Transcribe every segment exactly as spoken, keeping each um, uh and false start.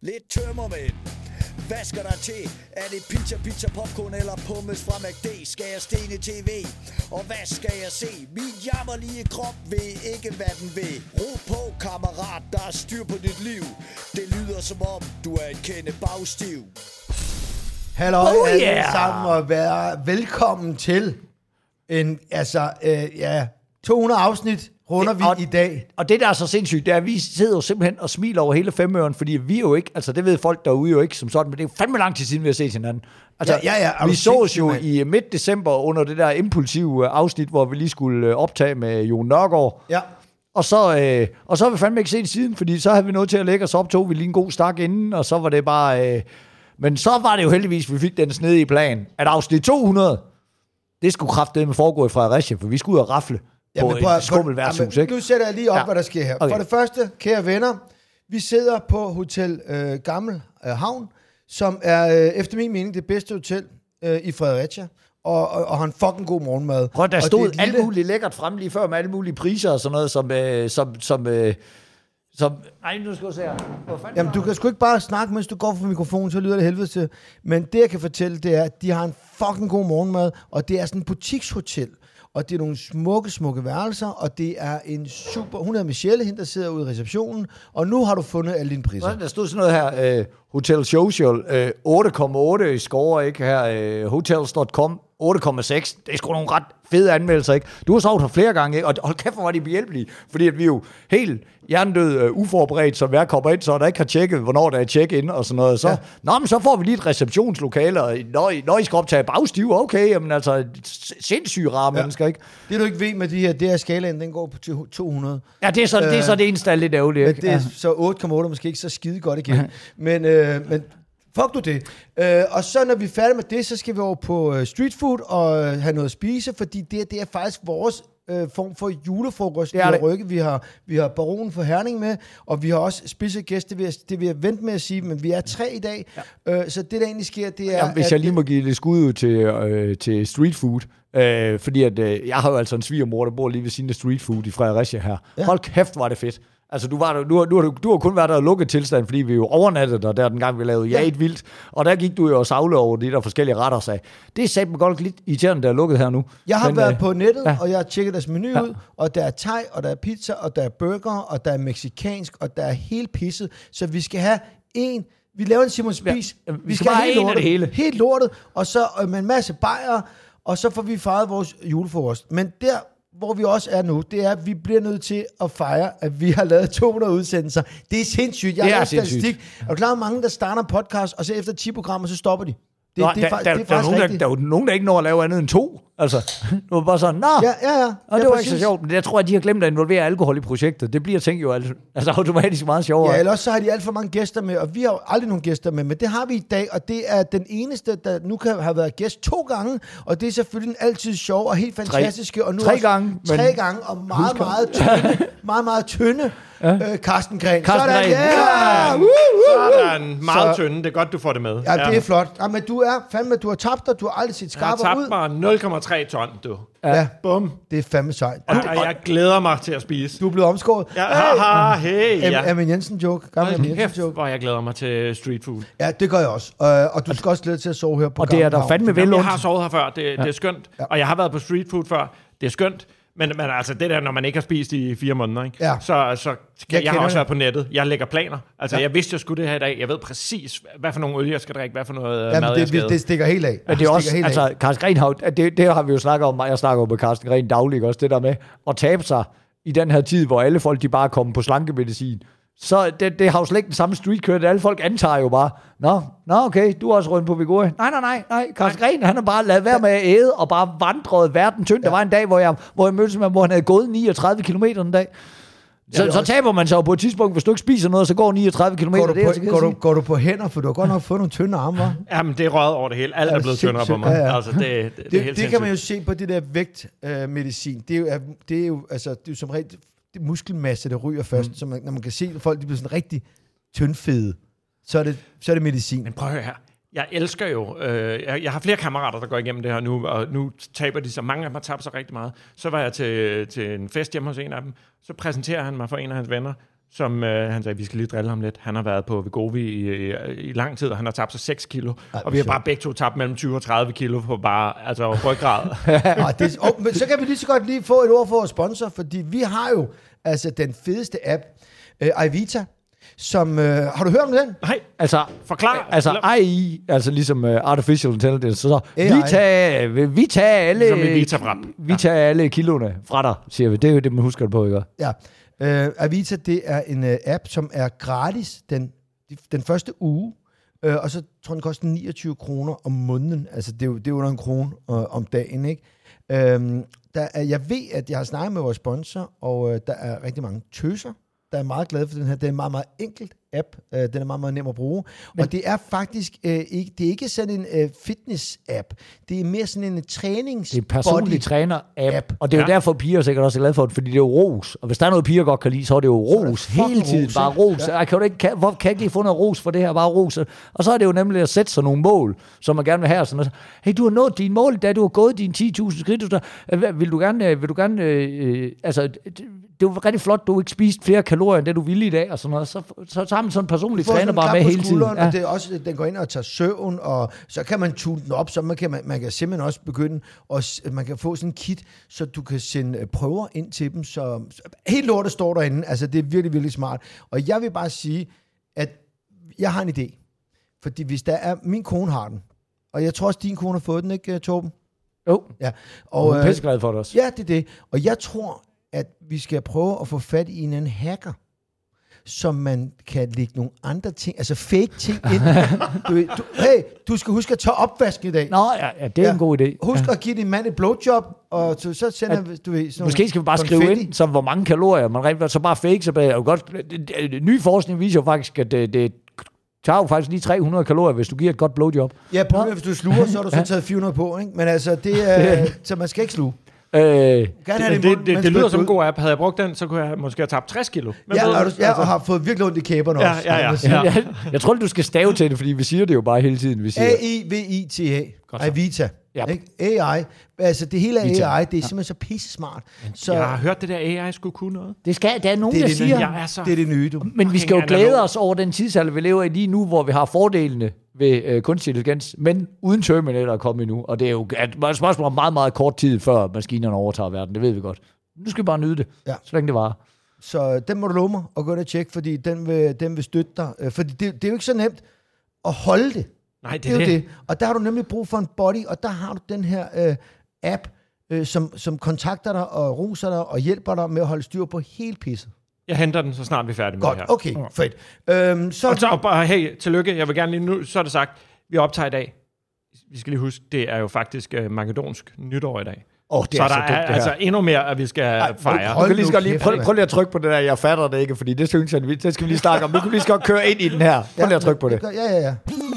Lidt tømmermænd. Hvad skal der til? Er det pizza, pizza, popcorn eller pommes fra McD? Skal jeg stene T V? Og hvad skal jeg se? Min jammerlige krop ved ikke, hvad den vil. Ro på, kammerat, der er styr på dit liv. Det lyder som om, du er en kende bagstiv. Hallo Oh, alle yeah. sammen, og være velkommen til en, altså, øh, ja, to hundrede afsnit runder vi og, i dag. Og det, der er så sindssygt, det er, at vi sidder jo simpelthen og smiler over hele femøren, fordi vi jo ikke, altså det ved folk derude jo ikke som sådan, men det er jo fandme lang tid siden, vi har set hinanden. Altså, Ja, ja, ja, vi så os jo man. i midt december under det der impulsive afsnit, hvor vi lige skulle optage med Jon Nørgaard. Ja. Og så, øh, og så har vi fandme ikke set siden, fordi så havde vi noget til at lægge os op, tog vi lige en god stak inden, og så var det bare... Øh, men så var det jo heldigvis, vi fik den snedige plan, at afsnit to hundrede, det skulle kraftedeme foregå i Fredericia, for vi skulle ud og rafle på Jamen, prøv- et skummel værtshus, jamen, ikke? Nu sætter jeg lige op, Ja. hvad der sker her. Okay. For det første, kære venner, vi sidder på Hotel øh, Gammel øh, Havn, som er øh, efter min mening det bedste hotel øh, i Fredericia, og, og, og har en fucking god morgenmad. Prøv, der Og stod det er et alt lille- muligt lækkert frem lige før med alle mulige priser og sådan noget, som... Øh, som, som, øh, som nej, nu skal jeg se her. Hvor fanden Jamen, var du det? kan sgu ikke bare snakke, mens du går for mikrofonen, så lyder det helvede til. Men det, jeg kan fortælle, det er, at de har en fucking god morgenmad, og det er sådan en butikshotel. Og det er nogle smukke, smukke værelser, og det er en super... Hun hedder Michelle, hende der sidder ude i receptionen, og nu har du fundet alle dine priser. Der stod sådan noget her, øh, Hotel Social, øh, otte komma otte i score, ikke? Her, øh, hotels punktum com, otte komma seks. Det er sgu nogle ret fede anmeldelser, ikke? Du har sovet her flere gange, ikke? Og hold kæft, hvor var de behjælpelige. Fordi at vi jo helt hjernedød øh, uforberedt, som hver kommer ind, så der ikke har tjekket, hvornår der er check-in og sådan noget. Så, ja. Nå, men så får vi lige et receptionslokale, og når I, når I skal optage bagstive, okay, jamen altså, sindssyge rare ja. mennesker, ikke? Det du ikke ved med de her, det er skalaen, den går på til to hundrede. Ja, det er så, øh, det, er så det eneste, der er lidt ærgerligt, Men ikke? det er Ja. så otte komma otte måske ikke så skide godt igen. men, øh, men fuck du det. Øh, og så når vi er færdige med det, så skal vi over på øh, street food og øh, have noget at spise, fordi det, det er faktisk vores øh, form for julefrokost. Det er vi har det. rykket. Vi har, vi har baronen for Herning med, og vi har også special gæst, det vil, jeg, det vil jeg vente med at sige, men vi er tre i dag. Ja. Øh, så det, der egentlig sker, det er... Jamen, hvis at jeg lige må give lidt skud ud til, øh, til street food, øh, fordi at, øh, jeg har jo altså en svigermor, der bor lige ved siden af street food i Fredericia her. Ja. Hold kæft, var det fedt. Altså, du, var der, du, har, du, har, du har kun været der og lukket tilstand, fordi vi jo overnattede der, der den gang vi lavede ja. Jaget Vildt, og der gik du jo og savle over de der forskellige retter og sagde, det er satme godt lidt irriterende, der er lukket her nu. Jeg har Men, været øh, på nettet, ja. og jeg har tjekket deres menu Ja. ud, og der er thai, og der er pizza, og der er burger, og der er mexicansk, og der er helt pisset. Så vi skal have en... Vi laver en Simon Spies. Ja, vi skal bare have en af det hele. Helt lortet, og så øh, med en masse bajere, og så får vi fejret vores julefrokost. Men der, hvor vi også er nu, det er, at vi bliver nødt til at fejre, at vi har lavet to hundrede udsendelser. Det er sindssygt. Jeg Det har er lavet sindssygt. statistik. Er du klar, mange, der starter en podcast, og så efter ti programmer, så stopper de? Det, Nå, det, er, der, fa- der, det er der, er faktisk nogen, der, rigtigt. der er jo nogen, der ikke når at lave andet end to. Altså, det var bare sådan, nå, Ja, ja, ja. og Ja, det var præcis. ikke så sjovt. Men jeg tror, at de har glemt at involvere alkohol i projektet. Det bliver tænkt jo altså, altså automatisk meget sjovere. Ja, ellers så har de alt for mange gæster med, og vi har jo aldrig nogen gæster med, men det har vi i dag, og det er den eneste, der nu kan have været gæst to gange, og det er selvfølgelig en altid sjov og helt fantastiske. Og nu Tre også gange, Tre men- gange, og meget, Husk- meget tynde, meget, meget tynde, ja. øh, Carsten Gren. Carsten Sådan, Gren. yeah! Woo, woo, woo. Sådan, meget Så- tynde. Det er godt, du får det med. Ja, det er flot. Ja, men du er fandme, du har tabt dig, du har aldrig set Jeg har skarpere ud. tabt mig nul komma tre ton, du. Ja, Bum. det er fandme sejt. Og, Du, og jeg glæder mig til at spise. du er blevet omskåret. Ja, haha, hey, Em- ja. Amin Jensen joke. Gammel Amin Jensen Kæft, joke. hvor jeg glæder mig til street food. Ja, det gør jeg også. Øh, og du skal også glæde dig til at sove her på Og det er Gammel der Havn. fandme vel Jamen, jeg ondt. har sovet her før. Det, ja. det er skønt. Ja. Og jeg har været på street food før. Det er skønt. Men, men altså, det der, når man ikke har spist i fire måneder, ikke? Ja. så, så Jeg skal, jeg, jeg har kender også det. været på nettet. Jeg lægger planer. Altså, Ja. jeg vidste, jeg skulle det her i dag. Jeg ved præcis, hvad for nogle øl, jeg skal drikke, hvad for noget Jamen, mad, jeg det, skal det, det stikker helt af. Men det er også, stikker helt af. altså, Carsten Gren har, det, det har vi jo snakket om, jeg snakker jo med Carsten Gren dagligt også, det der med at tabe sig i den her tid, hvor alle folk, de bare kommer på slankemedicin. Så det, det har jo slet ikke den samme streetkørt. Alle folk antager jo bare, nå, nå okay, du er også rundt på Vigora. Nej, nej, nej, nej. Carsten Gren, han har bare lavet være med at æde, og bare vandret verden tynd. Ja. Der var en dag, hvor jeg, hvor jeg mødtes med ham, hvor han havde gået niogtredive kilometer en dag. Så, Ja, så også- taber man sig jo på et tidspunkt, hvis du ikke spiser noget, så går niogtredive kilometer. Går du, det, er altså, på, kan går, jeg du, sige. går du på hænder, for du har godt nok fået nogle tynde arme, hva'? Jamen, det er røget over det hele. Alt Ja, er blevet tyndere på mig. sindssygt. Ja, ja. Altså, det, det, det, Det, er helt det kan man jo sindssygt. se på det der vægtmedicin. Det, er jo, er- det er jo altså, det er jo som regel det er muskelmasse, der ryger først. Mm. Så man, når man kan se, at folk de bliver sådan rigtig tyndfede, så er det, så er det medicin. Men prøv at høre her. Jeg elsker jo, øh, jeg, jeg har flere kammerater, der går igennem det her nu, og nu taber de sig, mange af dem har tabt sig rigtig meget. Så var jeg til, til en fest hjemme hos en af dem, så præsenterer han mig for en af hans venner, som øh, han sagde, vi skal lige drille ham lidt. Han har været på Wegovy i, i, i lang tid, og han har tabt sig seks kilo. Ej, og vi har bare begge to tabt mellem tyve og tredive kilo på bare, altså ryggrad. Ej, det, oh, men så kan vi lige så godt lige få et ord for vores sponsor, fordi vi har jo altså den fedeste app, uh, iVita, som, uh, har du hørt om den? Nej, Altså, forklar. altså A I, altså ligesom uh, Artificial Intelligence, så vi tager, vi tager alle, Ligesom i Vita-Wrap. vi tager alle kiloene fra dig, siger vi. Det er jo det, man husker det på, ikke? Ja. Uh, Avita, det er en uh, app, som er gratis den, den første uge, uh, og så tror jeg, den koster niogtyve kroner om måneden. Altså, det er jo, det er under en krone uh, om dagen, ikke? Uh, der er, jeg ved, at jeg har snakket med vores sponsor, og uh, der er rigtig mange tøser, der er meget glade for den her. Det er en meget, meget enkelt app. Uh, den er meget, meget nem at bruge. Men og det er faktisk uh, ikke, det er ikke sådan en uh, fitness-app. Det er mere sådan en trænings Det er en personlig træner-app, app. og det er jo Ja. derfor, piger sikkert også er glade for det, fordi det er jo ros. Og hvis der er noget, piger godt kan lide, så er det jo ros. fucking Hele tiden ros, bare ikke? ros. Ja. Kan, du ikke, kan, hvor, kan jeg ikke lige få noget ros for det her? Bare ros. Og så er det jo nemlig at sætte sig nogle mål, som man gerne vil have. Sådan noget. Hey, du har nået dine mål, da du har gået dine ti tusind skridt. Du, der, vil du gerne... Vil du gerne øh, altså, det var rigtig flot, du ikke spiste flere kalorier, end det du ville i dag, og sådan noget. Så, så, så har man sådan en personlig træner bare med hele tiden. Ja. Og det er også, den går ind og tager søvn, og så kan man tune den op, så man kan, man, man kan simpelthen også begynde, og man kan få sådan en kit, så du kan sende prøver ind til dem, så, så helt lortet står derinde, altså det er virkelig, virkelig smart. Og jeg vil bare sige, at jeg har en idé, fordi hvis der er, min kone har den, og jeg tror også, din kone har fået den, ikke, Torben? Jo, Ja. og Og, hun er pisseglad for det også. ja, det er det. Og jeg tror, at vi skal prøve at få fat i en anden hacker, som man kan lægge nogle andre ting, altså fake ting ind. Du, du, hey, du skal huske at tage opvasken i dag. Nå, ja, ja det er Ja. en god idé. Husk at give din mand et blowjob, og så, så sender At, du ved, sådan Måske skal vi bare konfetti. skrive ind, så hvor mange kalorier man rent så bare fake, så er jo godt. Ny forskning viser jo faktisk, at det, det tager jo faktisk lige tre hundrede kalorier, hvis du giver et godt blowjob. Ja, på, hvis du sluger, så har du så taget fire hundrede på, ikke? Men altså, det er, så man skal ikke sluge. Øh, Gerne have Det, det, i det, munden, det, mens det du lyder er som en ud. god app. Havde jeg brugt den, så kunne jeg måske have tabt tres kilo. Men Ja, ved og, du, du, ja, og har fået virkelig ondt i kæberne Ja, også. ja, ja. Altså, ja. jeg, jeg tror, du skal stave til det, fordi vi siger det jo bare hele tiden. Vi siger, A I V I T A. Godt så. Avita. Ja. Ikke? A I. Altså, det hele Vita. er A I. Det er simpelthen så pisse smart. Så jeg har hørt det der A I skulle kunne noget. det skal, der er nogen, det er der det, siger... nye. Jeg er så det er det nye, du. Men vi skal jo fucking glæde analog. os over den tidsalder, vi lever i lige nu, hvor vi har fordelene ved øh, kunstig intelligens, men uden Terminator er kommet endnu. Og det er jo et spørgsmål om meget, meget kort tid, før maskinerne overtager verden. Det ved vi godt. Nu skal vi bare nyde det, Ja. så længe det varer. Så den må du love mig at gå ind og tjekke, fordi den vil, den vil støtte dig. Øh, Fordi det, det er jo ikke så nemt at holde det. Nej, det Det er er jo det. det. Og der har du nemlig brug for en body, og der har du den her øh, app, øh, som, som kontakter dig og roser dig og hjælper dig med at holde styr på hele pisset. Jeg henter den, så snart vi er færdige med Godt, det her. okay, fedt. Øhm, så, Og så, og bare, hey, tillykke. Jeg vil gerne lige nu, så er det sagt, vi optager i dag. Vi skal lige huske, det er jo faktisk uh, makedonsk nytår i dag. Åh, det Så er der så er dumt, det her. altså endnu mere, at vi skal Ej, fejre. hold Du kan lige så nu godt lige, kæft, prøv, mand. prøv lige at trykke på det der, jeg fatter det ikke, fordi det synes jeg, det skal vi lige snakke om. Du kan lige så godt køre ind i den her. Prøv lige at trykke på det. Ja, ja, ja.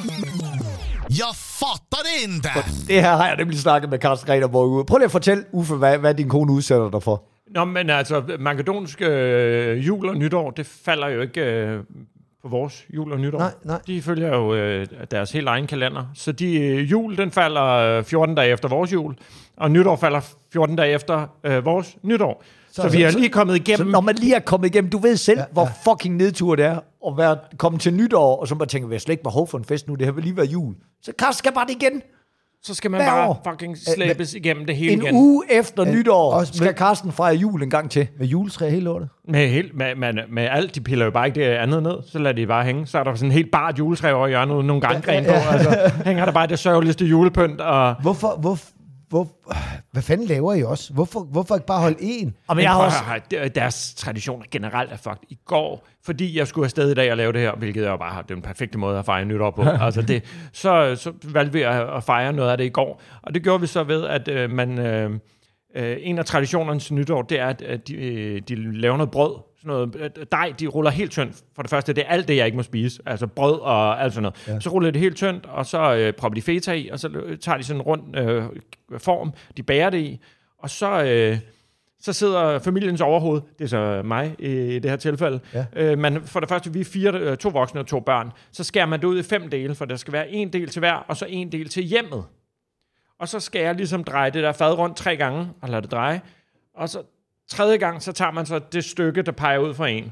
Jag fattar det inte! Det her har jeg nemlig snakket med Carsten Green om ude. Prøv lige at fortælle, Uffe, hvad, hvad din kone udsætter dig for. Nå, men altså, makedonsk øh, jul og nytår, det falder jo ikke øh, på vores jul og nytår. Nej, nej. De følger jo øh, deres helt egen kalender. Så de, øh, jul, den falder fjorten dage efter vores jul, og nytår falder fjorten dage efter øh, vores nytår. Så, så vi er lige kommet Så igennem... når man lige er kommet igennem, du ved selv, Ja, ja, hvor ja. fucking nedtur det er at være kommet til nytår, og så bare tænker, vi har slet ikke behov for en fest nu, det har vel lige været jul. Så Carsten skal bare det igen. Så skal man Hver bare år. fucking slæbes igennem det hele En igen. uge efter Ja, nytår også skal med- Carsten fejre jul en gang til. Med juletræ hele lortet. Med, helt, med, med, med alt, de piller jo bare ikke det andet ned, så lader de bare hænge. Så er der sådan en helt bart juletræ over i hjørnet, uden nogle gangren på. Altså, hænger der bare det sørgeligste julepynt, og... Hvorfor, hvor, hvor, hvad fanden laver I også? Hvorfor, hvorfor ikke bare holde en? Og men jeg har også... også... Deres traditioner generelt er fucked. I går, fordi jeg skulle afsted i dag og lave det her, hvilket jeg jo bare har den perfekte måde at fejre nytår på, altså det, så, så valgte vi at, at fejre noget af det i går. Og det gjorde vi så ved, at øh, man... Øh, øh, en af traditionernes nytår, det er, at, at de, øh, de laver noget brød. Sådan noget øh, dej, de ruller helt tyndt. For det første, det er alt det, jeg ikke må spise. Altså brød og alt sådan noget. Ja. Så ruller det helt tyndt, og så øh, propper de feta i, og så tager de sådan en rund øh, form, de bærer det i, og så... Øh, så sidder familiens overhoved, det er så mig i det her tilfælde, Ja. øh, man, for det første, vi er fire, to voksne og to børn, så skærer man det ud i fem dele, for der skal være en del til hver, og så en del til hjemmet. Og så skal jeg ligesom dreje det der fad rundt tre gange, og lade det dreje, og så tredje gang, så tager man så det stykke, der peger ud for en.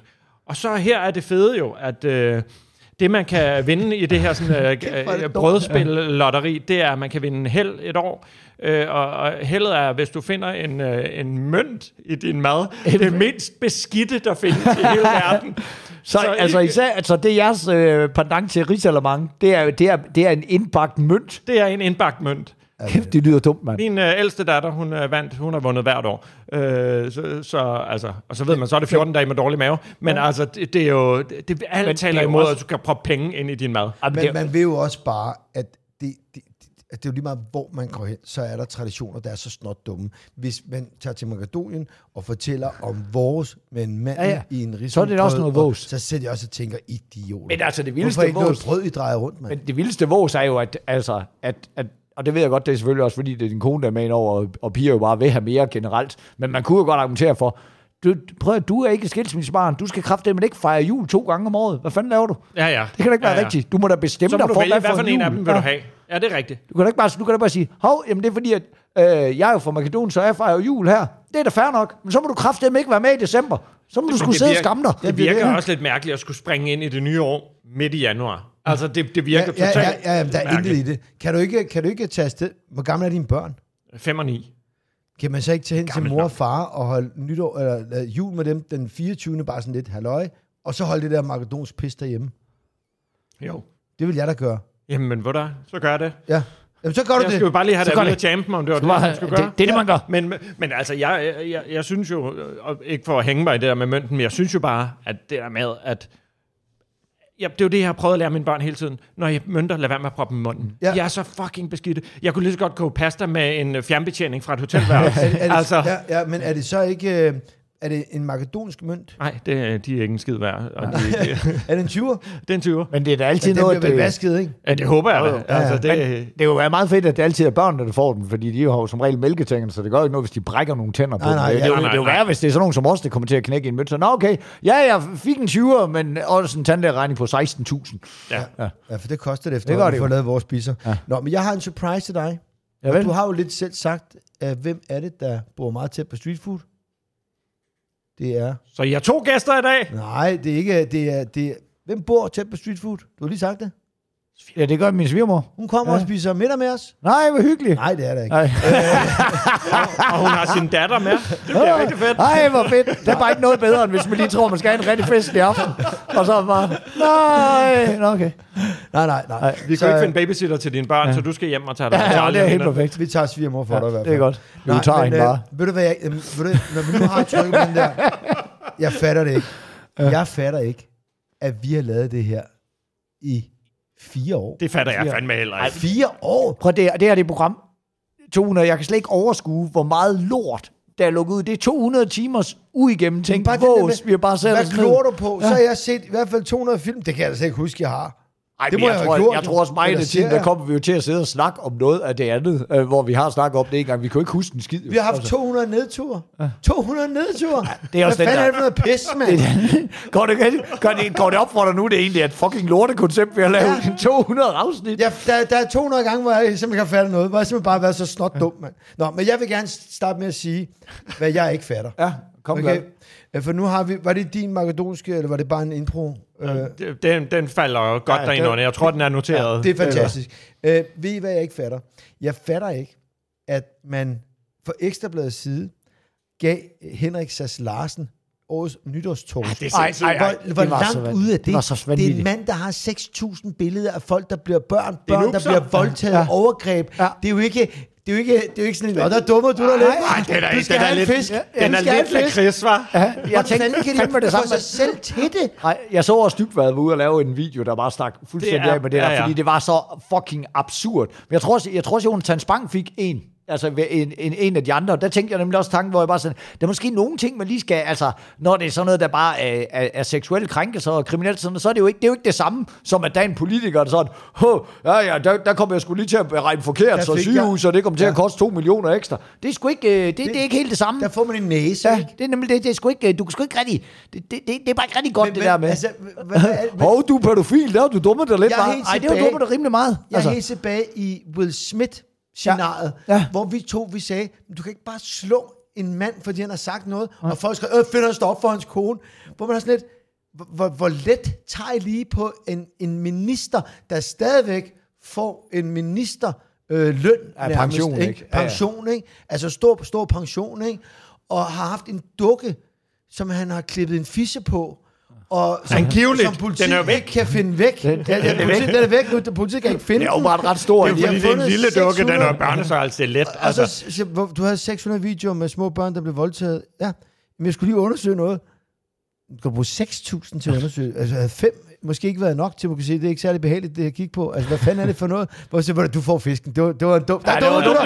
Og så her er det fede jo, at øh, det, man kan vinde i det her sådan, øh, brødspil-lotteri, det er, at man kan vinde en held et år. Øh, og, og heldet er, hvis du finder en, øh, en mønt i din mad, det mindst beskidte, der findes i hele verden. Så, så altså især, altså det er jeres øh, pendant til risalemang, det er, det, er, det er en indbagt mønt. Det er en indbagt mønt. Kæft, det lyder dumt, mand. Min øh, ældste datter, hun er vandt, hun har vundet hvert år. Øh, så, så, altså, og så ved man, så er det fjorten dage med dårlig mave. Men ja. altså, det, det er jo, det, det alt men taler det imod, også, at du kan proppe penge ind i din mad. Men det, man vil jo også bare, at det, det, at det er jo lige meget, hvor man går hen, så er der traditioner, der er så snot dumme. Hvis man tager til Makedonien og fortæller om vores med en mand ja, ja. i en risotto, så er det også noget vås. Så sidder jeg også og tænker, idioter. Men altså, det vildeste Hvorfor ikke vås, noget brød, I drejer rundt, mand? Men det vildeste vås er jo, at, altså, at, at og det ved jeg godt, det er selvfølgelig også, fordi det er din kone, der er med over, og, og piger jo bare vil have mere generelt. Men man kunne jo godt argumentere for, du, prøv at du er ikke skilsmissebarn, du skal kraftedeme ikke fejre jul to gange om året. Hvad fanden laver du? Ja, ja. Det kan da ikke være ja, ja. rigtigt. Du må da bestemme så må dig du for, vælge, hvad for en, en en af dem vil ja. du have. Ja, det er rigtigt. Du kan da ikke bare, du kan da bare sige, hov, jamen det er fordi, at øh, jeg er jo fra Makedonien, så jeg fejrer jul her. Det er da fair nok, men så må du kraftedeme ikke være med i december. Så må det, du skulle sidde og skamme dig. Det virker det, også lidt mærkeligt at skulle springe ind i det nye år midt i januar. Altså, det, det virker ja, totalt ja, ja, ja, der er intet i det. Kan du ikke, kan du ikke tage afsted? Hvor gamle er dine børn? fem og ni. Kan man så ikke tage hen til mor og far og holde nytår, eller jul med dem den fireogtyvende bare sådan lidt halløj, og så holde det der makedonsk pis derhjemme? Jo. Det vil jeg da gøre. Jamen, hvor der? Så gør det. Ja. Jamen, så gør du jeg det. Jeg skal jo bare lige have så det at vide af champen, om det var det, man skulle gøre. Det, det er det, man gør. Men, men altså, jeg, jeg, jeg synes jo, ikke for at hænge mig i det der med mønten, men jeg synes jo bare, at det der med, at ja, det er jo det, jeg har prøvet at lære mine børn hele tiden. Når jeg mønter, lad være med at proppe dem i munden. Ja. Jeg er så fucking beskidte. Jeg kunne lige så godt koge pasta med en fjernbetjening fra et hotelværelse. er, er det, altså. ja, ja, men er det så ikke... Øh, er det en makedonsk mønt? Nej, det, de er ikke en skid værd. Og de er, ikke, er det en tyver? Det er en tyver. Men det er da altid ja, noget... Det bliver vel vasket, ikke? Ja, det håber jeg da. Ja, altså, det, det er jo meget fedt, at det altid er børnene, der får dem, fordi de har jo som regel mælketænger, så det gør ikke noget, hvis de brækker nogle tænder på nej, nej, dem. ja, det, det, nej, det er jo værre, hvis det er sådan nogen som os, der kommer til at knække en mønt. Så nå, okay, ja, jeg fik en tyver, men også en tandlægeregning på seksten tusind. Ja. Ja. ja, for det koster det efter, at vi får lavet vores spiser. Ja. Nå, men jeg har en surprise til dig. Ja, du har jo lidt selv sagt, at hvem er det, der bor meget tæt på street food? Det er... Så I har to gæster i dag? Nej, det er ikke... Det er, det er, hvem bor tæt på street food? Du har lige sagt det. Ja, det gør min svigermor. Hun kommer ja. og spiser middag med os. Nej, hvor hyggeligt. Nej, det er det ikke. Nej. og, og hun har sin datter med. Det bliver ja. rigtig fedt. Nej, hvor fedt. Det er bare ikke noget bedre, end hvis man lige tror, man skal have en rigtig fest i aften. Og så bare... Nej, Nå, okay. Nej, nej, nej. Vi kan ikke finde babysitter til dine børn, ja. så du skal hjem og tage dig. Ja, ja, det er helt perfekt. Vi tager svigermor for ja, dig i hvert fald. Det er godt. Du nej, tager men, hende bare. Øh, ved du hvad, jeg, øh, ved du, når vi nu har trykket på den der... Jeg fatter det ikke. Ja. Jeg fatter ikke, at vi har lavet det her i fire år. Det fatter jeg fandme heller ikke. Fire år? Prøv det, det her det program. to hundrede, jeg kan slet ikke overskue, hvor meget lort, der er lukket ud. Det er to hundrede timers uigennemtænkt vås, vi har bare sat hvad os ned. Hvad klor du på? Ja. Så har jeg set i hvert fald to hundrede film. Det kan jeg altså ikke huske, jeg har. Ej, det må jeg, jeg, tror, jeg, jeg tror også meget af tiden, der kommer vi jo til at sidde og snakke om noget af det andet, øh, hvor vi har snakket om det en gang. Vi kan jo ikke huske en skid. Vi har haft altså. to hundrede nedture. Ja. to hundrede nedture? Ja, det er også hvad fanden er det for noget pis, mand? går, det, går, det, går det op for dig nu, det er egentlig et fucking lortekoncept, vi har lavet ja. to hundrede afsnit? Ja, der, der er to hundrede gange, hvor jeg simpelthen kan fatte noget. Hvor jeg simpelthen bare været så snot dum, mand. Nå, men jeg vil gerne starte med at sige, hvad jeg ikke fatter. Ja, kom okay? For nu har vi... Var det din makedonske, eller var det bare en intro? Ja, den, den falder godt ja, derind under. Jeg tror, den er noteret. Ja, det er fantastisk. Øh, ved I, hvad jeg ikke fatter? Jeg fatter ikke, at man for Ekstrabladets side gav Henrik Sass Larsen årets nytårstoast. Ja, det er sindssygt. Hvor, hvor langt ude af det? Det, det er en mand, der har seks tusind billeder af folk, der bliver børn, børn, der bliver voldtaget, ja. overgreb. Ja. Det er jo ikke... Det er jo ikke, det er jo ikke sådan en, og der dummer du der lidt. Nej, det er du skal have en fisk. Ja, den er lidt lakrids, var. Ja, jeg tænkte, kan de det få sig selv til det? Nej, jeg så også Dybvad var ude og lave en video, der bare stak fuldstændig af med det der, ja, ja. fordi det var så fucking absurd. Men jeg tror også, jeg tror også, Jonathan Spang fik en. Altså en, en, en af de andre. Der tænkte jeg nemlig også tanken, hvor jeg bare sådan, der er måske nogle ting, man lige skal, altså, når det er sådan noget, der bare er, er, er seksuelle krænkelser og kriminelt, sådan, så er det jo ikke det, er jo ikke det samme, som at der er en politiker, der sådan, ja, ja, der, der kommer jeg sgu lige til at regne forkert, så sygehus, og det kommer til ja. at koste to millioner ekstra. Det er sgu ikke, det, det, det er ikke helt det samme. Der får man en næse, ja, det er nemlig det, det er sgu ikke, du kan sgu ikke rigtig, det, det, det, det er bare ikke rigtig godt, men, det der med. Altså, hov, du er pædofil, der har du dummet dig lidt, var. Ej, det har du dummet dig rimelig meget. Jeg er helt tilbage i Will Smith, scenariet, ja. Ja. hvor vi to, vi sagde, du kan ikke bare slå en mand, fordi han har sagt noget, ja. og folk skrev, øh, finder han stå op for hans kone, hvor man har sådan lidt, hvor, hvor let tager I lige på en, en minister, der stadigvæk får en minister øh, løn, ja, nærmest, pension, ikke? ikke? Pension, ikke? Altså stor, stor pension, ikke? Og har haft en dukke, som han har klippet en fisse på, og som, Angiveligt. som politiet Den er væk. ikke kan finde væk. Den, den, den, den, den, den er væk nu, den politiet kan ikke finde Det er jo den. bare et ret stort. Det er jo fordi, det er en lille dukke, den har børnesejl let. Og så, så, du havde seks hundrede videoer med små børn, der blev voldtaget. Ja, men jeg skulle lige undersøge noget. Du kan bruge seks tusind til at undersøge. Altså, havde fem måske ikke været nok til, at man kan sige, det er ikke særlig behageligt, det jeg kigge på. Altså, hvad fanden er det for noget? Hvor jeg siger, du får fisken. Det var, det var en dum... Nej, det var en dum...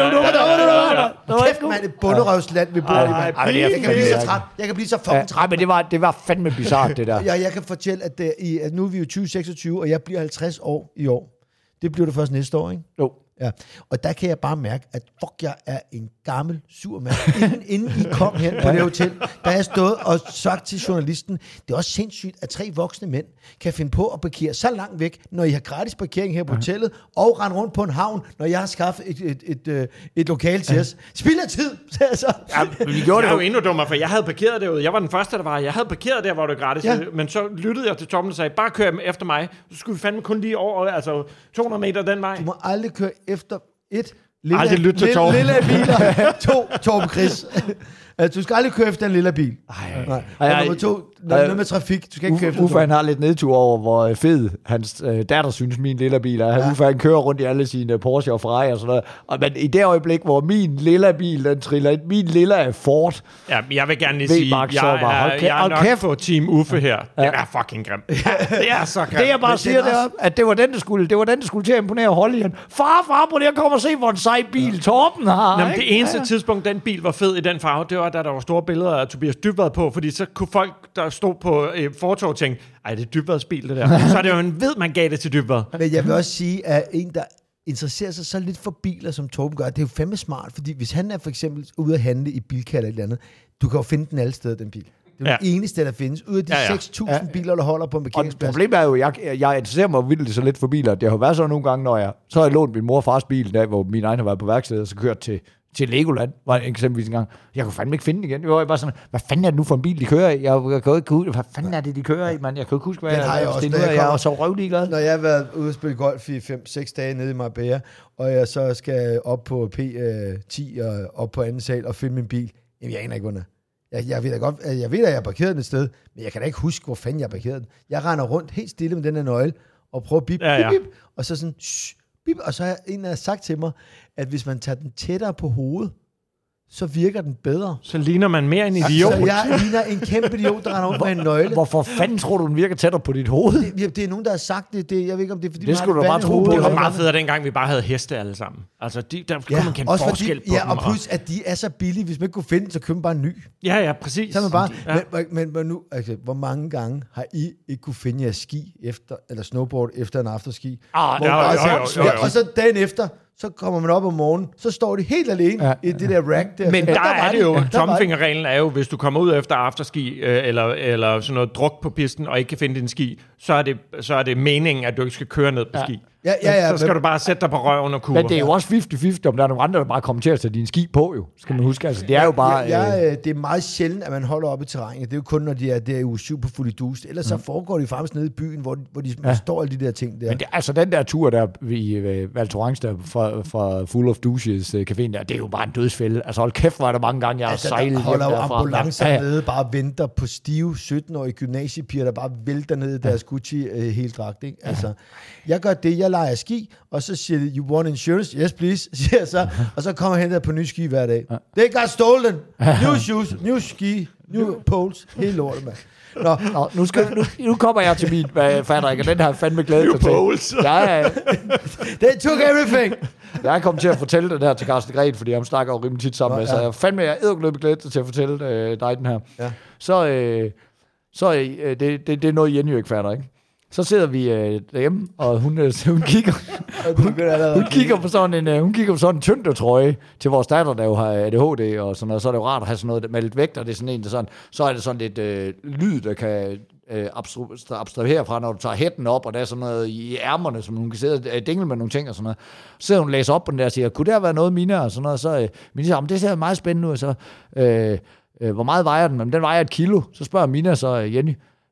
Kæft, mand, et bunderøvsland, vi bor i, mand. Jeg kan blive så træt. Jeg kan blive så fucking træt. Nej, men det var, det var fandme bizarrt, det der. Ja, jeg kan fortælle, at, det, i, at nu er vi jo tyve seksogtyve, og jeg bliver halvtreds år i år. Det bliver det først næste år, ikke? Jo. Ja, og der kan jeg bare mærke, at fuck, jeg er en gammel sur mand. Inden, inden I kom hen på det hotel, der jeg stået og sagt til journalisten, det er også sindssygt, at tre voksne mænd kan finde på at parkere så langt væk, når I har gratis parkering her på hotellet, og rende rundt på en havn, når jeg har skaffet et, et, et, et, et lokal til os. Spild af tid, så. Ja, vi gjorde det jo endnu dummere, for jeg havde parkeret derude. Jeg var den første, der var. Jeg havde parkeret der, hvor det var gratis. Ja. Men så lyttede jeg til Torben og sagde, bare kør efter mig. Så skulle vi fandme kun lige over, altså to hundrede meter den vej. Du må aldrig køre efter et lille, aldrig lytte til Torben. lille biler. To, Torben Chris. Altså, du skal aldrig køre efter en lille bil. Ej, nej. Og nummer to, noget med trafik. Du skal ikke køre efter. Uffe, han har lidt nedtur over, hvor fed hans øh, datter synes, min lille bil er. Ja. Uffe, han kører rundt i alle sine Porsche og Ferrari og sådan noget. Og, men i det øjeblik, hvor min lille bil, den triller ind, min lille er Ford. Ja, jeg vil gerne lige sige, Mark, jeg, er, jeg, jeg er nok på Team Uffe her. Det er fucking grimt. Det er så grimt. Det jeg bare siger, det er, at det var den, der skulle, det var den, der skulle til at imponere Hollian. Far, far, prøv lige at komme og se, hvor en sej bil Torben har. Jamen, det eneste ja. tidspunkt, den bil var fed i den farve, det var, da der var store billeder af Tobias Dybvad på, fordi så kunne folk, der stod på øh, fortov, tænke, ej, det er Dybvads bil, det der. Så er det jo en ved, man gav det til Dybvad. Men jeg vil også sige, at en, der interesserer sig så lidt for biler, som Torben gør, det er jo fandme smart, fordi hvis han er for eksempel ude at handle i Bilka eller et eller andet, du kan jo finde den alle steder, den bil. Det er ja. det eneste, der findes. Ud af de ja, ja. seks tusind ja. biler, der holder på en parkeringsplads. Og problemet er jo, jeg, jeg interesserer mig vildt så lidt for biler. Det har været så nogle gange, når jeg... Så har jeg lånt min mor og fars bil, der, hvor min egen har været på værkstedet, og så kørt til, til Legoland, var eksempelvis en gang. Jeg kunne fandme ikke finde den igen. Jeg var bare sådan, hvad fanden er det nu for en bil, de kører i? Jeg, jeg kan ikke huske, hvad fanden er det, de kører i, man? Jeg kan ikke huske, hvad den har jeg, jeg også. Jeg, jeg er så røvlig glad. Når jeg har været ude og spille golf i fem seks dage nede i Marbella, og jeg så skal op på P ti og op på anden sal og finde min bil, jamen jeg aner ikke, hvor den er. Jeg, jeg ved da godt, jeg ved, at jeg har parkeret den et sted, men jeg kan da ikke huske, hvor fanden jeg har parkeret den. Jeg render rundt helt stille med den her nøgle, og prøver at bip, ja, ja. bip, bip, og så sådan, shh, bip, og så har en af sagt til mig, at hvis man tager den tættere på hovedet, så virker den bedre. Så ligner man mere en idiot. Så jeg ligner en kæmpe idiot, der render rundt med en nøgle. Hvorfor fanden tror du, den virker tættere på dit hoved? Det, det er nogen, der har sagt det. det jeg ved ikke, om det er, fordi det skulle du bare tro på. Det var meget federe dengang, vi bare havde heste alle sammen. Altså, de, der kunne ja, man kende forskel fordi, på ja, dem. og plus, at de er så billige. Hvis man ikke kunne finde den, så køber man bare en ny. Ja, ja, præcis. Så man bare, ja. men, men, men nu, altså, hvor mange gange har I ikke kunne finde jeres ski efter, eller snowboard efter en afterski? Ah, ja, ja, ja, ja, ja, ja. Og så dagen efter, så kommer man op om morgenen, så står de helt alene ja. i det der rack der. Men der, der er det jo, ja, tommelfingerreglen er jo, hvis du kommer ud efter afterski, øh, eller, eller sådan noget druk på pisten, og ikke kan finde din ski, så er det, så er det meningen, at du ikke skal køre ned på ja. ski. Ja, ja, ja, så skal men, du bare sætte dig på røven og kurve. Men det er jo også halvtreds halvtreds, om der er nogle andre, der bare kommer til at tage din ski på, jo. Skal man huske. Altså, det er jo bare... Ja, ja, det er meget sjældent, at man holder op i terrænet. Det er jo kun, når de er der i uge syv på Fully Dust. Ellers mm. så foregår det faktisk nede i byen, hvor, hvor de ja. står alle de der ting der. Men det, altså den der tur der i uh, Val Thorens der fra, fra Full of Douches uh, caféen der, det er jo bare en dødsfælde. Altså hold kæft, var der mange gange, jeg altså, har sejlet holder hjem jo derfra. ambulancer ja. nede, bare venter på stive sytten-årige gymnasiepiger, der bare vælter ned i deres Gucci uh, helt dragt, ikke? Altså, jeg gør det, jeg leger ski, og så siger det, you want insurance? Yes, please, siger jeg så. Og så kommer jeg hen der på ny ski hver dag. They got stolen. New shoes, new ski, new poles. Helt lortet, mand. Nå. Nå, nu, skal, nu, nu kommer jeg til min uh, Frederik, og den har jeg fandme glædet sig til. Jeg, uh, They took everything. Jeg er kommet til at fortælle den her til Carsten Gren, fordi han snakker jo rimelig tit sammen Nå, med, så jeg fandme, jeg er eddergløbet glædet til at fortælle uh, dig den her. Ja. Så, uh, så uh, det, det, det er noget, Jenny jo ikke fatter, ikke? Så sidder vi øh, derhjemme, og hun, øh, hun kigger hun, hun kigger på sådan en øh, hun kigger på sådan en tyngdetrøje til vores datter, der jo har A D H D og sådan noget. Så er det jo rart at have sådan noget med lidt vægt, og det er sådan en, der sådan, så er det sådan lidt øh, lyd, der kan øh, abstrahere fra, når du tager hætten op, og der er sådan noget i ærmerne, som hun kan sidde og dingle med nogle ting og sådan noget. Så sidder hun og læser op på den der og siger, kunne der være noget Mina og sådan noget, så øh, Mina siger, det ser meget spændende ud, så øh, øh, hvor meget vejer den? Men den vejer et kilo. Så spørger Mina så øh, Jenny,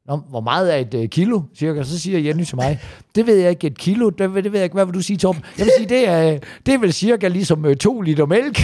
Nå, hvor meget er et uh, kilo, cirka? Så siger Jenny til mig, det ved jeg ikke, et kilo, det, det ved jeg ikke, hvad vil du sige, Torben? Jeg vil sige, det er, det er vel cirka ligesom uh, to liter mælk.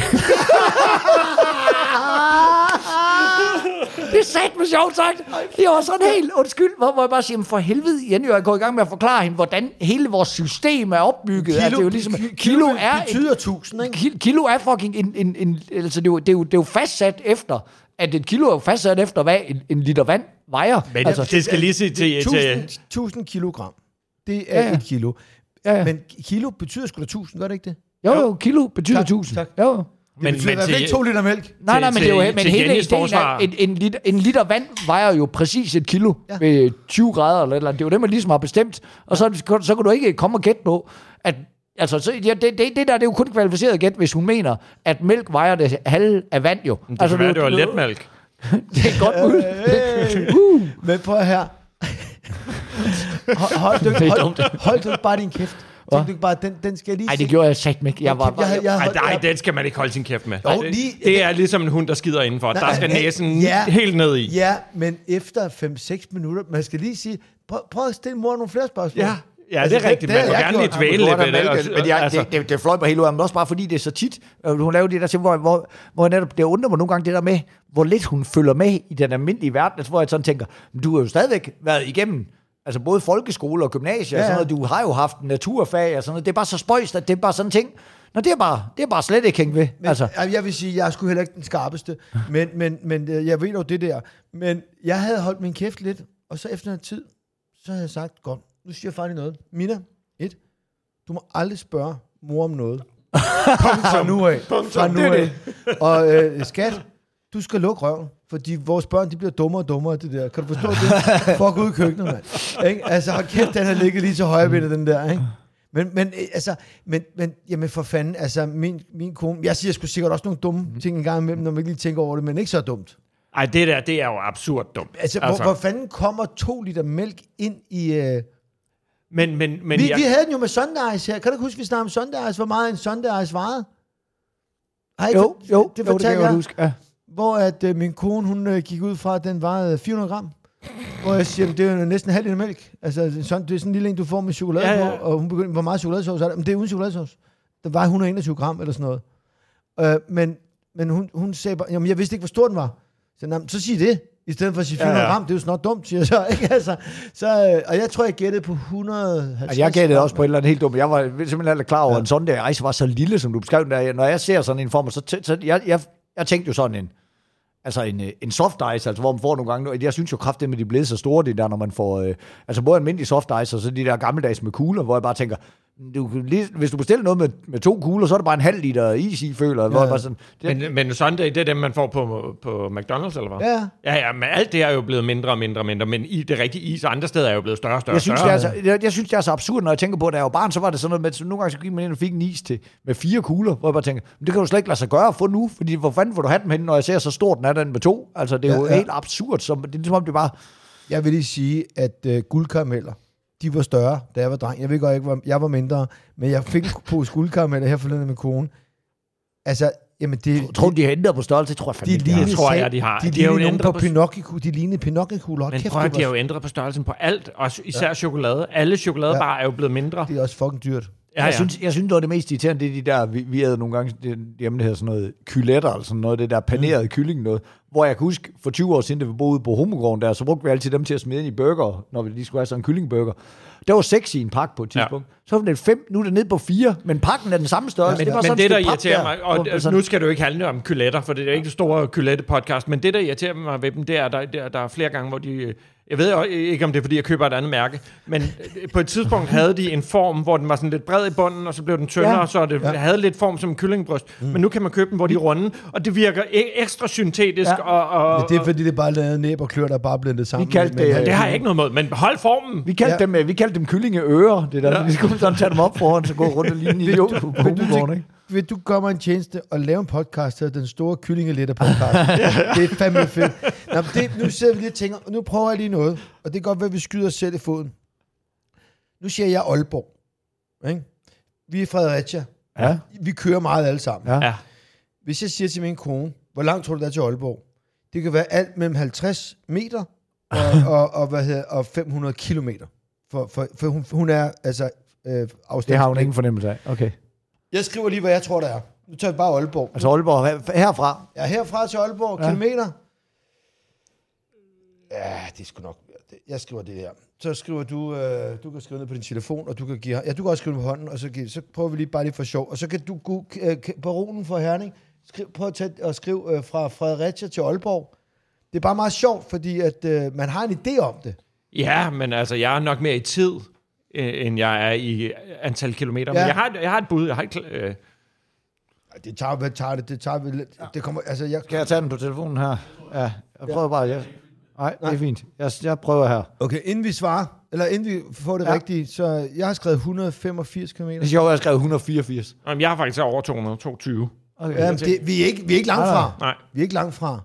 Det er satme sjovt sagt. Det var sådan helt undskyld, hvor, hvor jeg bare siger, for helvede, Jenny, jeg går i gang med at forklare hende, hvordan hele vores system er opbygget. Kilo, altså, det er jo ligesom, kilo, kilo er betyder tusind, ikke? Kilo er fucking en, en, en altså det er, jo, det, er jo, det er jo fastsat efter, at et kilo er jo fastsat efter, hvad en, en liter vand vejer. Men altså, det skal lige sige til... tusind, tusind kilogram. Det er ja. et kilo. Ja, ja. Men kilo betyder sgu da tusind, gør det ikke det? Jo, jo, kilo betyder tak, tusind. Tak. Jo. Det men, betyder men i hvert fald ikke to liter mælk. Nej, nej, men til, det er jo men til hele ideen forsvar. er, en, en, liter, en liter vand vejer jo præcis et kilo ja. ved tyve grader eller et eller andet. Det er jo det, man ligesom har bestemt. Og så, så kan du ikke komme og gætte på, at altså, så, ja, det, det, det der det er jo kun kvalificeret gæt, hvis hun mener, at mælk vejer det halve af vand jo. Det altså, kan være, det var letmælk. Det er godt muligt. uh. Men prøv her. Hold, hold, du, hold, hold du bare din kæft. Tænk du ikke bare, den, den skal lige... Nej, det gjorde jeg sagt ikke. Jeg var bare... Jeg, jeg, jeg, nej, den skal man ikke holde sin kæft med. Jo, det, lige, det er ligesom en hund, der skider indenfor. Nej, der skal næsen ja, helt ned i. Ja, men efter fem seks minutter, man skal lige sige, prøv, prøv at stille mor nogle flere spørgsmål. Ja. Ja, altså, det er rigtigt. Man må gerne lige dvæle lidt ved det. Men jeg, altså. det, det, det fløj mig helt ud af, men også bare fordi det er så tit. Hun laver det der, hvor, hvor, hvor netop, det undrer mig nogle gange det der med, hvor lidt hun følger med i den almindelige verden. Altså, hvor jeg sådan tænker, du har jo stadigvæk været igennem altså både folkeskole og gymnasie ja, ja. Og sådan noget. Du har jo haft naturfag og sådan noget. Det er bare så spøjst, at det er bare sådan en ting. Nå, det er bare, det er bare slet ikke hængt ved. Men, altså. Jeg vil sige, jeg er sgu heller ikke den skarpeste, men, men, men jeg ved jo det der. Men jeg havde holdt min kæft lidt, og så efter en tid, så havde jeg sagt, godt, nu siger jeg faktisk noget. Mina, et, du må aldrig spørge mor om noget. Fra nu af. Fra nu af. Og øh, skat, du skal lukke røven, fordi vores børn, de bliver dummere og dummere, det der. Kan du forstå det? For at gå ud i køkkenet, mand. Ikke? Altså, hold kæft, den har ligget lige til højrebenet, den der, ikke? Men, men, altså, men, men, jamen for fanden, altså, min, min kone, jeg siger sgu sikkert også nogle dumme ting en gang imellem, når man ikke lige tænker over det, men ikke så dumt. Ej, det der, det er jo absurd dumt. Altså, altså. Hvor, hvor fanden kommer to liter mælk ind i... Øh... Men, men, men vi, jeg... vi havde den jo med Sunday Ice her. Kan du ikke huske, vi snakkede om Sunday Ice? Hvor meget en Sunday Ice varede? Ej, jo, jo, det, jo, det kan jeg huske. Ja. Hvor at øh, min kone, hun øh, gik ud fra, at den varede fire hundrede gram. Hvor jeg siger, det er jo næsten halv liter mælk. Altså, sådan, det er sådan en lille en, du får med chokolade ja, ja. på, og hun begyndte, hvor meget chokoladesauce er det? Men det er uden chokoladesauce. Der var et hundrede og enogtyve gram eller sådan noget. Øh, men men hun, hun sagde bare, jamen jeg vidste ikke, hvor stor den var. Så, så sig det, i stedet for at sige fire hundrede ja, ja. gram. Det er jo snart dumt, siger jeg så. Ikke? Altså, så øh, og jeg tror, jeg gættede på et hundrede og halvtreds. Jeg gættede også på et eller andet helt dumt. Jeg var simpelthen aldrig klar over, ja. En Sunday Ice var så lille, som du beskrev den der. Når jeg ser sådan en form, så, t- så jeg, jeg, jeg tænkte jo sådan en, altså en, en soft ice, altså hvor man får nogle gange, jeg synes jo kraftigt, med de er blevet så store, det der, når man får, øh, altså både almindelig soft ice, og så de der gammeldags med kugler, hvor jeg bare tænker, du, lige, hvis du bestiller noget med, med to kugler, så er det bare en halv liter is i, føler jeg. Ja. Bare sådan, det, men, men Sunday, det er dem, man får på, på McDonald's, eller hvad? Ja. Ja, ja, men alt det er jo blevet mindre og mindre og mindre, men i det rigtige is andre steder er jo blevet større og større. Jeg synes, større. Det er, altså, jeg, jeg synes, det er så absurd, når jeg tænker på, at da jeg var barn, så var det sådan noget med, så nogle gange så gik man ind og fik en is til, med fire kugler, hvor jeg bare tænker, men det kan du slet ikke lade sig gøre at få nu, fordi hvor fanden får du have dem hen, når jeg ser så stort den er den med to? Altså, det er ja, jo ja. helt absurd, så det er ligesom om det bare... Jeg vil lige sige, at uh, guldkarameller, de var større, da jeg var dreng. Jeg ved godt ikke, jeg var mindre, men jeg fik på guldkarameller her forleden med kone. Altså, jamen det... Jeg tror, de har ændret på størrelse, tror jeg fandme de lignede, tror jeg, de har. De, de, de, de, de, på Pinocchio, de lignede Pinocchio-kugler. Men prøv at de har jo ændret på størrelsen på alt, og især ja. chokolade. Alle chokoladebarer ja. er jo blevet mindre. Det er også fucking dyrt. Ja, ja. Jeg, synes, jeg synes, det var det mest irriterende, det er de der, vi, vi havde nogle gange hjemme, det her sådan noget kyletter, eller sådan noget, det der panerede mm. kylling noget, hvor jeg kan huske, for tyve år siden, da vi boede på Humlegården der, så brugte vi altid dem til at smide ind i burger, når vi lige skulle have sådan en kyllingburger. Der var seks i en pakke på et tidspunkt. Ja. Så var det fem, nu er det ned på fire, men pakken er den samme størrelse. Ja, men det, men det der irriterer mig, og der, nu skal du ikke handle om kyletter, for det er ikke det store kylette-podcast, men det der irriterer mig ved dem, det er, der, der, der er flere gange, hvor de... Jeg ved ikke, om det er, fordi jeg køber et andet mærke, men på et tidspunkt havde de en form, hvor den var sådan lidt bred i bunden, og så blev den tyndere, ja. og så det ja. havde lidt form som en kyllingebryst. Mm. Men nu kan man købe dem, hvor de er runde, og det virker ekstra syntetisk. Ja. Og, og, men det er, fordi det bare lavede næb og klør, der bare blendet sammen. Vi kaldte med, det, med, det har jeg ikke noget mod, men hold formen. Vi kaldte, ja. dem, vi kaldte dem kyllingeører, det der. Ja. Vi skulle sådan tage dem op foran, så gå rundt og ligne en idiot på Humlegården, ikke? Vil du gøre mig en tjeneste og lave en podcast til den store kyllingeletter-podcast? Det er fandme fedt. Nå, det, nu sidder vi lige og tænker, nu prøver jeg lige noget, og det kan godt være, at vi skyder os selv i foden. Nu siger jeg Aalborg. Ikke? Vi er Fredericia. Ja. Vi kører meget alle sammen. Ja. Hvis jeg siger til min kone, hvor langt tror du, der er til Aalborg? Det kan være alt mellem halvtreds meter og, og, og, hvad hedder, og fem hundrede kilometer. For, for, for hun, hun er altså øh, afstands. Det har hun ingen fornemmelse af. Okay. Jeg skriver lige, hvad jeg tror, der er. Nu tager vi bare Aalborg. Altså Aalborg, her- herfra? Ja, herfra til Aalborg, Ja. kilometer. Ja, det er sgu nok. Jeg skriver det her. Så skriver du, øh, du kan skrive ned på din telefon, og du kan give, ja, du kan også skrive på hånden, og så, give, så prøver vi lige bare lige for sjov. Og så kan du gå øh, baronen for Herning, skriv, prøv at tage og skrive øh, fra Fredericia til Aalborg. Det er bare meget sjovt, fordi at øh, man har en idé om det. Ja, men altså, jeg er nok mere i tid, øh, end jeg er i antal kilometer. Ja. Ja. Men jeg har, jeg har et bud. Jeg har et, kl- øh, Ej, Det tager, hvad tager det? Det tager vi lidt. Det kommer, altså, jeg, Skal jeg tage den på telefonen her? Ja, jeg prøver bare. Jeg... Nej, det er fint. Jeg, jeg prøver her. okay, inden vi svarer, eller inden vi får det Ja. ja. rigtige, så jeg har skrevet et hundrede og femogfirs kilometer. Det er sjovt, at jeg skrev et hundrede og fireogfirs. jamen, jeg har faktisk over to hundrede og toogtyve. Okay. Ja, det, vi, er ikke, vi er ikke langt Nej, fra. Nej. Vi er ikke langt fra.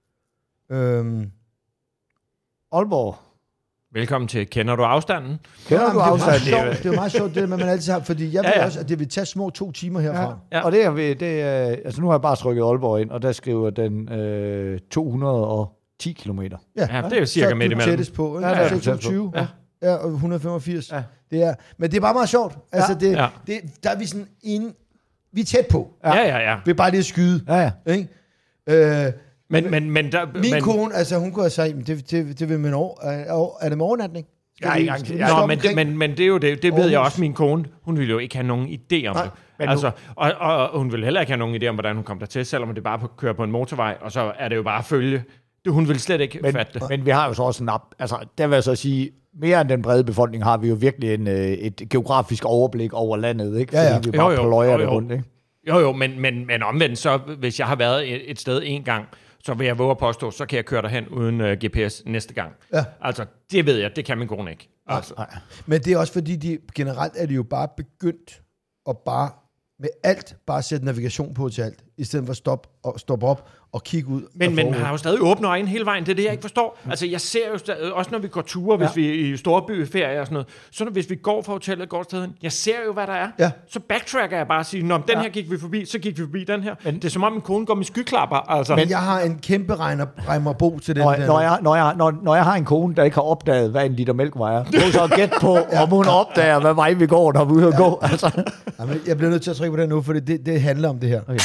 Øhm, Aalborg. Velkommen til Kender du afstanden? Kender Jamen, du det er jo afstand? meget sjovt, det er jo meget sjovt, det der med, man altid har, fordi jeg Ja, ved ja. også, at det vil tage små to timer herfra. Ja. Ja. Og det er, ved- det er, altså nu har jeg bare trykket Aalborg ind, og der skriver den øh, to hundrede og ti kilometer. Ja, det er jo cirka så midt du imellem. tættest på, ikke? Ja, Ja, det er du tæt på. seksogtyve. Ja. Ja, og et hundrede og femogfirs. Ja. Det er, men det er bare meget sjovt. Altså, det, Ja. det, der er vi sådan inde, vi er tæt på. Ja, ja, ja. Vi er bare lige at skyde. Ja, ja. Ikke? Øh, Men, men, men, der, min men, kone, altså hun kunne have sagt, "Men det, det, det vil man over, er, er det med overnatning? Skal Jeg er vi- ikke engang- skal vi Ja, stoppe Nå, men, det, omkring?" men, men det er jo det, det ved jeg Aarhus. også, min kone, hun ville jo ikke have nogen idé om Nej, det. men nu- Altså, og, og, og hun ville heller ikke have nogen idé om, hvordan hun kom dertil, selvom det bare på, kører på en motorvej, og så er det jo bare at følge. Det, hun ville slet ikke Men, fatte det. men vi har jo så også en app. Altså, der vil jeg så sige, mere end den brede befolkning har vi jo virkelig en, øh, et geografisk overblik over landet, ikke? Ja, ja. Fordi vi bare Jo, jo, pløjer jo, det jo. rundt, ikke? Jo, jo, men, men, men omvendt, så hvis jeg har været et, et sted en gang, så vil jeg våge at påstå, så kan jeg køre derhen uden uh, G P S næste gang. Ja. Altså, det ved jeg, det kan min kone ikke. Altså, Nej. Men det er også fordi, de, generelt er de jo bare begyndt at bare med alt bare sætte navigation på til alt, i stedet for at stoppe og stoppe op og kigge ud. Men, og men man forud. har jo stadig åbne øjne hele vejen. Det er det, jeg ikke forstår. Altså, jeg ser jo stadig, også når vi går ture, hvis Ja. vi er i storbyferie og sådan noget, så når, hvis vi går fra hotellet og går sted hen, jeg ser jo, hvad der er. Ja. Så backtracker jeg bare og siger, nå, den Ja. her gik vi forbi, så gik vi forbi den her. Men det er som om, min kone går med skyklapper. Altså. Men jeg har en kæmpe regner, regnerbo til den Når, der. når, jeg, når, jeg, når, når jeg har en kone, der ikke har opdaget, hvad en liter mælk vejer, så må så gætte på, om hun opdager, hvad vej vi går, når vi er ude at gå. Altså. Jamen, jeg bliver nødt til at trykke på den nu, for det, det, det handler om det her. Okay.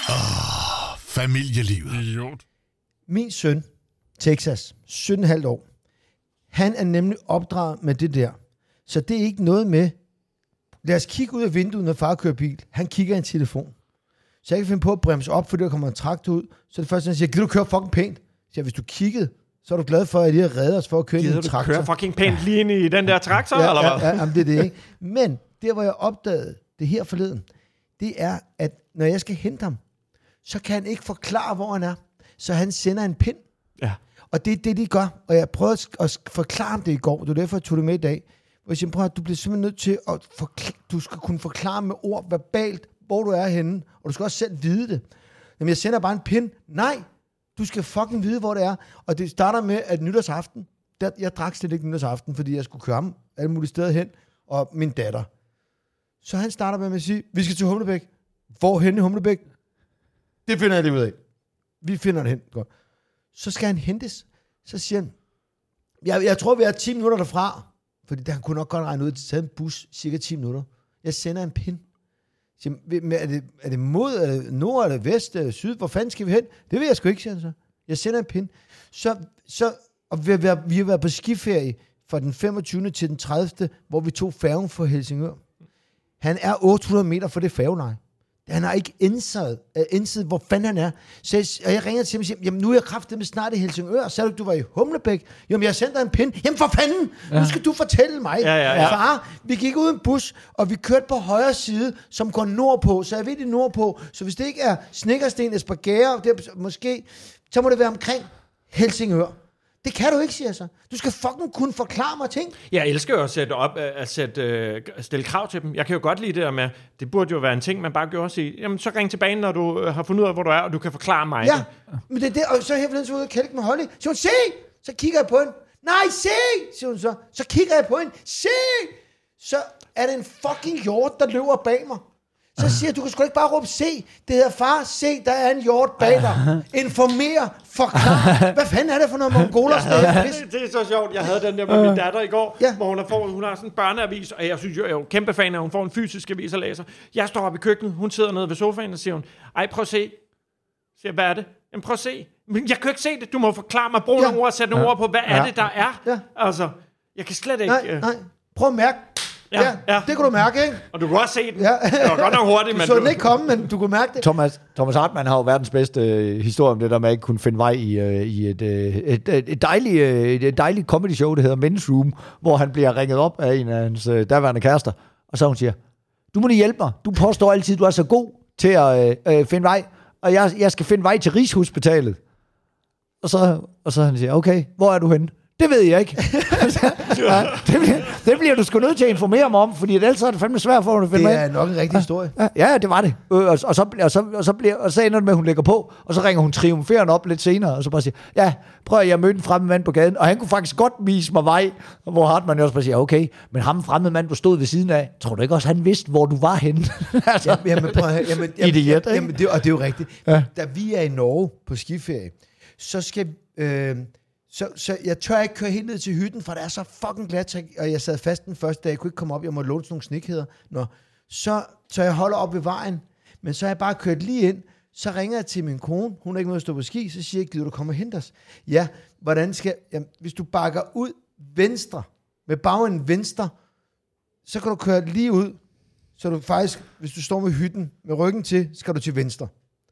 Familielivet. Idiot. Min søn, Texas, sytten komma fem år, han er nemlig opdraget med det der. Så det er ikke noget med, lad os kigge ud af vinduet, når far kører bil. Han kigger i en telefon. Så jeg kan finde på at bremse op, fordi der kommer en traktor ud. Så det første, han siger, gider du køre fucking pænt? Så jeg, hvis du kiggede, så er du glad for, at de har reddet os for at køre ind i Gider en du traktor. køre fucking pænt lige ind i den der traktor, ja, eller hvad? ja, ja, jamen, det er det, ikke? Men der, hvor jeg opdagede det her forleden, det er, at når jeg skal hente ham, så kan han ikke forklare, hvor han er. Så han sender en pind. Ja. Og det er det, de gør. Og jeg prøvede at, at forklare ham det i går. Det var derfor, jeg tog det med i dag. Hvor jeg siger, prøv at du bliver simpelthen nødt til at forkl- du skal kunne forklare med ord verbalt, hvor du er henne. Og du skal også selv vide det. Jamen, jeg sender bare en pind. Nej, du skal fucking vide, hvor det er. Og det starter med, at nytårsaften, der, jeg drak slet ikke nytårsaften, fordi jeg skulle køre ham alle mulige steder hen. Og min datter. Så han starter med at sige, vi skal til Humlebæk. Hvor hen i Humlebæk? Det finder jeg det ud af. Vi finder det hen. Godt. Så skal han hentes. Så siger han, jeg, jeg tror, vi er ti minutter derfra. Fordi der, han kunne nok godt regne ud, at det tager en bus cirka ti minutter. Jeg sender en pind. Siger, er, det, er det mod, er det nord, er det vest, er det syd? Hvor fanden skal vi hen? Det vil jeg sgu ikke, siger han så. Jeg sender en pind. Så, så og vi, har været, vi har været på skiferie fra den femogtyvende til den tredivte, hvor vi tog færgen fra Helsingør. Han er otte hundrede meter fra det færgeleje. Han har ikke indset, uh, indset, hvor fanden han er. Så jeg, og jeg ringer til ham og siger, jamen nu er jeg kraftedeme snart i Helsingør. Så du, du var i Humlebæk. Jamen jeg sendte dig en pind. Jamen for fanden, ja. Nu skal du fortælle mig. Ja, ja, ja. Far, vi gik ud i en bus, og vi kørte på højre side, som går nordpå. Så jeg ved det nordpå. Så hvis det ikke er Snekkersten, Esbjerg, det er, måske, så må det være omkring Helsingør. Det kan du ikke, siger jeg så. Du skal fucking kunne forklare mig ting. Jeg elsker jo at sætte op, at sætte, uh, stille krav til dem. Jeg kan jo godt lide det der med, det burde jo være en ting, man bare gjorde at sige, jamen så ring tilbage, når du har fundet ud af, hvor du er, og du kan forklare mig Ja, det. men det er det, og så hæver den så ud og kælke med Holly. Så hun, se! Så kigger jeg på hende. Nej, se! Siger hun så. Så kigger jeg på hende. Se! Så er det en fucking hjort, der løber bag mig. Så siger jeg, du kan sgu ikke bare råbe C. Det hedder far, C, der er en hjort bag dig. Informer, forklar. Hvad fanden er det for noget mongoler? Ja, det, det er så sjovt. Jeg havde den der med min datter i går, ja. hvor hun har, får, hun har sådan en børneavis, og jeg synes jo, jeg er jo kæmpe fan af, hun får en fysisk avis og læser. Jeg står oppe i køkkenet, hun sidder nede ved sofaen og siger hun, ej, prøv at se. Så siger, hvad er det? Jamen, prøv at se. Men jeg kan ikke se det. Du må forklare mig, brug ja. nogle ord, sætte nogle ja. ord på, hvad ja. er det, der er? Ja. Altså, jeg kan slet ikke... Nej, nej. Prøv at mærke. Ja, ja, ja, det kunne du mærke, ikke? Og du kunne også se den. Ja. Det var godt nok hurtigt, du men... så den ikke komme, men du kunne mærke det. Thomas, Thomas Hartmann har jo verdens bedste øh, historie om det der med at ikke kunne finde vej i, øh, i et, øh, et, et, et, dejligt, øh, et dejligt comedy show, der hedder Men's Room, hvor han bliver ringet op af en af hans øh, daværende kærester, og så hun siger, du må lige hjælpe mig. Du påstår altid, du er så god til at øh, finde vej, og jeg, jeg skal finde vej til Rigshospitalet. Og så, og så han siger, okay, hvor er du henne? Det ved jeg ikke. ja, det, bliver, det bliver du sgu nødt til at informere mig om, fordi ellers er det fandme svært for, at du finder Det er med. Nok en rigtig historie. Ja, ja, det var det. Og, og, og, så, og, så, og, så, bliver, og så ender det med, at hun lægger på, og så ringer hun triumferende op lidt senere, og så bare siger, ja, prøv at jeg mødte en fremmed mand på gaden, og han kunne faktisk godt vise mig vej, hvor Hartmann også bare siger, okay, men ham fremmede mand, du stod ved siden af, tror du ikke også, han vidste, hvor du var henne? altså, jamen, prøv at høre, jamen, jamen, idiot, jamen, jamen, det, og det er jo rigtigt. Ja. Da vi er i Norge på skiferie, så skal... Øh, Så, så jeg tør ikke køre helt ned til hytten, for det er så fucking glat, og jeg sad fast den første dag, jeg kunne ikke komme op, jeg måtte låne sådan nogle snikheder. Nå, så, så jeg holder op ved vejen, men så har jeg bare kørt lige ind, så ringer jeg til min kone, hun er ikke med at stå på ski, så siger jeg, gider du komme og hente os? Ja, hvordan skal, jamen, hvis du bakker ud venstre, med bagenden venstre, så kan du køre lige ud, så du faktisk, hvis du står med hytten, med ryggen til, skal du til venstre.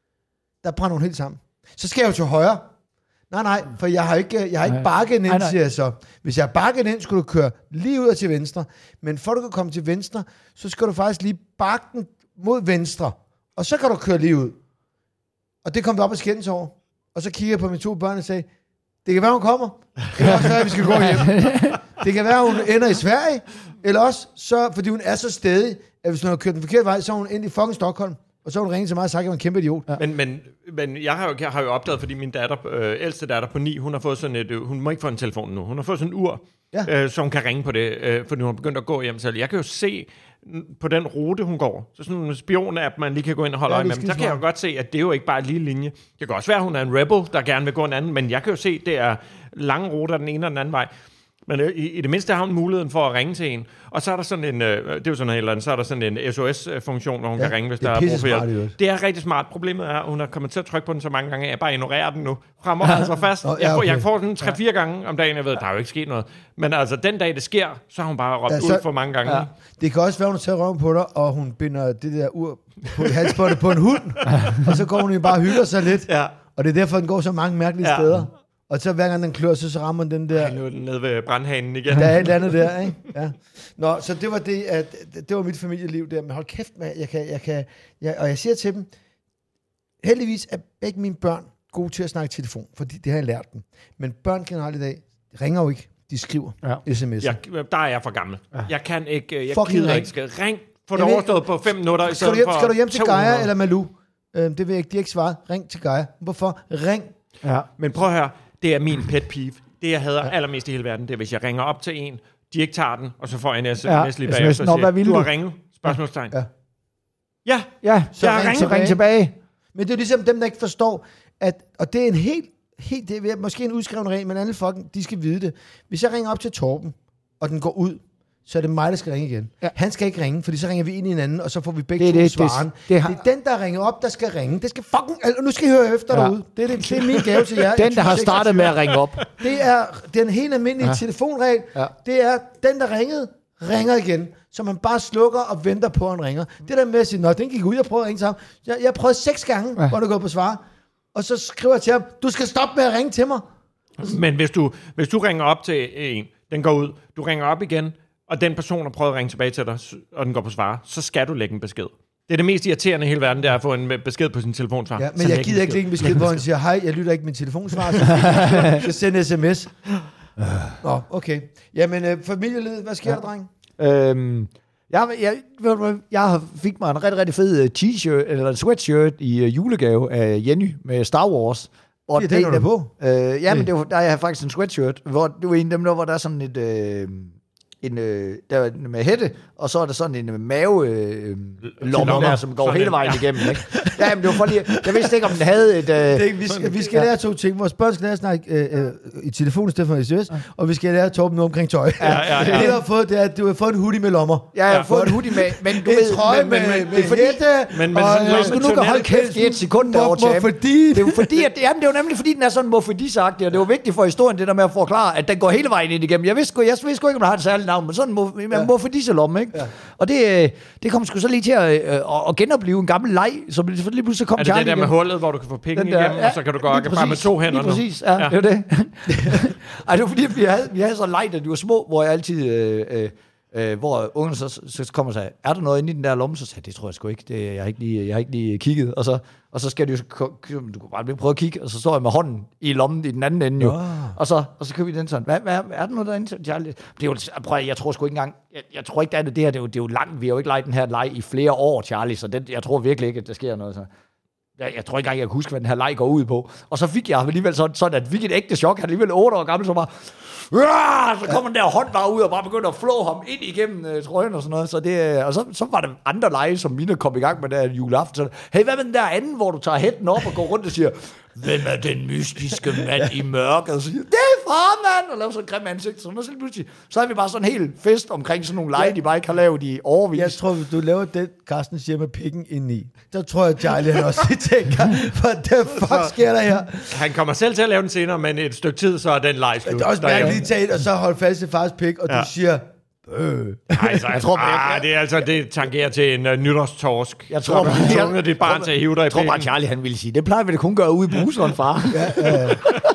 Der brænder hun helt sammen. Så skal jeg jo til højre. Nej, nej, for jeg har ikke, jeg har ikke bakket ind, nej, nej. siger jeg så. Hvis jeg har bakket ind, skulle du køre lige ud og til venstre. Men for du kan komme til venstre, så skal du faktisk lige bakke den mod venstre. Og så kan du køre lige ud. Og det kom vi op og skændes over. Og så kigger jeg på mine to børn og sagde, det kan være, hun kommer. Det kan også være, at vi skal gå hjem. Det kan være, hun ender i Sverige. Eller også, så, fordi hun er så stædig, at hvis hun har kørt den forkerte vej, så er hun ind i fucking Stockholm. Og så har hun ringet til mig og sagt, at jeg var en kæmpe idiot. Ja. Men, men, men jeg, har jo, jeg har jo opdaget, fordi min datter, øh, ældste datter på ni, hun har fået sådan et, øh, hun må ikke få en telefon nu, hun har fået sådan en ur, ja. øh, så hun kan ringe på det, øh, fordi hun har begyndt at gå hjem selv. Jeg kan jo se på den rute, hun går, så sådan en spion-app, man lige kan gå ind og holde ja, øje med, så kan jeg jo godt se, at det er jo ikke bare en lille linje. Det kan også være, at hun er en rebel, der gerne vil gå en anden, men jeg kan jo se, at det er lange ruter den ene og den anden vej. Men øh, i, i det mindste har hun muligheden for at ringe til en. Og så er der sådan en, øh, det er jo sådan en eller anden, så er der sådan en S O S-funktion, hvor hun ja, kan ringe, hvis der er brug for hjælp. Det er rigtig smart. Problemet er, at hun har kommet til at trykke på den så mange gange, at jeg bare ignorerer den nu. Fremover altså fast. Oh, ja, okay. Jeg får den tre-fire gange om dagen, jeg ved, der er jo ikke sket noget. Men altså, den dag det sker, så har hun bare råbt ja, så, ud for mange gange. Ja. Det kan også være, hun tager røven på dig, og hun binder det der ur på halsbåndet på en hund, og så går hun jo bare og hygger sig lidt. Ja. Og det er derfor, den går så mange mærkelige ja. steder. Og så hver gang den klør, så, så rammer den der... Ej, nu er den nede ved brandhanen igen. Der er et andet der, ikke? Ja. Nå, så det var det, at, det var mit familieliv der. Men hold kæft, man, jeg kan, jeg kan, jeg, og jeg siger til dem, heldigvis er begge mine børn gode til at snakke telefon, fordi det har jeg lært dem. Men børn generelt i dag ringer jo ikke, de skriver ja. sms'er. Jeg, der er jeg for gammel. Ja. Jeg kan ikke, jeg Fucking gider ring. ikke. Skal ring, få det overstået på fem minutter. Skal du hjem, skal du hjem til Gaia eller Malou? Øhm, det vil jeg ikke, de har ikke svaret. Ring til Gaia. Hvorfor? Ring. Ja. Men prøv at høre. Det er min pet peeve. Det, jeg hader ja. allermest i hele verden, det er, hvis jeg ringer op til en, de ikke tager den, og så får jeg en sms ja. lige bag, og så siger, du, du har ringet? Spørgsmålstegn. Ja. Ja, ja. Så, ring, ring, så ring tilbage. Men det er ligesom dem, der ikke forstår, at, og det er en helt, helt det er måske en udskreven regel, men alle fucking, de skal vide det. Hvis jeg ringer op til Torben, og den går ud, så er det mig, der skal ringe igen. Ja. Han skal ikke ringe, fordi så ringer vi ind i hinanden, og så får vi begge det, to det, svaren. Det, det, har... det er den, der ringer op, der skal ringe. Det skal fucking... Altså, nu skal I høre efter ja. derude. Det er, det, det er min gave til jer. Den, der har startet med at ringe op. Det er den helt almindelige ja. telefonregel. Ja. Det er den, der ringede, ringer igen. Så man bare slukker og venter på, at han ringer. Det der med at sige, nå, den gik ud, jeg prøvede at ringe til ham. Jeg, jeg prøvede seks gange, ja. hvor det går på svar. Og så skriver jeg til ham, du skal stoppe med at ringe til mig. Men hvis du, hvis du ringer op til en, den går ud, du ringer op igen, og den person har prøvet at ringe tilbage til dig, og den går på svar, så skal du lægge en besked. Det er det mest irriterende i hele verden, det er at få en besked på sin telefonsvar. Ja, men så jeg gider ikke lægge en besked, hvor han siger, hej, jeg lytter ikke min telefonsvar, så send en sms. Nå, okay. Jamen, øh, familielivet, hvad sker ja. der, dreng? Øhm, jeg, jeg, jeg fik mig en rigtig, rigtig fed t-shirt, eller en sweatshirt i uh, julegave af Jenny med Star Wars. Og det er den, på? Øh, ja, men det var, der er faktisk en sweatshirt, hvor det var en af dem, der, hvor der er sådan et... Øh, en øh, der med hætte, og så er der sådan en mave øh, lomme der, som går sådan hele vejen ja. igennem. Ikke? Ja, men det var for lige, jeg vidste ikke, om den havde et... Øh, det, vi skal, vi skal lære to ting. Vores børn skal lære at snakke øh, øh, i telefonen i stedet for i sms, og vi skal lære at tåbe noget omkring tøj. Ja, ja, ja. Det, du har fået, det er, at du har fået en hoodie med lommer. Ja, jeg har fået en hoodie med, men du ved... En trøje med, med, med hætte, men, men, og... Hvis du nu kan holde kæft i et sekund derovre, Cham. Det er jo fordi, at, jamen, det er jo nemlig fordi, den er sådan Mofedi-sagtig, og det var vigtigt for historien, det der med at forklare, at den går hele vejen ind igennem. Jeg vidste, jeg vidste ikke, om der har et særligt navn, men sådan Mofedi-lomme, ikke? Ja. Og det, det kom sgu så lige til at, øh, at genopleve en gammel leg, så lige pludselig kom Charlie. Er det det der med hullet, hvor du kan få penge der, igennem, ja, og så kan du gå bare med to hænder nu? Præcis, ja, ja. Det var det. Ej, det var fordi, vi havde, vi havde sådan en leg, da de var små, hvor jeg altid... Øh, øh, Øh, hvor ungen så, så kommer og siger, er der noget inde i den der lomme? Så sagde jeg, det tror jeg sgu ikke, det, jeg, har ikke lige, jeg har ikke lige kigget. Og så, og så skal du jo, du kan bare prøve at kigge, og så står jeg med hånden i lommen i den anden ende jo. Oh. Og så, og så køber vi den sådan, hvad, hvad, er der noget derinde? Det er jo, prøv, jeg tror sgu ikke engang, jeg, jeg tror ikke, det er det her, det er, jo, det er jo langt, vi har jo ikke leget den her leg i flere år, Charlie, så det, jeg tror virkelig ikke, at der sker noget så. Jeg, jeg tror ikke engang, jeg kan huske, hvad den her leg går ud på. Og så fik jeg alligevel sådan, sådan at vi fik et ægte chok, han alligevel otte år gammel, så bare, så kom den der hånd bare ud og bare begyndte at flå ham ind igennem øh, trøjen og sådan noget. Så det, og så, så var der andre lege, som mine kom i gang med der juleaften. Så, hey, hvad med den der anden, hvor du tager hætten op og går rundt og siger, hvem er den mystiske mand i mørket? Og så siger, det er far, mand! Og laver sådan en grim ansigt. Så, så, så er vi bare sådan en hel fest omkring sådan nogle lege, de bare ikke har lavet i overvis. Jeg tror, hvis du laver den, Carsten siger med pikken indeni, så tror jeg, Charlie han også tænker, hvad the fuck sker der her? Han kommer selv til at lave den senere, men et stykke tid, så er den lege slut. Det er også mærkeligt taget, og så holde fast i fars pik, og ja. Du siger... Øh. Nej, så jeg tror, ah, det er altså det tangerer til en uh, nytårstorsk. Jeg tror, man tunge det bare til at hive dig i Jeg tror bare, Charlie han ville sige, det plejer vi da kun gøre ude i bruseren, far. Ja, ja.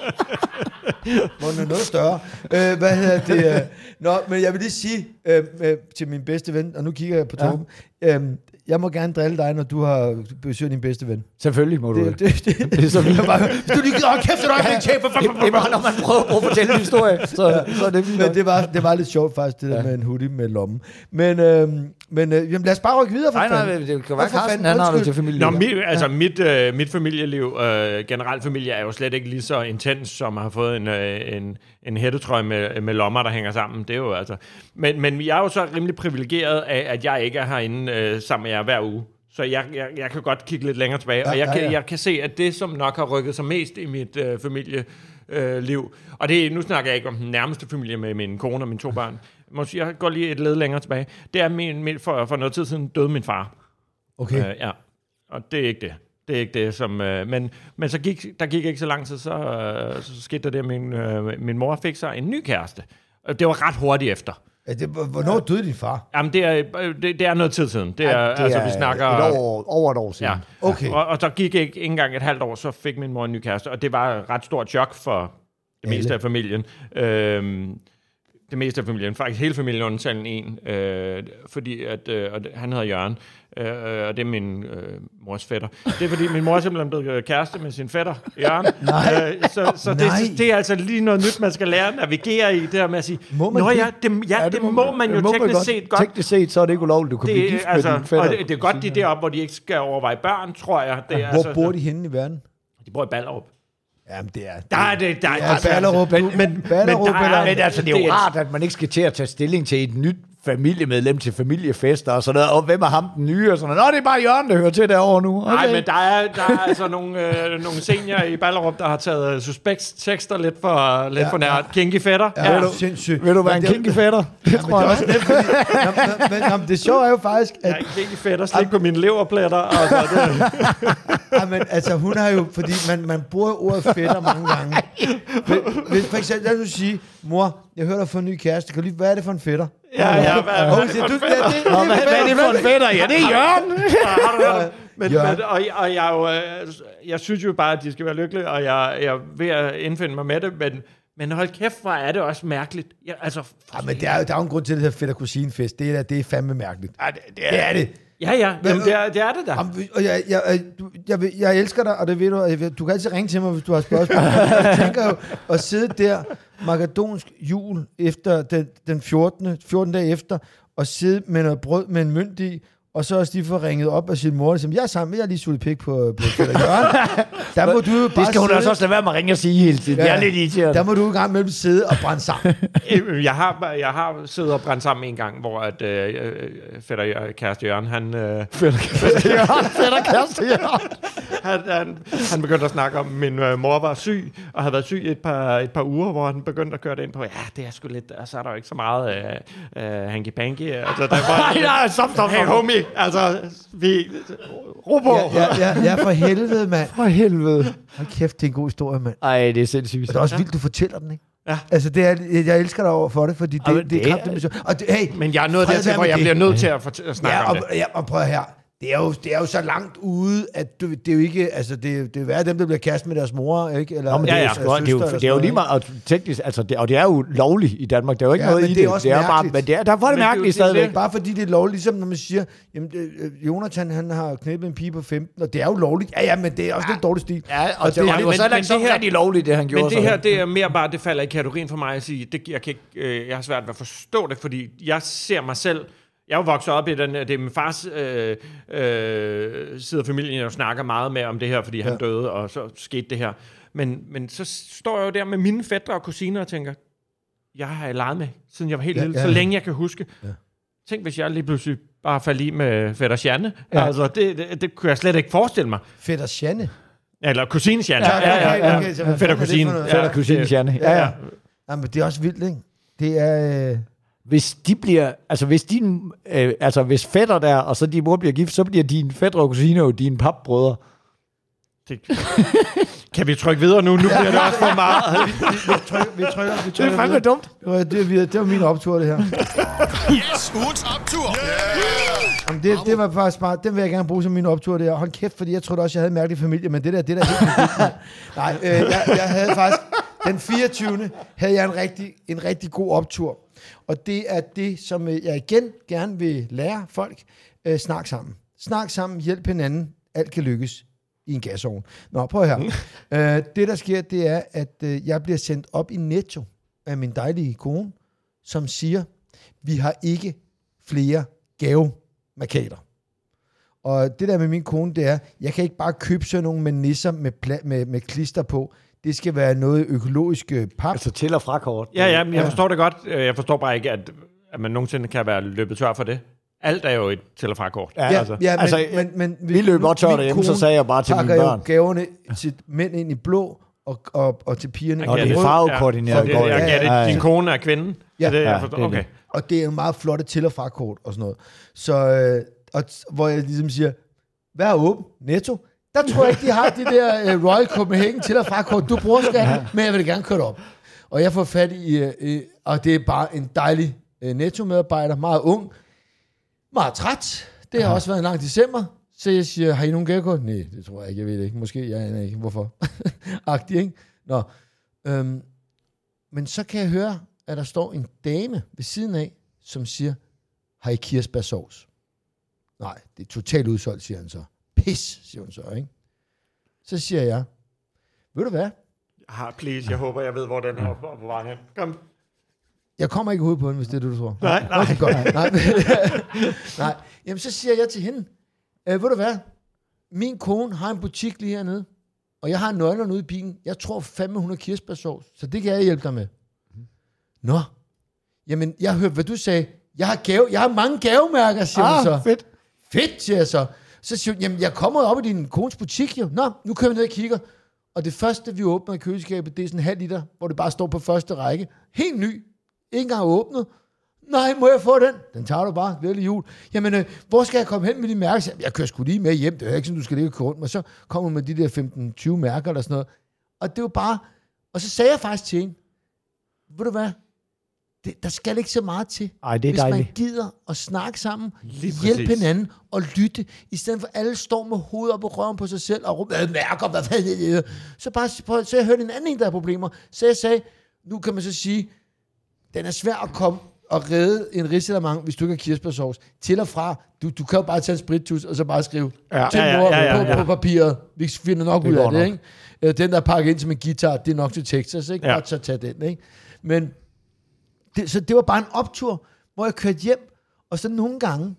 Hvor den er noget større. Øh, hvad hedder det? Øh, nå, men jeg vil lige sige øh, øh, til min bedste ven, og nu kigger jeg på Torben, ja. øh, jeg må gerne drille dig, når du har besøgt din bedste ven. Selvfølgelig må du det. Det, det, det, det er så vildt. Hvis du lige gider, kæft, så er det ikke bare, når man prøver at fortælle en historie, så, ja. så er det vildt. Men det var, det var lidt sjovt faktisk, det ja. Der med en hoodie med lommen. Men, øh, men øh, jamen, lad os bare rykke videre for nej, nej, nej, det kan være Carsten, han har det til familieliv. Nå, mit, altså ja. mit, øh, mit familieliv, øh, generelt familie, er jo slet ikke lige så intens, som har fået en, øh, en, en hættetrøje med, med lommer, der hænger sammen. Det er jo altså... Men, men jeg er jo så rimelig privilegeret af, at jeg ikke er herinde øh, sammen med jer hver uge. Så jeg, jeg, jeg kan godt kigge lidt længere tilbage, ja, og jeg, ja, ja. Kan, jeg kan se, at det, som nok har rykket sig mest i mit øh, familieliv, øh, og det, nu snakker jeg ikke om den nærmeste familie med min kone og mine to børn, måske jeg går lige et led længere tilbage, det er min, min, for, for noget tid siden døde min far. Okay. Øh, ja, og det er ikke det. Det er ikke det, som... Øh, men men så gik, der gik ikke så lang tid, så, øh, så skete der det, at min, øh, min mor fik sig en ny kæreste. Det var ret hurtigt efter. Ja, det, hvornår døde din far? Jamen, det er, det, det er noget tid siden. Det er, ja, det altså, er vi snakker... Et år, over et år siden. Ja. Okay. Og, og der gik ikke, ikke engang et halvt år, så fik min mor en ny kæreste, og det var et ret stort chok for det meste Alle. af familien. Øhm, det meste af familien, faktisk hele familien undtagen en, øh, fordi at, øh, og han hedder Jørgen, øh, og det er min øh, mors fætter. Det er fordi, min mor er simpelthen blevet kæreste med sin fætter, Jørgen. Nej. Øh, så så det, det er altså lige noget nyt, man skal lære at navigere i, det her med at sige, må man Nå det? ja, det, ja, ja, det, det må, må man jo må teknisk man set godt. Teknisk set, så er det ikke ulovligt, du kan det, blive gift altså, med din fætter. Og det, det er godt, de er deroppe, hvor de ikke skal overveje børn, tror jeg. Det er, hvor altså, bor de henne i verden? De bor i Ballerup. Jamen, det er... Det der er det, der er... Ja, Ballerup, men, men, men, Ballerup, men, der er, men altså, det er jo det, rart, at man ikke skal til at tage stilling til et nyt familiemedlem til familiefester og sådan noget, og hvem er ham den nye, og sådan noget. Nå, det er bare Jørgen, der hører til derovre nu. Okay. Nej, men der er, der er altså nogle, øh, nogle seniorer i Ballerup, der har taget suspekt-tekster lidt for, lidt ja, for nært. Ja. Kinky fætter. Ja, ja. Vil, du, vil du være en kinky fætter? Det ja, tror jeg også. Det, men, men, men, det sjove er jo faktisk, at... Jeg er en kinky fætter, slik på mine leverpletter. Og så det. Ja, men altså, hun har jo... Fordi man, man bruger ordet fætter mange gange. Hvis, for eksempel, lad os sige, mor, jeg hører dig få en ny kæreste. Kan du lige, hvad er det for en fætter? Ja, ja, hvad, hvad, hvad er det for en fætter? Hvad er det for en fætter? Ja, det er Jørgen. Men, men, og, og jeg, jo, jeg synes jo bare, at de skal være lykkelige, og jeg, jeg er ved at indfinde mig med det, men, men hold kæft, hvor er det også mærkeligt. Jeg, altså, ja, men der er, der er jo en grund til, at det her fætter kusinefest. Det er, det er fandme mærkeligt. Ja, det, det, er, det er det. Ja, ja, jamen, det, er, det er det da. Og jeg, jeg, jeg, jeg, jeg, jeg elsker dig, og det ved du, jeg, du kan altid ringe til mig, hvis du har spørgsmål. Jeg tænker jo at sidde der, makedonsk jul, efter den, den fjortende, fjorten dage efter, og sidde med noget brød med en mønt i, og så også lige få ringet op af sin mor, som jeg er sammen, jeg har lige suget pik på, på Fætter Jørgen. Der må du jo bare Det skal hun sidde, altså også lade være med at ringe og sige hele tiden. Ja, det er lidt irriterende. Der må du i gang med at sidde og brænde sammen. Jeg har, jeg har siddet og brændt sammen en gang, hvor at, øh, fætter kæreste Jørgen, han, øh, Fætter Jørgen, fætter kæreste Jørgen. han, han, han begyndte at snakke om, at min øh, mor var syg, og havde været syg et par, et par uger, hvor han begyndte at køre det ind på, ja, det er sgu lidt, og så er der jo ikke så meget øh, øh, hanky-panky. Altså, der var, Nej, nej, stop, stop, hey homie, altså, vi, ro på. Ja, ja, ja, ja, for helvede, mand. For helvede. Hold kæft, det er en god historie, mand. Ej, det er sindssygt. Og det er også vildt, du fortæller den, ikke? Ja. Altså, det er, jeg elsker dig over for det, fordi det, Jamen, det, det er det kraftigt mission. Og det, hey, Men jeg er nået fred dertil, være hvor med jeg det. bliver nødt til at, fortæ- at snakke Ja, om og, det. ja, og prøv her. Det er, jo, det er jo så langt ude, at du, det er jo ikke, altså det, er- det er jo værre dem, der bliver kastet med deres mor, ikke? Eller Nå, men det, Ja, er ja. jo, sgu- det, er jo, det er jo lige meget og teknisk, altså, det, og det er jo lovligt i Danmark. Der er jo ikke Ja, noget men i det er det. også Det er bare, mærkeligt. men det er, derfor er det Men det er jo- mærkeligt det er stadigvæk. det. Bare fordi det er lovligt, ligesom når man siger, jamen, øh, Jonathan, han har knippet en pige på femten, og det er jo lovligt. Ja, ja, men det er også ja. lidt dårlig stil. Ja, og, Og det, det- og det var men- så men ikke så det her- rigtig lovligt, det han gjorde. Men det så. her, det er mere bare, det falder i kategorien for mig at sige, det, jeg, kan ikke, øh, jeg har svært ved at forstå det, fordi jeg ser mig selv, jeg er jo vokset op i den, det er min fars øh, øh, side af familien, jeg snakker meget med om det her, fordi han Ja. døde, og så skete det her. Men, men så står jeg jo der med mine fætre og kusiner og tænker, jeg har leget med, siden jeg var helt Ja, lille, ja. så længe jeg kan huske. Ja. Tænk, hvis jeg lige pludselig bare faldt i med fætter Janne. Ja. Altså, det, det, det kunne jeg slet ikke forestille mig. Fætter Janne. Eller kusine Janne. Ja, ja, ja, okay, så hvad Fætter fanden er det kusine. for noget? Fætter kusine Janne. Ja, ja. Jamen, det er også vildt, ikke? Det er... Øh, Hvis de bliver, altså hvis din, øh, altså hvis fætter der, og så din mor bliver gift, så bliver dine fætter og kusiner jo dine papbrødre. Det, kan vi trykke videre nu? Nu bliver det også for meget. vi trykker, vi trykker, vi Det trykker. er fandme videre. dumt. Det var, det, var, det var min optur, det her. Yes, ugens optur. Yeah. Jamen, det, det var faktisk bare, den vil jeg gerne bruge som min optur, det her. Hold kæft, fordi jeg troede også, jeg havde en mærkelig familie, men det der, det der helt perfekt. Nej, øh, jeg, jeg havde faktisk, den fireogtyvende havde jeg en rigtig, en rigtig god optur. Og det er det, som øh, jeg igen gerne vil lære folk. Øh, snak sammen. Snak sammen, hjælp hinanden. Alt kan lykkes i en gasovn. Nå, prøv her. øh, det, der sker, det er, at øh, jeg bliver sendt op i Netto af min dejlige kone, som siger, vi har ikke flere gavemarkader. Og det der med min kone, det er, jeg kan ikke bare købe sådan nogle med nisser med, pla- med, med klister på. Det skal være noget økologisk øh, pap. Altså til og fra kort. Ja, ja, men jeg forstår det godt. Jeg forstår bare ikke, at, at man nogensinde kan være løbet tør for det. Alt er jo et til- og fra-kort. Ja, Ja, altså, ja, men, altså, men, men, vi løb også tør min derhjemme, så kone sagde jeg bare til mine pakker jo børn. gaverne til mænd ind i blå, og, og, og til pigerne Og i det er rød. farvekoordineret. Ja, så det, jeg Ja, gætter, ja, ja. din kone er kvinden. Ja. Ja, det, Ja, jeg forstår. det er Okay. det. Og det er jo meget flotte til- og fra-kort og sådan noget. Så, øh, og, hvor jeg ligesom siger, vær åben, Netto. Der tror jeg ikke, de har de der uh, Royal Copenhagen til- og fra-kort, du bruger skal, men jeg vil gerne køre det op. Og jeg får fat i, uh, uh, og det er bare en dejlig uh, Netto-medarbejder, meget ung, meget træt. Det har Aha. også været en lang december. Så jeg siger, har I nogen gavekort? Nej, det tror jeg ikke, jeg ved det ikke. Måske, jeg aner ikke, hvorfor. Agtig, ikke? Nå. Øhm, men så kan jeg høre, at der står en dame ved siden af, som siger, har I kirsebærsovs? Nej, det er totalt udsolgt, siger han så. Pis, siger hun så, ikke? Så siger jeg, ved du hvad? Ah, please, jeg håber, jeg ved, hvor den er på vejen hen. Kom. Jeg kommer ikke ud på hende, hvis det er det, du tror. Nej, nej. Okay, godt. Nej. nej. Jamen, så siger jeg til hende, øh, ved du hvad? Min kone har en butik lige hernede, og jeg har nøglerne ude i bilen. Jeg tror fandme, hun har kirsebærsovs, så det kan jeg hjælpe dig med. Nå. Jamen, jeg har hørt, hvad du sagde. Jeg har, gave, jeg har mange gavemærker, siger hun så. Ah, fedt. Fedt, siger jeg så. Så siger hun, jamen, jeg kommer op i din kones butik, jo. Nå, nu kører vi ned og kigger. Og det første, vi åbner i køleskabet, det er sådan en halv liter, hvor det bare står på første række. Helt ny. Ikke engang åbnet. Nej, må jeg få den? Den tager du bare. Glædelig jul. Jamen, øh, hvor skal jeg komme hen med de mærker? Jeg, jeg kører sgu lige med hjem. Det er ikke sådan, du skal ligge og køre rundt. Og så kommer hun med de der femten tyve mærker eller sådan noget. Og det var bare... Og så sagde jeg faktisk til hende, ved du hvad? Det, der skal ikke så meget til. Ej, det er hvis man dejligt. gider at snakke sammen, Lige hjælpe præcis. hinanden og lytte, i stedet for alle står med hovedet op og røven på sig selv og råber, hvad mærker, hvad fanden er det? Så bare prøv, så jeg hørte en anden en, der har problemer. Så jeg sagde, nu kan man så sige, den er svær at komme og redde en risalamande, hvis du ikke har kirsebærsovs. Til og fra, du, du kan jo bare tage en sprittus og så bare skrive Ja. til Ja, ja, mor ja, ja, på, ja. på papiret. Vi finder nok Det ud går af det, nok. ikke? Øh, Den, der er pakket ind som en guitar, det er nok til Texas, ikke? Ja. Godt så tage den, ikke? Men det, så det var bare en optur, hvor jeg kørte hjem, og så nogle gange,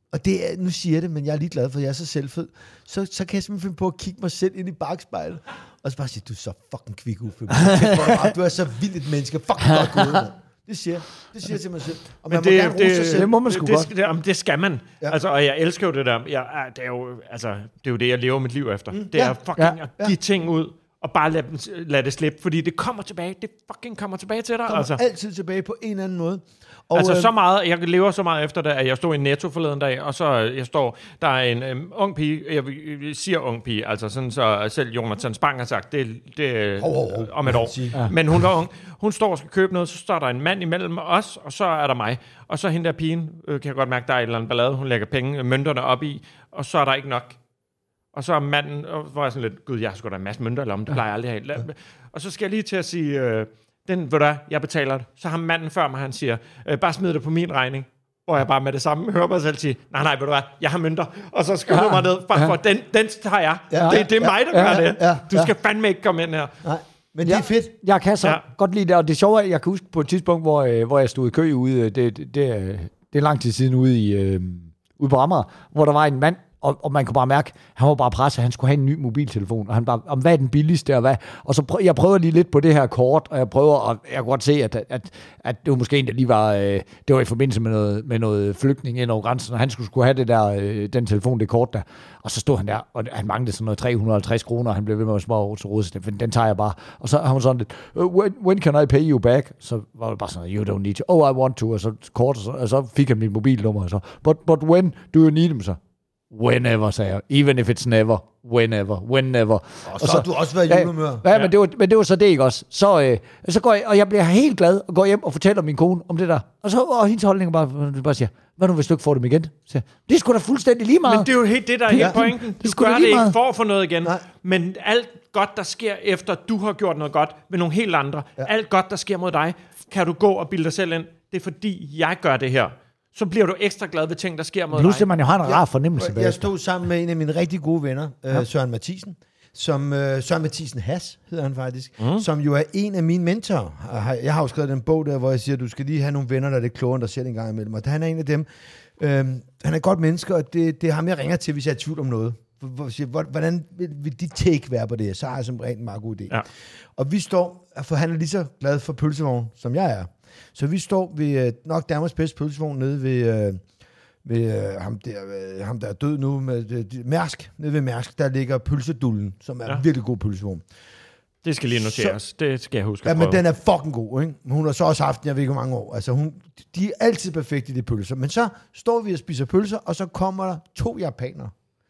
og det er, nu siger jeg det, men jeg er lige glad for, at jeg er så selvfed, så, så kan jeg simpelthen finde på at kigge mig selv ind i bagspejlet, og så bare sige, du er så fucking kvik, Uffe. Du er så vildt et menneske. Fucking godt gået, man. Det siger jeg. Det siger jeg til mig selv. Og man det, må gerne det, rose sig selv. Det må man sgu det, godt. Det, det, det skal man. Ja. Altså, og jeg elsker jo det der. Jeg, det, er jo, altså, det er jo det, jeg lever mit liv efter. Mm, det ja. er fucking Ja. at give ting ud, og bare lade, dem, lade det slippe, fordi det kommer tilbage. Det fucking kommer tilbage til dig. Kommer Altså. altid tilbage på en eller anden måde. Og, Altså øh, så meget, jeg lever så meget efter det, at jeg stod i Netto forleden dag, og så jeg står, der er en øhm, ung pige, jeg, jeg siger ung pige, altså sådan så selv Jonathan Spang har sagt, det, det Hov, hov, hov. om et år. Ja. Men hun var ung. Hun står og skal købe noget, så står der en mand imellem os, og så er der mig. Og så hende der pigen, øh, kan jeg godt mærke, der er et eller andet ballade, hun lægger penge, mønterne op i, og så er der ikke nok. Og så er manden, og hvor jeg sådan lidt, gud, jeg har sgu da en masse mønter eller om, det plejer jeg aldrig at have. Og så skal jeg lige til at sige, øh, den, ved du hvad, jeg betaler det. Så har manden før mig, han siger, øh, bare smid det på min regning. Og jeg bare med det samme hører mig selv sige, nej, nej, ved du hvad, jeg har mønter. Og så skynder jeg mig ned, bare for, den, den tager jeg. Ja, det, det er ja, mig, der ja, gør det. ja, Du ja. skal fandme ikke komme ind her. Nej, men det er fedt. Jeg kan så Ja. ja. godt lide det, og det sjove er, jeg kan huske på et tidspunkt, hvor, øh, hvor jeg stod i kø ude, det, det, det, det, det er lang tid siden ude, i, øh, ude på Amager, hvor der var en mand, og, og man kunne bare mærke, han var bare presset, han skulle have en ny mobiltelefon, og han bare, om hvad er den billigste, og hvad, og så prøv, jeg prøver lige lidt på det her kort, og jeg prøver, og jeg kan godt se, at, at, at det var måske en, der lige var, øh, det var i forbindelse med noget, med noget flygtning ind over grænsen, og han skulle, skulle have det der, øh, den telefon, det kort der, og så stod han der, og han manglede sådan noget tre hundrede og halvtreds kroner, og han blev ved med at små over til råd, den, den tager jeg bare, og så har hun sådan lidt, when, when can I pay you back? Så var det bare sådan, you don't need to, oh I want to, og så kort, og så, og så fik han mit mobilnummer, og så, but, but when do you need them, så? Whenever, sagde jeg. Even if it's never. Whenever. Whenever. Og, og så, så har du også været i julehumør. Ja, ja, men, det var, men det var så det ikke også. Så, øh, så går jeg, og jeg bliver helt glad, og går hjem og fortæller min kone om det der. Og så og hendes holdning bare, bare siger, hvad nu hvis du ikke får dem igen? Så, det er sgu da fuldstændig lige meget. Men det er jo helt det, der er Ja. hele pointen. Det er Du sgu da gør lige det ikke meget. for at få noget igen. Nej. Men alt godt, der sker efter, du har gjort noget godt med nogle helt andre. Ja. Alt godt, der sker mod dig, kan du gå og bilde dig selv ind. Det er fordi, jeg gør det her. Så bliver du ekstra glad ved ting, der sker mod Pludselig dig. man jo har en rar fornemmelse Jeg bagefter. stod sammen med en af mine rigtig gode venner, ja. Søren Mathisen, som øh, Søren Mathisen Has, hedder han faktisk, mm. som jo er en af mine mentorer. Jeg har jo skrevet den bog der, hvor jeg siger, du skal lige have nogle venner, der er lidt klogere end dig selv en gang imellem. Og han er en af dem. Øh, han er et godt menneske, og det, det er ham, jeg ringer til, hvis jeg er i tvivl om noget. Hvordan vil, vil dit take være på det? Så har jeg som rent en meget god idé. Ja. Og vi står, for han er lige så glad for pølsevogn, som jeg er. Så vi står ved nok Danmarks bedste pølsevogn nede ved, øh, ved øh, ham, der, øh, ham, der er død nu, med øh, Mærsk. Nede ved Mærsk, der ligger Pølsedullen, som er ja. en virkelig god pølsevogn. Det skal lige noteres. Så, det skal jeg huske ja, at prøve. men den er fucking god, ikke? Hun har så også haft den, jeg ved ikke hvor mange år. Altså, hun, de er altid perfekte, de pølser. Men så står vi og spiser pølser, og så kommer der to japanere.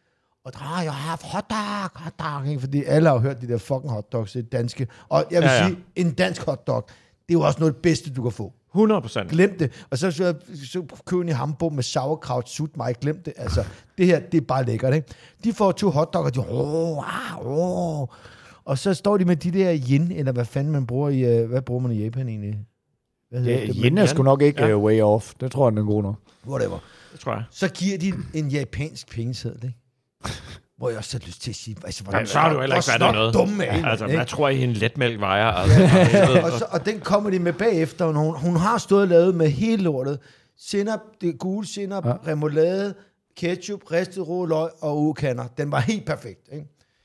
Og der, jeg har haft hotdog, hotdog, ikke? Fordi alle har jo hørt de der fucking hotdogs, det danske. Og jeg vil ja, ja. sige, en dansk hotdog, det er jo også noget af det bedste, du kan få. hundrede procent. Glem det. Og så, så, så køber i Hamburg med sauerkraut, sut mig, glem det. Altså, det her, det er bare lækkert, ikke? De får to hotdog, og de, åh, åh, åh. Og så står de med de der yin, eller hvad fanden man bruger i, hvad bruger man i Japan egentlig? Hvad Ja, det? Yin er sgu nok ikke ja. uh, way off. Det tror jeg, den er god nok. Whatever. Det tror jeg. Så giver de en japansk pengeseddel, ikke? Hvor jeg også har lyst til at sige, altså, Jamen, så har du heller ikke fattet noget. Dumme, ja, altså, ikke? jeg tror, I en letmælk vejer. Altså, ja. og, så, og den kommer de med bagefter, og hun, hun har stået og lavet med hele lortet. Sinap, det gule sinap, ja. remoulade, ketchup, ristet rå løg og ugekander. Den var helt perfekt, ikke?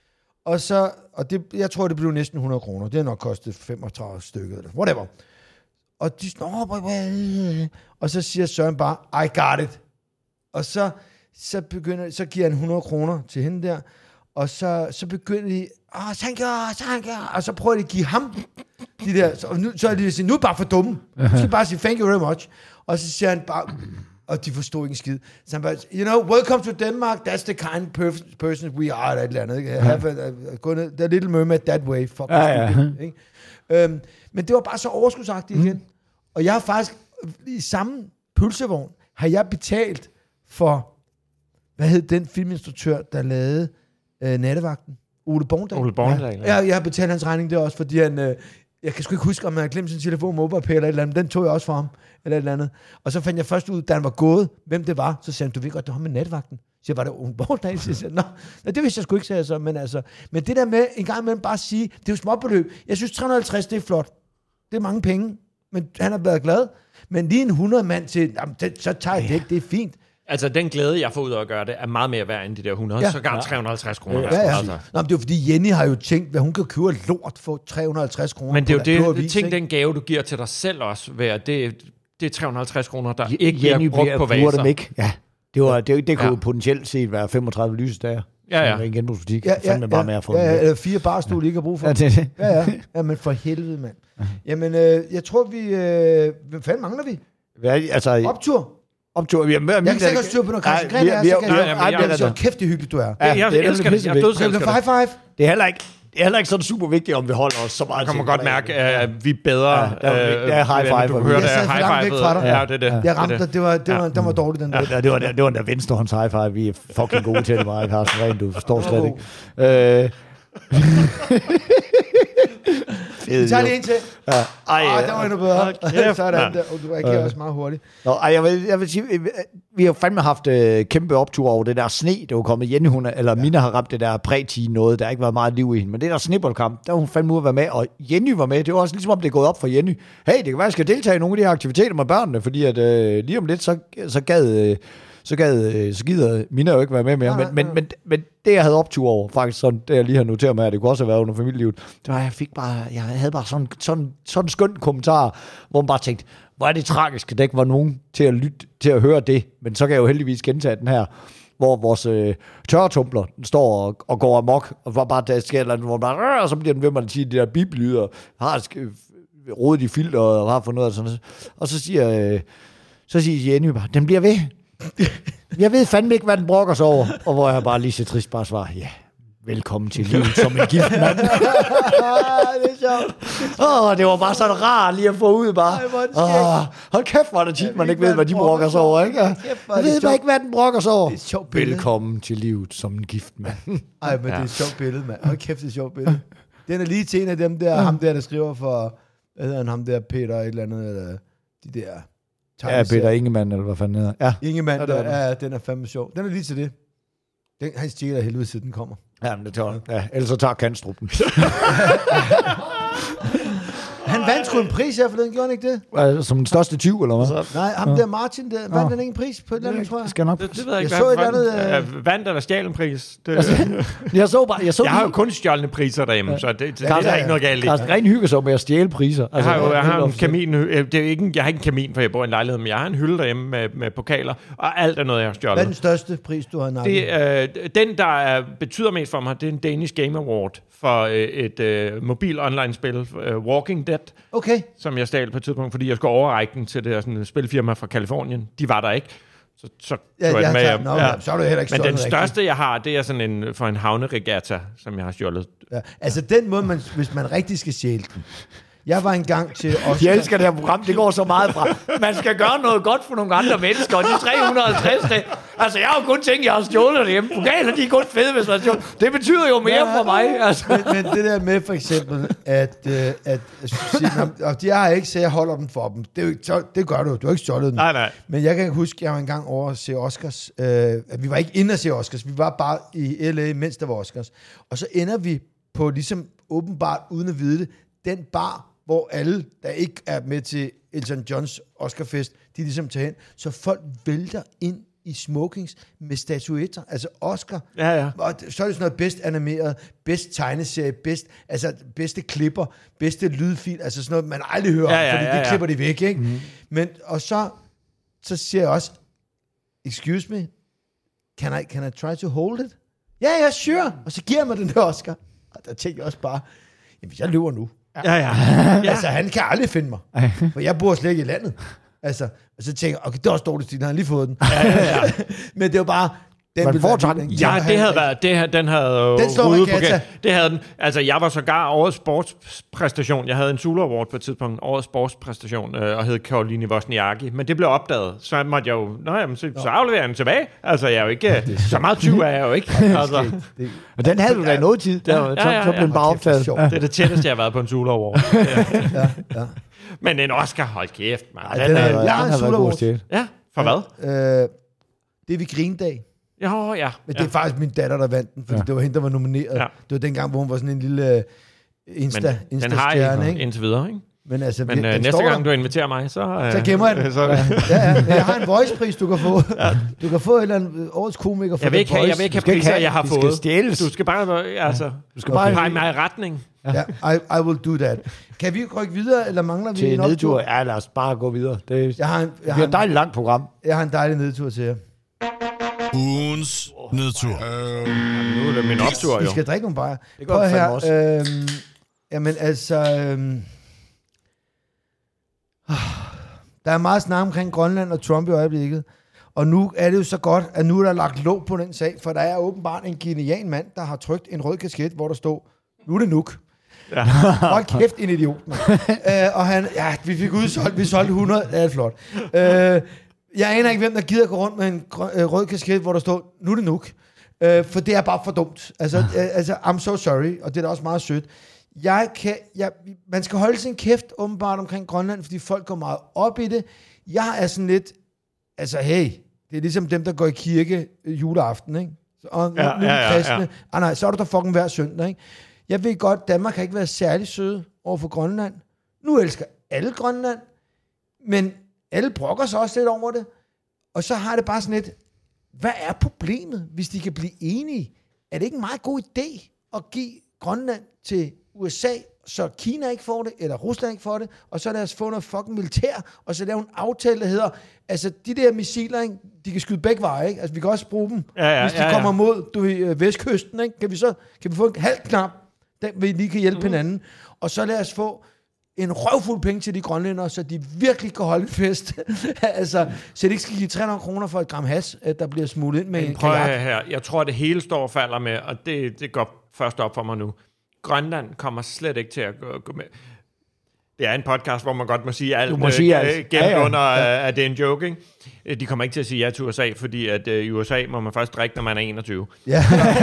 Og så, og det, jeg tror, det blev næsten hundrede kroner. Det har nok kostet femogtredive stykker, eller whatever. Og de sådan, og så siger Søren bare, I got it. Og så, så, begynder, så giver han hundrede kroner til hende der, og så, så begynder de, åh, oh, thank you, thank you, og så prøver de at give ham de der, så, nu, så er de sige, nu er bare for dumme. Nu skal bare sige, thank you very much. Og så siger han bare, og de forstod ikke en skid. Så han bare, you know, welcome to Denmark, that's the kind of person we are, eller et eller andet. Ikke? Have a, a, a, a little mermaid that way. Fuck ja, ja. Stupid, ikke? Um, men det var bare så overskudsagtigt igen. Mm. Og jeg har faktisk, i samme pølsevogn, har jeg betalt for, hvad hed den filminstruktør, der lavede øh, Nattevagten? Ole Borndal. Ole Borndal, ja. ja. Jeg har betalt hans regning der også, fordi han, øh, jeg kan sgu ikke huske, om han havde glemt sin telefon, MobilePay eller et eller andet, den tog jeg også for ham, eller et eller andet. Og så fandt jeg først ud, da han var gået, hvem det var, så sagde han, du ved godt, det var ham med Nattevagten. Så jeg var det Ole Borndal, så jeg sagde, nå, det vidste jeg sgu ikke, sagde jeg så, men altså, men det der med, en gang imellem bare at sige, det er jo småbeløb, jeg synes tre hundrede og halvtreds, det er flot, det er mange penge, men han har været glad, men lige en hundrede mand til, jamen, det, så tager jeg det ikke, det er fint. Altså, den glæde, jeg får ud af at gøre det, er meget mere værd end de der hundrede. Ja. Ja. Sågar tre hundrede og halvtreds kroner. Ja, ja. Altså. Nå, men det er jo fordi, Jenny har jo tænkt, hvad hun kan købe af lort for tre hundrede og halvtreds kroner. Men det er jo på det, avis, tænk ikke? den gave, du giver til dig selv også, ved det, det er tre hundrede og halvtreds kroner, der Je- ikke bliver Jenny brugt bliver- på bruger vaser. dem ikke. Ja, det, var, det, det kunne Ja. jo potentielt set være femogtredive lysestager. Ja, ja. I en genbrugsbutik. Ja, ja, Fandme bare ja, med at få ja, dem ja, væk. eller fire barstol, I ikke har brug for. Ja, det er det. Ja, ja. Ja, men for helvede, mand. Jamen, øh, jeg tror, vi... Øh, hvad fanden mangler vi? Hvad, altså, Optur. optur. Jeg, Jeg kan sikkert styre på noget konsekvent her, så kan vi- jeg... vi- vi- Ej, det er så kæft, det er hyggeligt, du er. Ja, jeg, jeg det er elsker det. Jeg er nemlig Kan vi dødselsker high det. five? Det er heller ikke, det er heller ikke sådan super vigtigt, om vi holder os så meget Jeg kan man til. godt mærke, at vi er bedre. Ja, der er- der er high five, Du og kan høre, vi- det Jeg er sad for high langt væk five. fra dig. Ja, det er det. Jeg ramte det. dig, det var, det var, den var dårlig, den der. Ja, det var der, det var der venstrehånds high five. Vi er fucking gode til det, meget, Carsten Rehn. Du forstår slet ikke. Øh. Vi tager lige en til. Ja. Ej, Åh, der var endnu bedre. kæft, Sådan mand. der. Og du reagerer også meget hurtigt. Nå, ej, jeg, vil, jeg vil sige, øh, vi har jo fandme haft øh, kæmpe optur over det der sne, der var kommet. Jenny, hun, er- eller ja. Mina har ramt det der præ-tine noget, der har ikke været meget liv i hende. Men det der snibboldkamp, der var hun fandme ude at være med, og Jenny var med. Det var også ligesom om det er gået op for Jenny. Hey, det kan være, jeg skal deltage i nogle af de her aktiviteter med børnene, fordi at øh, lige om lidt, så, så gad... Øh, så, gad, øh, så gider Mina jo ikke være med mere. Nej, Men, men, nej. men, men det, jeg havde optur over, faktisk sådan, det jeg lige har noteret med, at det kunne også have været under familielivet, det var, at jeg fik bare, jeg havde bare sådan, sådan, sådan en skøn kommentar, hvor man bare tænkte, hvor er det tragisk, at der ikke var nogen til at lytte, til at høre det. Men så kan jeg jo heldigvis gentage den her, hvor vores øh, tørretumbler den står og, og går amok, og hvor bare der sker et eller andet, hvor man bare, og så bliver den ved med at sige de der biblyder, har sk- rodet i filter og har fundet noget af sådan noget. Og så siger, øh, så siger Jenny bare, den bliver ved. Jeg ved fandme ikke, hvad den brokker sig over. Og hvor jeg bare lige så trist bare svarer, ja, velkommen til livet som en gift mand. Det er sjovt. Åh, oh, det var bare sådan rart lige at få ud bare. Ej, hvor er det skægt. Oh, hold kæft, hvor er det tit, Jeg man ved ikke ved, hvad de brokker sig over, ikke? Kæft, hvor er Jeg det ved bare sjovt. ikke, hvad den brokker sig over. Det er et sjovt billede. Velkommen til livet som en gift mand. Ej, men det er et sjovt billede, mand. Hold kæft, det er et sjovt billede. Den er lige til en af dem der, ham der, der skriver for, hvad hedder han, ham der, Peter, et eller andet, eller de der... Ja, Peter Ingemann, eller hvad fanden hedder. Ja, Ingemann, Ja, ja, det var der, ja, den er fandme sjov. Den er lige til det. Den, han stjæler helvede, siden den kommer. ja men det tager ja, ellers så tager Kanstrup den. Han vandt sgu en pris her forleden, gjorde han ikke det? Altså, som den største tyv, eller hvad? Nej, ham der Martin, der vandt han ikke en pris på et eller andet, tror jeg. Det skal jeg nok. Det, det ved jeg ikke. Jeg så et hvad eller fanden- andet, øh, vandt eller stjal en pris. Det, Jeg så bare, jeg så jeg har jo lige- kun stjålne priser derhjemme, så det, det, det er Carsten- der ikke noget galt i. Carsten Ren hygger sig med at stjæle priser. Jeg har jo jeg har en helt kamin, øh, det er ikke en, jeg har ikke en kamin, for jeg bor i en lejlighed, men jeg har en hylde derhjemme med, med pokaler, og alt er noget, jeg har Hvad er den stjålet. største pris, du har nakket? Det, øh, den, der er, betyder mest for mig, det er en Danish Game Award for øh, et øh, mobil online-spil, øh, Walking Dead, Okay. som jeg stjal på et tidspunkt, fordi jeg skulle overrække den til det her sådan, spilfirma fra Kalifornien. De var der ikke. Så, så Ja, tog jeg jeg den med tager hjem. den op, ja. Så er du heller ikke Men den stjålet største, jeg har, det er sådan en for en havneregatta, som jeg har stjålet. Ja. Altså den måde, man, hvis man rigtig skal stjæle den. Jeg var engang til Oscar. Jeg elsker det her program, det går så meget fra. Man skal gøre noget godt for nogle andre mennesker, og de tre hundrede og halvtreds dage. Altså, jeg har jo kun tænkt, jeg har stjålet det hjemme. Pokaler, de er kun fede, hvis man stjålet. Det betyder jo mere for mig. Altså. Men, men det der med for eksempel, at, øh, at, at og de har ikke, så jeg holder dem for dem. Det, er jo ikke, så, det gør du, du har ikke stjålet den. Nej, nej. Men jeg kan huske, jeg var engang over at se Oscars. Øh, at vi var ikke inde at se Oscars, vi var bare i L A, mens der var Oscars. Og så ender vi på ligesom åbenbart, uden at vide det, den bar, hvor alle, der ikke er med til Elton Johns Oscarfest, de ligesom tager hen. Så folk vælter ind i smokings med statuetter, altså Oscar. Ja, ja. Og så er det sådan noget bedst animeret, bedst tegneserie, bedst, altså bedste klipper, bedste lydfil, altså sådan noget, man aldrig hører Ja, om, ja, fordi ja, det ja. klipper de væk, ikke? Mm. Men, og så, så siger jeg også, excuse me, can I, can I try to hold it? Ja, ja, sure. Og så giver jeg mig den der Oscar. Og der tænker jeg også bare, jamen, hvis jeg løber nu, Ja, ja. ja. Altså, han kan aldrig finde mig. For jeg bor slet ikke i landet. Altså, og så tænker jeg, okay, det er også dårligt stil, han har lige fået den. Ja, ja, ja. Men det er jo bare... Den Man ville får være tanken. vild, ikke? Ja, Så det han- havde været, det, havde- den havde Den slår ryddet Regatta. pokal. Det havde den. Altså, jeg var sågar årets sportspræstation. Jeg havde en Zulu Award på et tidspunkt, årets sportspræstation, øh, og hed Karoline Wozniacki. Men det blev opdaget. Så måtte jeg jo, nå jamen, så, så afleverer jeg den tilbage. Altså, jeg er jo ikke, så meget tyv er jeg jo ikke. Altså, Det, Og den havde du da i noget tid. Der, Ja, så, ja, så blev den ja. bare Kæft, hvor optaget. sjovt. Ja. det er det tætteste, jeg har været på en Zulu Award. ja, ja. Men en Oscar, hold kæft, man. Ej, Den den er, er- jeg har en Den Zulu været god Award. at stjæle. ja, for hvad? Øh, det er ved Grindag. Jo, ja. Men ja. det er faktisk min datter, der vandt den, fordi Ja. ja. det var hende, der var nomineret. Ja. Ja. Det var dengang, hvor hun var sådan en lille Insta, Men den har Insta-stjerne, I ikke? indtil videre, ikke? Men, altså, Men vi, øh, næste står gang der. du inviterer mig, så... Øh, Så gemmer jeg den. Så, ja, ja. Jeg har en voice-pris, du kan få. Du kan få et eller andet årets komiker for jeg vil ikke The have, jeg Voice. vil ikke have skal ikke priser, have- jeg har de fået. skal stjæles. Du skal bare... Altså, Du skal Okay. bare pege mig i retning. Ja, I, I will do that. Kan vi rykke videre, eller mangler vi til en en nedtur. optur? Ja, lad os bare gå videre. Det, Jeg har, en, det jeg, har bliver et en, dejligt langt program. jeg har en dejlig nedtur til jer. Ugens nedtur. Nu er det min optur, I jo. skal drikke nogle bajer. Det gør Prøv vi her. fandme også. Øhm, jamen altså... Øhm, der er meget snak omkring Grønland og Trump i øjeblikket. Og nu er det jo så godt, at nu er der lagt låg på den sag, for der er åbenbart en genial mand, der har trykt en rød kasket, hvor der står, nu er det nuk. Ja. Hold kæft, en idiot. øh, og han, ja, vi fik udsolgt, vi solgte hundrede, det er flot. Øh, jeg aner ikke, hvem der gider gå rundt med en grøn, øh, rød kasket, hvor der står, nu er det nuk. Øh, for det er bare for dumt. Altså, øh, altså, I'm so sorry, og det er da også meget sødt. Jeg kan, jeg, man skal holde sin kæft åbenbart omkring Grønland, fordi folk går meget op i det. Jeg er sådan lidt, altså hey, det er ligesom dem, der går i kirke juleaften, ikke? Og nu, Ja, nu er ja, de ja, kristne. ja. Ah, nej, så er du der fucking hver søndag, ikke? Jeg ved godt, Danmark kan ikke være særlig søde over for Grønland. Nu elsker alle Grønland, men alle brokker sig også lidt over det. Og så har det bare sådan lidt, hvad er problemet, hvis de kan blive enige? Er det ikke en meget god idé at give Grønland til U S A, så Kina ikke får det, eller Rusland ikke får det, og så lad os få noget fucking militær, og så lave en aftale, der hedder, altså de der missiler, ikke, de kan skyde begge veje, ikke? Altså vi kan også bruge dem, Ja, ja, hvis de ja, ja. kommer mod du, ved, vestkysten, ikke? Kan vi så kan vi få en halv knap, der vi lige kan hjælpe mm. hinanden, og så lad os få en røvfuld penge til de grønlændere, så de virkelig kan holde en fest. altså, så de ikke skal give tre hundrede kroner for et gram has, der bliver smuglet ind med Men en prøv kajak. her. Jeg tror, det hele står og falder med, og det, det går først op for mig nu. Grønland kommer slet ikke til at gå, gå med. Det er en podcast, hvor man godt må sige alt. Du må sige alt. Gennem Ja, ja. under, ja. at det er en joke, ikke? De kommer ikke til at sige ja til U S A, fordi at, uh, i U S A må man først drikke, når man er enogtyve. Ja.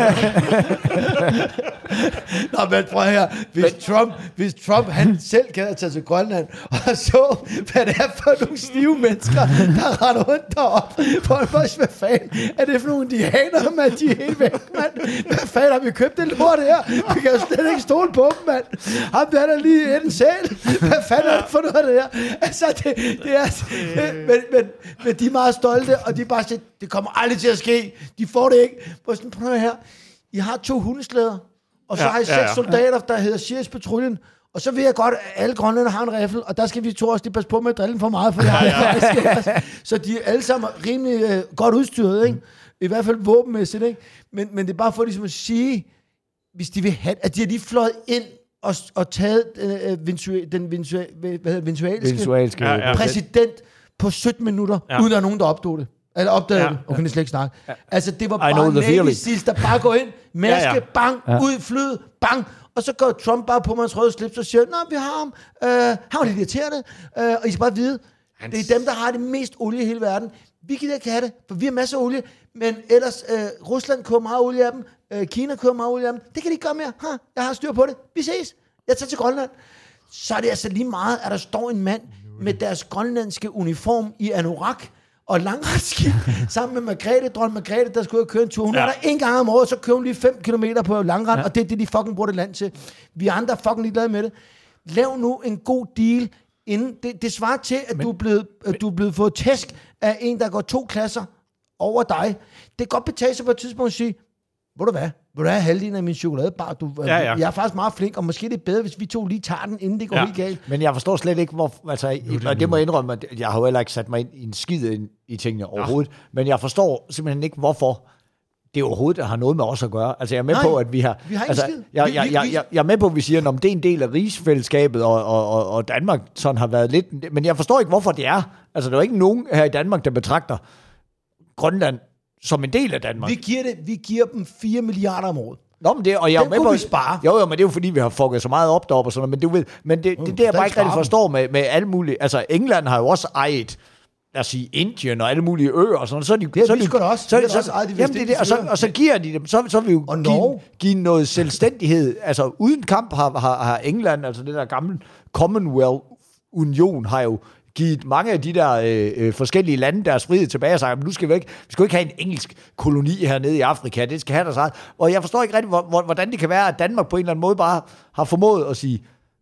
Nå, men prøv her. Hvis Trump, hvis Trump han selv kan have taget til Grønland, og så, hvad det er for nogle stive mennesker, der render rundt deroppe, på en måde, hvad fanden er det for nogle indianer, mand? De er helt væk, mand. Hvad fanden har vi købt det lort her? Vi kan jo slet ikke stole på dem, mand. Ham der, der lige i den selv. Hvad fanden er det for noget, det her? Altså, det, det er... Men, men, men de er meget stolte, og de er bare siger, det kommer aldrig til at ske. De får det ikke. Prøv sådan, prøv her. I har to hundeslæder, og så Ja, har I seks ja, ja. soldater, der hedder Sirius Patruljen. Og så ved jeg godt, at alle grønlænder har en riffel, og der skal vi to også lige passe på med at drille den for meget, for det har jeg faktisk. Så de er alle sammen rimelig øh, godt udstyret, ikke? I hvert fald våbenmæssigt, ikke? Men, men det er bare for ligesom at sige, hvis de vil have, at de har lige fløjet ind og, og taget øh, vinsu, den vinsu, hvad hedder, vinsualske Venezuelske. Ja, ja. præsident på sytten minutter, Ja. uden der er nogen, der opdagede det. Eller opdagede Ja. det. Okay, det slet ikke snakke. Altså, det var I know bare the Navy feeling. Seals, der bare går ind, maske, Ja, ja. bang, ud i flyet, bang, og så går Trump bare på hans røde slips og siger, nå, vi har ham, øh, han var lidt irriterende, øh, og I skal bare vide, det er dem, der har det mest olie i hele verden. Vi gider ikke have det, for vi har masser af olie, men ellers, øh, Rusland køber meget olie af dem, øh, Kina køber meget olie af dem, det kan de ikke gøre mere. Ha, jeg har styr på det. Vi ses. Jeg tager til Grønland. Så er det altså lige meget, at der står en mand med deres grønlandske uniform i anorak og langretsskib sammen med Margrethe, dronning Margrethe, der skulle ud og køre en tur. Hun Ja. er der en gang om året, så kører hun lige fem kilometer på langret, ja. Og det er det, de fucking bruger det land til. Vi andre er fucking ligeglade med det. Lav nu en god deal, inden det, det svarer til, at men, du, er blevet, at du er blevet fået tæsk af en, der går to klasser over dig. Det kan godt betale sig på et tidspunkt at sige, ved du hvad, vil du have halvdelen af min chokoladebar? Du, Ja, ja. Jeg er faktisk meget flink, og måske det er bedre, hvis vi to lige tager den, inden det går Ja. helt galt. Men jeg forstår slet ikke, hvor... Altså, det og det må jeg indrømme, at jeg har jo heller ikke sat mig ind i en skid ind i tingene overhovedet. Ja. Men jeg forstår simpelthen ikke, hvorfor det overhovedet har noget med os at gøre. Altså, jeg er med Nej, på, at vi har... vi har ikke altså, skid. jeg, Vi- jeg, vi- jeg, vi- jeg, jeg er med på, at vi siger, at det er en del af rigsfællesskabet, og, og, og, og Danmark sådan har været lidt... Men jeg forstår ikke, hvorfor det er. Altså, der er jo ikke nogen her i Danmark, der betragter Grønland som en del af Danmark. Vi giver, det, vi giver dem fire milliarder om året. Nå, men det, og jeg er Den med kunne på, vi spare. Jo, jo, men det er jo fordi, vi har fucket så meget op deroppe og sådan noget, men, du ved, men det, det, det, det jeg der bare ikke sparer rigtig dem. forstår med, med alle mulige, altså England har jo også ejet, lad os sige, Indien og alle mulige øer og sådan noget, så er de, har så er vi de, sgu da også. så, Vi har så, da også ejet de jamen, det er det, og, så, vestindiske og så giver de dem, så, så vil vi jo Og give, Norge. give noget selvstændighed, altså uden kamp har, har, har England, altså det der gamle Commonwealth Union har jo givet mange af de der øh, øh, forskellige lande deres frihed tilbage og sagt, men nu skal vi ikke, vi skal jo ikke have en engelsk koloni hernede i Afrika, det skal have deres eget. Og jeg forstår ikke rigtig, hvor, hvor, hvordan det kan være, at Danmark på en eller anden måde bare har formået at sige,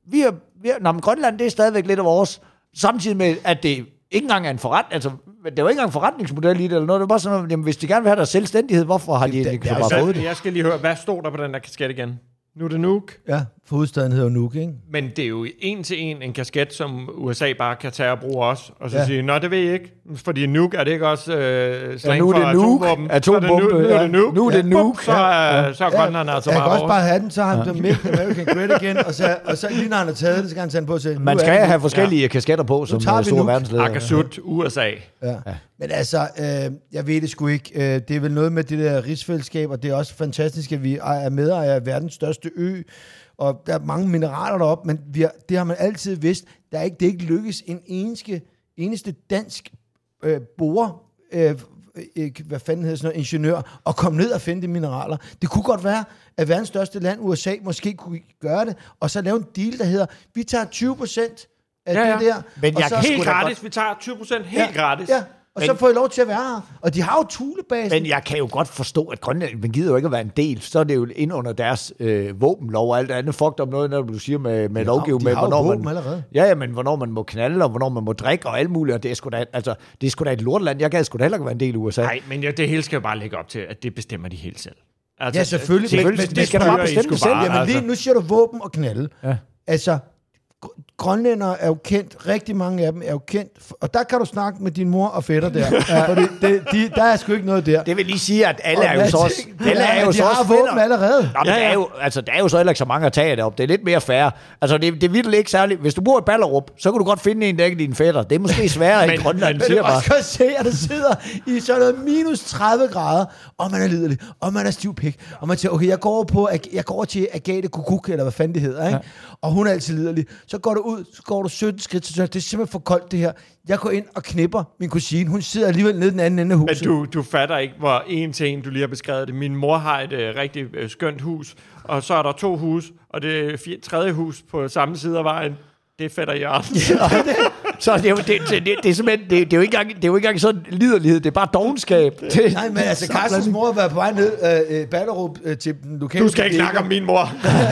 vi er, vi er, nå, men Grønland, det er stadigvæk lidt af vores, samtidig med, at det ikke engang er en forretning, altså, det er jo ikke engang en forretningsmodel i det, eller noget, det er bare sådan noget, jamen, hvis de gerne vil have deres selvstændighed, hvorfor har de det, ikke det, bare det, fået det? Jeg skal lige høre, hvad stod der på den der kasket igen? Nu er det Nuuk. Ja, for hovedstaden hedder Nuuk, ikke? Men det er jo en til en en kasket, som U S A bare kan tage og bruge også. Og så Ja. sige, nå, det ved I ikke. Fordi Nuuk er det ikke også øh, slang Ja, nu er for det Nuuk. atomvåben. Atombombe, Så er det nu, nu er ja. det Nuuk. Nu er det Ja. Nuuk. Så er, så er Grønland altså Jeg kan meget også vores. bare have den, så har han ja. Make American Great Again, og så, og så lige når han har taget det, så kan han tage den på sig. Man skal have forskellige ja. kasketter på, som tager vi store Nuuk. verdensleder. Akasut, U S A. Ja. Ja. Men altså, øh, jeg ved det sgu ikke. Øh, det er vel noget med det der rigsfællesskab, og det er også fantastisk, at vi er medejer af verdens største ø, og der er mange mineraler deroppe, men vi har, det har man altid vidst. Der er ikke, det er ikke lykkes en eneste, eneste dansk øh, borer, øh, øh, hvad fanden hedder sådan noget, ingeniør, at komme ned og finde de mineraler. Det kunne godt være, at verdens største land, U S A, måske kunne gøre det, og så lave en deal, der hedder, vi tager tyve procent af Ja, ja. det der. Men og jeg så, kan Helt sgu da gratis. godt- Vi tager tyve procent helt gratis. Ja, og Men- så får I lov til at være her. Og de har jo Thulebasen. Men jeg kan jo godt forstå, at Grønland, man gider jo ikke at være en del, så er det jo ind under deres øh, våbenlov og alt andet fucked om noget, når du siger med, med lovgivning. de med, har jo hvornår våben man, allerede. Ja, ja, men hvornår man må knalde, og hvornår man må drikke, og alt muligt, og det er sgu da, altså, det er sgu da et lortland. Jeg gad sgu da heller ikke være en del af U S A. Nej, men ja, det hele skal jo bare lægge op til, at det bestemmer de helt selv. Altså, Ja, selvfølgelig. Det, Men- det, men- det skal men- du bare men- bestemme men- selv. men- Jamen lige nu siger du våben og knalde. Ja. Altså, gr- grønlændere er jo kendt, rigtig mange af dem er jo kendt, f- og der kan du snakke med din mor og fætter der, for det, det, de, der er sgu ikke noget der. Det vil lige sige, at alle Og er jo hvad så også, ting- det alle er jo de så har også våben fætter. allerede. Nå, men Ja, ja, ja. Der, er ja. jo, altså, der er jo så heller ikke så mange at tage deroppe. Det er lidt mere fair. Altså, det, det er virkelig ikke særligt. Hvis du bor i Ballerup, så kan du godt finde en, der ikke er dine fætter. Det er måske sværere Men- i Grønland, men Men siger du jeg bare. også godt se, at der sidder i sådan noget minus tredive grader, og man er liderlig, og man er stiv pik, og man siger, okay, jeg går over, på, jeg går over til Agathe Kukuk, eller hvad fanden det hedder, ikke? Ja. Og hun er altid liderlig. Så går du ud, så går du sytten skridt, så siger du, det er simpelthen for koldt det her. Jeg går ind og knipper min kusine, hun sidder alligevel nede den anden ende af Men huset. du, du fatter ikke, hvor en til en, du lige har beskrevet det. Min mor har et øh, rigtig øh, skønt hus, og så er der to hus, og det fire, tredje hus på samme side af vejen, det er fætter Jørgen. Så det er jo, det, det, det, det er simpelthen, det, det, er jo ikke engang, det er jo ikke engang sådan liderlighed, det er bare dogenskab. Det, Nej, men altså, Carstens mor har været på vej ned øh, Ballerup øh, til den lokale Du skal ikke bodega. snakke om min mor.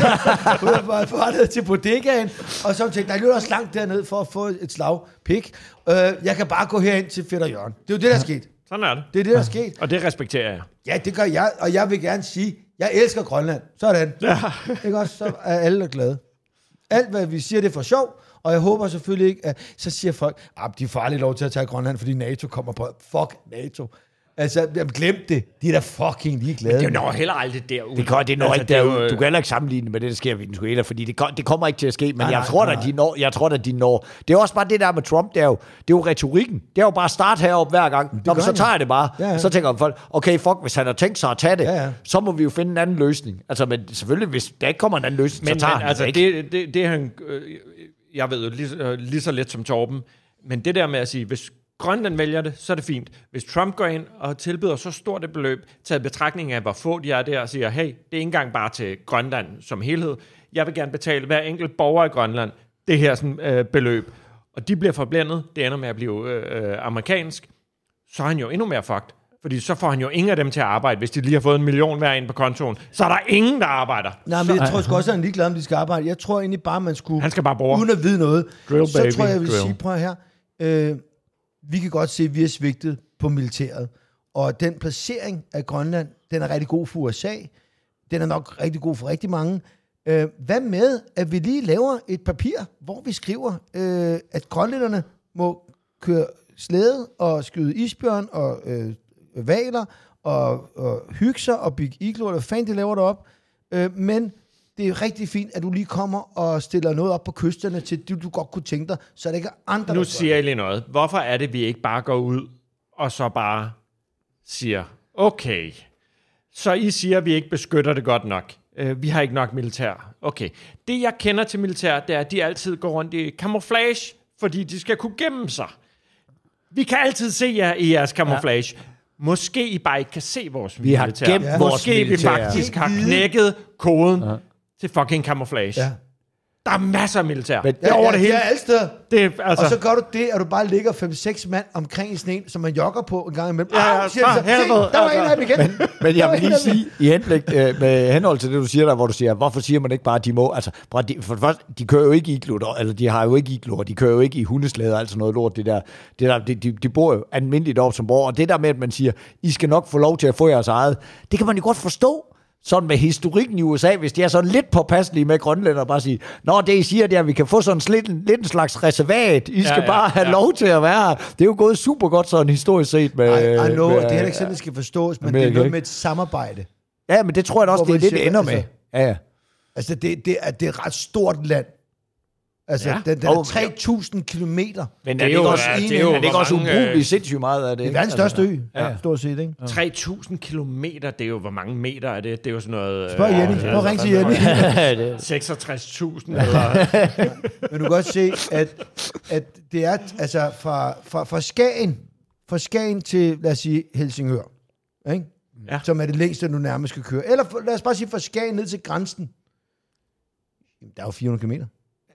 Hun har været på vej ned til bodegaen, og så tænkte jeg, der er jo også langt derned for at få et slag pik. Øh, jeg kan bare gå herind til fætter Jørgen. Det er jo det, der er sket. Sådan er det. Det er det, der er sket. Og det respekterer jeg. Ja, det gør jeg, og jeg vil gerne sige, jeg elsker Grønland. Sådan. Ja. Ikke også? Så er alle glade. Alt, hvad vi siger, det er for sjov, og jeg håber selvfølgelig ikke, at så siger folk, at de får aldrig lov til at tage Grønland, fordi NATO kommer på. Fuck NATO. Altså, jamen, glem det. De er da fucking ligeglade. Det når heller aldrig derud. det, kan, det når Altså, ikke det er jo, derud. øh, Du kan heller ikke sammenligne det med det, der sker i Venezuela, fordi det, kom, det kommer ikke til at ske, men Nej, jeg nej, tror nej, at de når. Jeg tror at de når. Det er også bare det der med Trump, det er jo, det er jo retorikken. Det er jo bare at starte heroppe hver gang. Nå, men gør så han tager jo. jeg det bare. Ja, ja. Så tænker folk, okay, fuck, hvis han har tænkt sig at tage det, Ja, ja. så må vi jo finde en anden løsning. Altså, men selvfølgelig, hvis der ikke kommer en anden løsning, Men, så tager men han altså, det ikke. det, det, det er han... Øh, jeg ved jo lige, øh, lige så lidt som Torben, men det der med at sige, hvis Grønland vælger det, så er det fint. Hvis Trump går ind og tilbyder så stort et beløb, taget betragtning af, hvor få de er der, og siger, hey, det er ikke engang bare til Grønland som helhed. Jeg vil gerne betale hver enkelt borger i Grønland det her sådan, øh, beløb. Og de bliver forblændet, det ender med at blive øh, øh, amerikansk, så er han jo endnu mere fucked. Fordi så får han jo ingen af dem til at arbejde, hvis de lige har fået en million hver ind på kontoen. Så er der ingen, der arbejder. Nej, men jeg tror sgu også, at han er ligeglad, om de skal arbejde. Jeg tror egentlig bare, man skulle... Han skal bare bore. Uden at vide noget. Drill, så baby, tror jeg, jeg vil drill. sige, prøv her. Øh, vi kan godt se, at vi er svigtet på militæret. Og den placering af Grønland, den er rigtig god for U S A. Den er nok rigtig god for rigtig mange. Øh, hvad med, at vi lige laver et papir, hvor vi skriver, øh, at grønlænderne må køre slæde og skyde isbjørn og øh, valer og, og hygge sig og bygge iglo, eller hvad fanden de laver derop. Øh, men det er rigtig fint, at du lige kommer og stiller noget op på kysterne til det, du godt kunne tænke dig, så er det ikke andre, Nu der siger jeg lige noget. Hvorfor er det, vi ikke bare går ud og så bare siger, okay, så I siger, at vi ikke beskytter det godt nok. Uh, vi har ikke nok militær. Okay. Det, jeg kender til militær, det er, at de altid går rundt i camouflage, fordi de skal kunne gemme sig. Vi kan altid se jer i jeres camouflage. Ja. Måske I bare ikke kan se vores Vi har militær. gemt Ja. vores Måske militær. vi faktisk har knækket koden ja. til fucking camouflage. Ja. Der er masser af militær. Men- det er over ja, det hele. Det er alle steder. Det er, altså, Og så gør du det, at du bare ligger fem seks mand omkring i sneen, som man jogger på en gang imellem. Ja, ja, Au, siger de så. så helvede, Se, der var altså. en af dem igen. Men Der jeg var vil en lige af dem. sige, i henblik øh, med henhold til det, du siger der, hvor du siger, hvorfor siger man ikke bare, at de må, altså, bare de, for det første, de kører jo ikke i igluer, eller de har jo ikke igluer, de kører jo ikke i hundeslæder, altså noget lort, det der, det der de, de, de bor jo almindeligt op som borger, og det der med, at man siger, I skal nok få lov til at få jeres eget, det kan man jo godt forstå, sådan med historikken i U S A, hvis de er sådan lidt påpasselige med grønlænder, og bare sige, nå, det I siger, det er, at vi kan få sådan lidt, lidt en slags reservat, I skal ja, bare have ja. lov til at være her. Det er jo gået super godt sådan historisk set med... I, I know, med, og det er heller ikke sådan, det skal forstås, men Amerika, det er noget ikke? med et samarbejde. Ja, men det tror jeg da også, Hvor det er man det, siger, det ender med. altså- Ja, ja. Altså, det, det, er, det er et ret stort land. Altså, Ja. den, den er Oh, tre tusind kilometer. Men Det er er det jo- ikke også, ja, det det er jo, er det ikke hvor også mange, ubrugeligt øh, sindssygt meget af det? Det er verdens største ø, ja. stort set, ikke? tre tusind kilometer, det er jo, hvor mange meter er det? Det er jo sådan noget... Spørg Jenny. øh, Prøv at ringe til Jenny. seksogtres tusind, eller... Men du kan godt se, at, at det er altså fra, fra, fra Skagen, fra Skagen til, lad os sige, Helsingør, ikke? Ja. Som er det længste, du nærmest skal køre. Eller for, lad os bare sige fra Skagen ned til grænsen. Jamen, der er jo fire hundrede kilometer.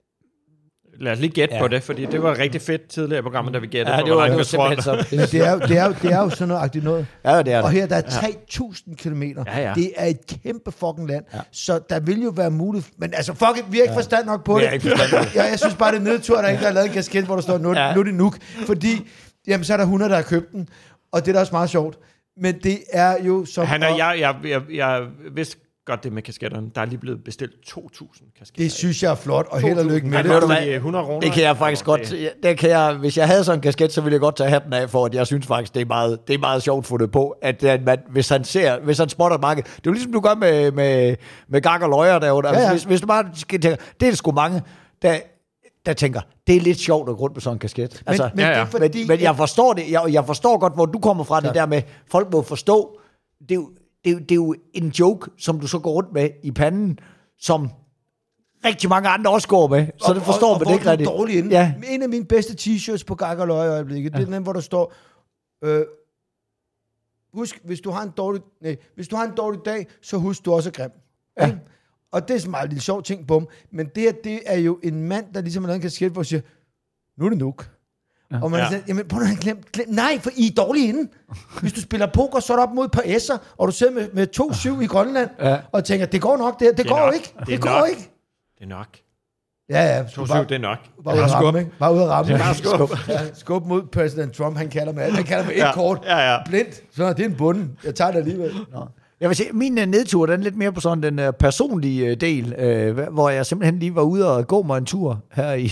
Lad os lige gætte Ja. på det, fordi det var rigtig fedt tidligere i programmet, da vi gættede Ja, på, det hvor var, langt det var vi tror. simpelthen så... Men det er, jo, det, er jo, det er jo sådan noget noget. Ja, det er Og det. her der er tre tusind kilometer. Ja, ja. Det er et kæmpe fucking land. Ja. Så der vil jo være muligt. Men altså, fuck it, vi har ikke ja. forstand nok på Vi det. har ikke forstand på det. Ja, jeg synes bare, det er nedtur, der er en, der har lavet en kasket, hvor der står, nu, Ja. ja. nu er det nuk. Fordi, jamen, så er der hundrede, der har købt den. Og det er da også meget sjovt. Men det er jo som... Han er, at- jeg, jeg, jeg, jeg vidste godt det med kasketterne. Der er lige blevet bestilt to tusind kasketter. Det synes jeg er flot, og held og lykke med Men det. ved du hvad? Det er hundrede kroner. Det kan jeg faktisk godt... Det kan jeg, hvis jeg havde sådan en kasket, så ville jeg godt tage hatten af for, at jeg synes faktisk, det er meget, det er meget sjovt fundet på, at, at man, hvis han ser, hvis han spotter et marked... Det er jo ligesom du gør med, med, med gak og løjer derude. Ja, ja. Hvis, hvis du bare tænker, det er det sgu mange, der, der tænker, det er lidt sjovt at gå rundt med sådan en kasket. Men, men ja, det ja. er fordi... Men, men jeg forstår det. Jeg, jeg forstår godt, hvor du kommer fra, det der med, folk må forstå, det er, jo, det, er jo, det er jo en joke, som du så går rundt med i panden, som rigtig mange andre også går med. Så det forstår og, og, man og ikke hvor rigtigt. du er dårlig inde. Ja. En af mine bedste t-shirts på Gak og Løg i øjeblikket, ja. det er den, hvor der står... Øh, husk, hvis du har en dårlig... Nej, hvis du har en dårlig dag, så husk, du også er grim. Ja. Ikke? Og det er sådan en meget lille sjov ting, bum. Men det her, det er jo en mand, der ligesom har lavet en kasket, hvor siger, nu er det nok. Ja. Og man Ja. ja. siger, jamen prøv at glem, glem, nej, for I er dårlige inde. Hvis du spiller poker, så er du op mod et par S'er, og du sidder med, med to syv i Grønland, Ja. og tænker, det går nok det her. Det, Det er går nok. ikke. Det, Det er det går nok. ikke. Det er nok. Ja, ja. to bare- syv, det er nok. Bare ud at ramme, ikke? Bare ud at ramme. Bare skub. Ja, skub mod præsident Trump, han kalder mig, han kalder mig et Ja, kort. ja, ja. Blindt. Så det er en bunden. Jeg tager det alligevel. Nå. Jeg vil sige, min uh, nedtur, den er lidt mere på sådan den uh, personlige uh, del, uh, hvor jeg simpelthen lige var ude og gå mig en tur her i,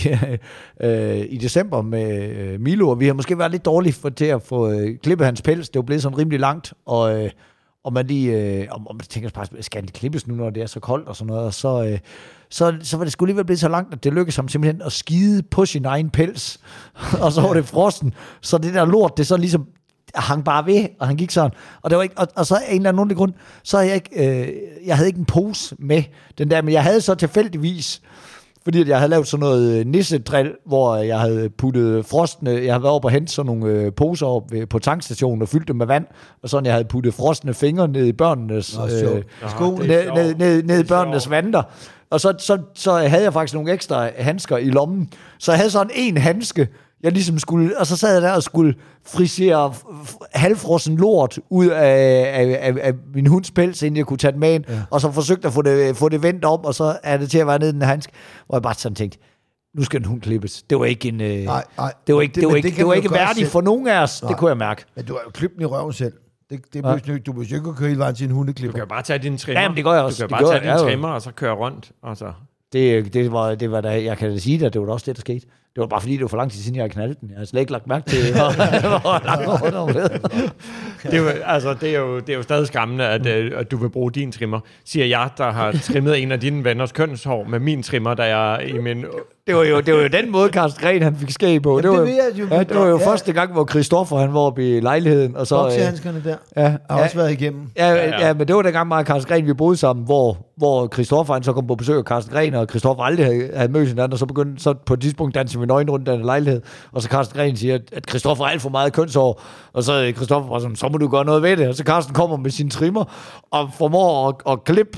uh, i december med uh, Milo, og vi har måske været lidt dårlige for, til at få uh, klippet hans pels. Det var blevet sådan rimelig langt, og, uh, og man lige, uh, og, og man tænker bare, skal han klippes nu, når det er så koldt og sådan noget, og så... Uh, Så, så var det skulle alligevel blevet så langt, at det lykkedes ham simpelthen at skide på sin egen pels. Og så var det frosten. Så det der lort, det så ligesom hang bare ved, og han gik sådan. Og, det var ikke, og, og så af en eller anden underlig grund, så havde jeg ikke, øh, jeg havde ikke en pose med den der, men jeg havde så tilfældigvis, fordi at jeg havde lavet sådan noget nissedrill, hvor jeg havde puttet frostene, jeg havde været oppe og hente sådan nogle øh, poser op ved, på tankstationen og fyldt dem med vand, og sådan jeg havde puttet frostende fingre ned i børnenes Nå, sjovt. øh, Skoene. ned, sjovt. ned, ned, ned i Det er børnenes sjovt. vanter. Og så, så, så havde jeg faktisk nogle ekstra handsker i lommen. Så jeg havde sådan en handske, jeg ligesom skulle, og så sad jeg der og skulle frisere f- f- halvfrossen lort ud af, af, af, af min hunds pels, inden jeg kunne tage den med ind, ja. Og så forsøgte at få det, få det vendt om, og så er det til at være nede i den handske, hvor jeg bare sådan tænkte, nu skal den hund klippes. Det var ikke en, øh, Nej, nej. det var ikke, det, det var men ikke, kan det var du ikke jo gøre værdigt selv. for nogen af os. Nej. Det kunne jeg mærke. Men du har jo klippet den i røven selv. Det, det Ja. behøver du, ikke- du behøver ikke at køre hele vejen til en Du hundeklipper. kan jo bare tage din trimmer. Jamen, det gør jeg også. Du kan Det bare gør tage jeg, din ja, jo. trimmer, og så køre rundt. Og så. Det, det, var, det var da, jeg kan da sige dig, det var da også det, der skete. Det var bare fordi, det var for lang tid siden, jeg havde knaldet den. Jeg har slet ikke lagt mærke til, hvor, hvor langt over den var blevet. Det er, jo, altså, det, er jo, det er jo stadig skræmmende, at, øh, at du vil bruge din trimmer. Siger jeg, der har trimmet en af dine venners kønshår med min trimmer, da jeg i min... Det var jo, det var jo den måde, Carsten Gren, han fik skæg på. Jamen, det, var, det ved jeg jo. ja, det var jo Ja. første gang, hvor Christoffer han var oppe i lejligheden. Og så, øh, Boksehandskerne der. ja, Har ja, også været igennem. ja, ja, ja. ja, men det var dengang mig og Carsten Gren, vi boede sammen, hvor, hvor Christoffer han så kom på besøg af Carsten Gren, og Christoffer aldrig havde, havde mødt hinanden, og så begyndte så på et tidspunkt danse vi nøgen rundt i den lejlighed, og så Carsten Gren siger, at- at Christoffer har alt for meget kønshår, og så Christoffer var sådan, så må du gøre noget ved det, og så Carsten kommer med sin trimmer, og formår at, at klippe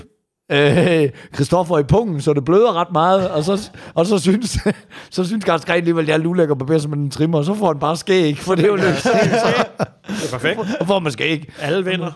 øh, Christoffer i pungen, så det bløder ret meget, og så, og så synes, så synes Carsten Gren alligevel, at jeg er ulækker på bedst med den trimmer, og så får han bare skæg, for det er jo lidt. Det er perfekt. Og får man skæg. Alle vinder.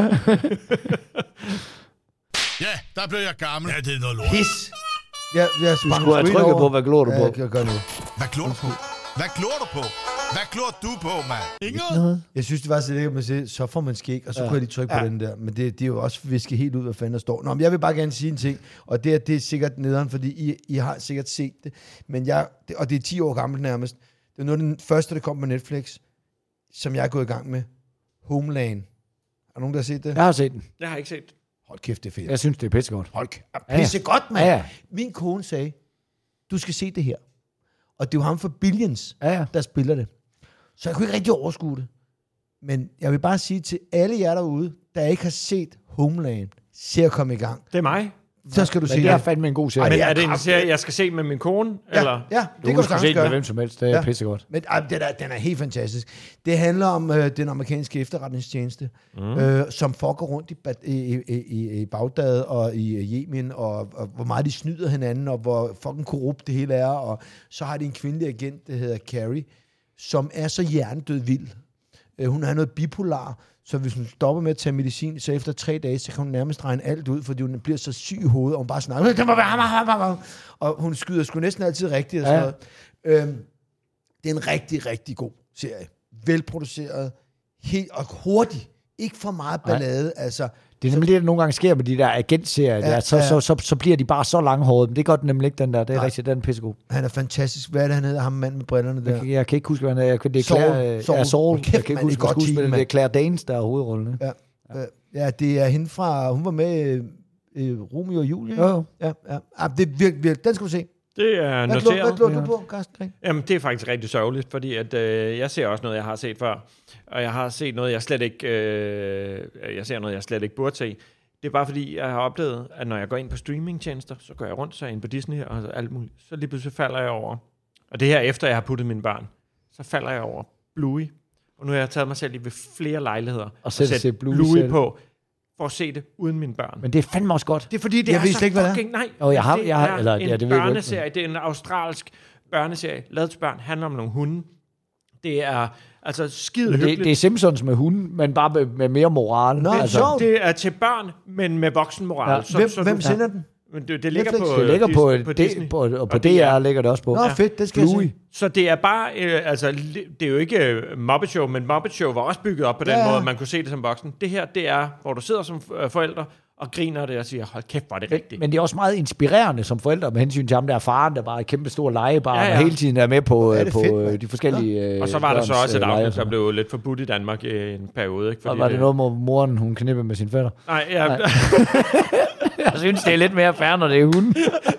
Ja, der blev jeg gammel. Ja, det er noget lort. Pis. Jeg, jeg Du skulle have trykket på, hvad glor du på? Ja, jeg gør nu. Hvad glor du på? Hvad glor du på? Hvad glor du på, mand? Inget? Jeg synes, det var så lækkert, at sige, så får man skæg, og så ja. kunne jeg lige trykke ja. på den der. Men det, det er jo også visket helt ud, hvad fanden der står. Nå, men jeg vil bare gerne sige en ting, og det er, det er sikkert nederen, fordi I, I har sikkert set det. Men jeg, det, og det er ti år gammelt nærmest. Det er noget af den første, der kom på Netflix, som jeg er gået i gang med. Homeland. Er der nogen, der har set det? Jeg har set den. Jeg har ikke set. Hold kæft, det er fedt. Jeg synes, det er pissegodt. Hold kæft. Pisse ja. godt, mand. Ja, ja. Min kone sagde, du skal se det her. Og det er jo ham for Billions, Ja, ja. der spiller det. Så jeg kunne ikke rigtig overskue det. Men jeg vil bare sige til alle jer derude, der ikke har set Homeland, se at komme i gang. Det er mig. Så skal du Men se det det. er fandme en god serie. Ej, Men det er er det en kraftigt. serie, jeg skal se med min kone? Ja, Eller? ja, det Du kan du skal se sagtens den med gøre. hvem som helst. Det er Ja. ja. pissegodt. Men ej, den, er, den er helt fantastisk. Det handler om øh, den amerikanske efterretningstjeneste, mm. øh, som fokker rundt i, i, i, i Bagdad og i Yemen, og, og hvor meget de snyder hinanden, og hvor fucking korrupt det hele er. Og så har de en kvindelig agent, der hedder Carrie, som er så hjernedød vild. Øh, hun har noget bipolar, så hvis hun stopper med at tage medicin, så efter tre dage, så kan hun nærmest regne alt ud, fordi hun bliver så syg i hovedet, og hun bare snakker, det må være ham, ham, ham, ham. Og hun skyder sgu næsten altid rigtigt og sådan Ja. noget. Øhm, det er en rigtig, rigtig god serie. Velproduceret, helt og hurtig. Ikke for meget ballade, Nej. altså. Det er nemlig det, der nogle gange sker med de der agentserier. Ja, Ja, så, ja. så, så, så bliver de bare så langhårede. Men det gør den nemlig ikke, den der. Det er Nej. rigtigt, den er pissegod. Han er fantastisk. Hvad er det, han hedder? Ham mand med brillerne der. Jeg, kan- jeg kan ikke huske, hvad han er. Jeg kan- Det er Saul. Claire, Saul. ja, Saul. Hold kæft, Jeg kan mand, ikke det er huske, godt team, skuespillet. mand. Det er Claire Danes, der er hovedrollen. Ja. Ja. ja, det er hende fra, hun var med i øh, Romeo og Julie. Jo, jo. Ja, ja. ja det er virkelig, virkelig, den skal du se. Det er Hvad glor, hvad noteret. glor du på, Carsten Gren? Jamen, det er faktisk rigtig sørgeligt, fordi at, øh, jeg ser også noget, jeg har set før. Og jeg har set noget, jeg slet ikke, øh, jeg ser noget, jeg slet ikke burde se. Det er bare fordi, jeg har oplevet, at når jeg går ind på streamingtjenester, så går jeg rundt, så er jeg inde på Disney og alt muligt. Så lige pludselig falder jeg over. Og det her efter, jeg har puttet mine børn, så falder jeg over Bluey. Og nu har jeg taget mig selv i ved flere lejligheder Og sætte se Bluey Bluey selv. på, for at se det uden mine børn. Men det er fandme også godt. Det er fordi, det Jeg er ved så slet ikke, hvad det er. fucking... Nej, Jo, jeg har- det jeg har- er eller- en ja, det ved jeg godt, børneserie. Det er en australsk børneserie, lavet til børn, handler om nogle hunde. Det er altså skide Men hyggeligt. det, det er Simpsons med hunden, men bare med, med mere moral. Nå, altså, sjovt. Det er til børn, men med voksenmoral. Ja. Så, Hvem, så hvem du, sender den? Men det, det ligger Netflix? på, det ligger på, Disney, på Disney. det, på, og på Og D R D R. ligger det også på. Nå, fedt, det skal Bluey. jeg se. Så det er bare, øh, altså, li- det er jo ikke øh, Muppet Show, men Muppet Show var også bygget op på den Ja. måde, at man kunne se det som voksen. Det her, det er, hvor du sidder som øh, forældre og griner af det og siger, hold kæft, var det rigtigt. Men det er også meget inspirerende som forældre med hensyn til ham der faren, der bare er et kæmpe stor legebarn, Ja, ja. og hele tiden er med på, Ja, øh, det er på fedt, øh, mand. de forskellige øh, Og så var der så børns, også et øh, lege og afsnit, der sådan blev lidt forbudt i Danmark i en periode. Ikke? noget. Og var det noget, hvor moren hun knippede med sin fætter? Nej, ja, Nej. Jeg synes, det er lidt mere fair, når det er hunden.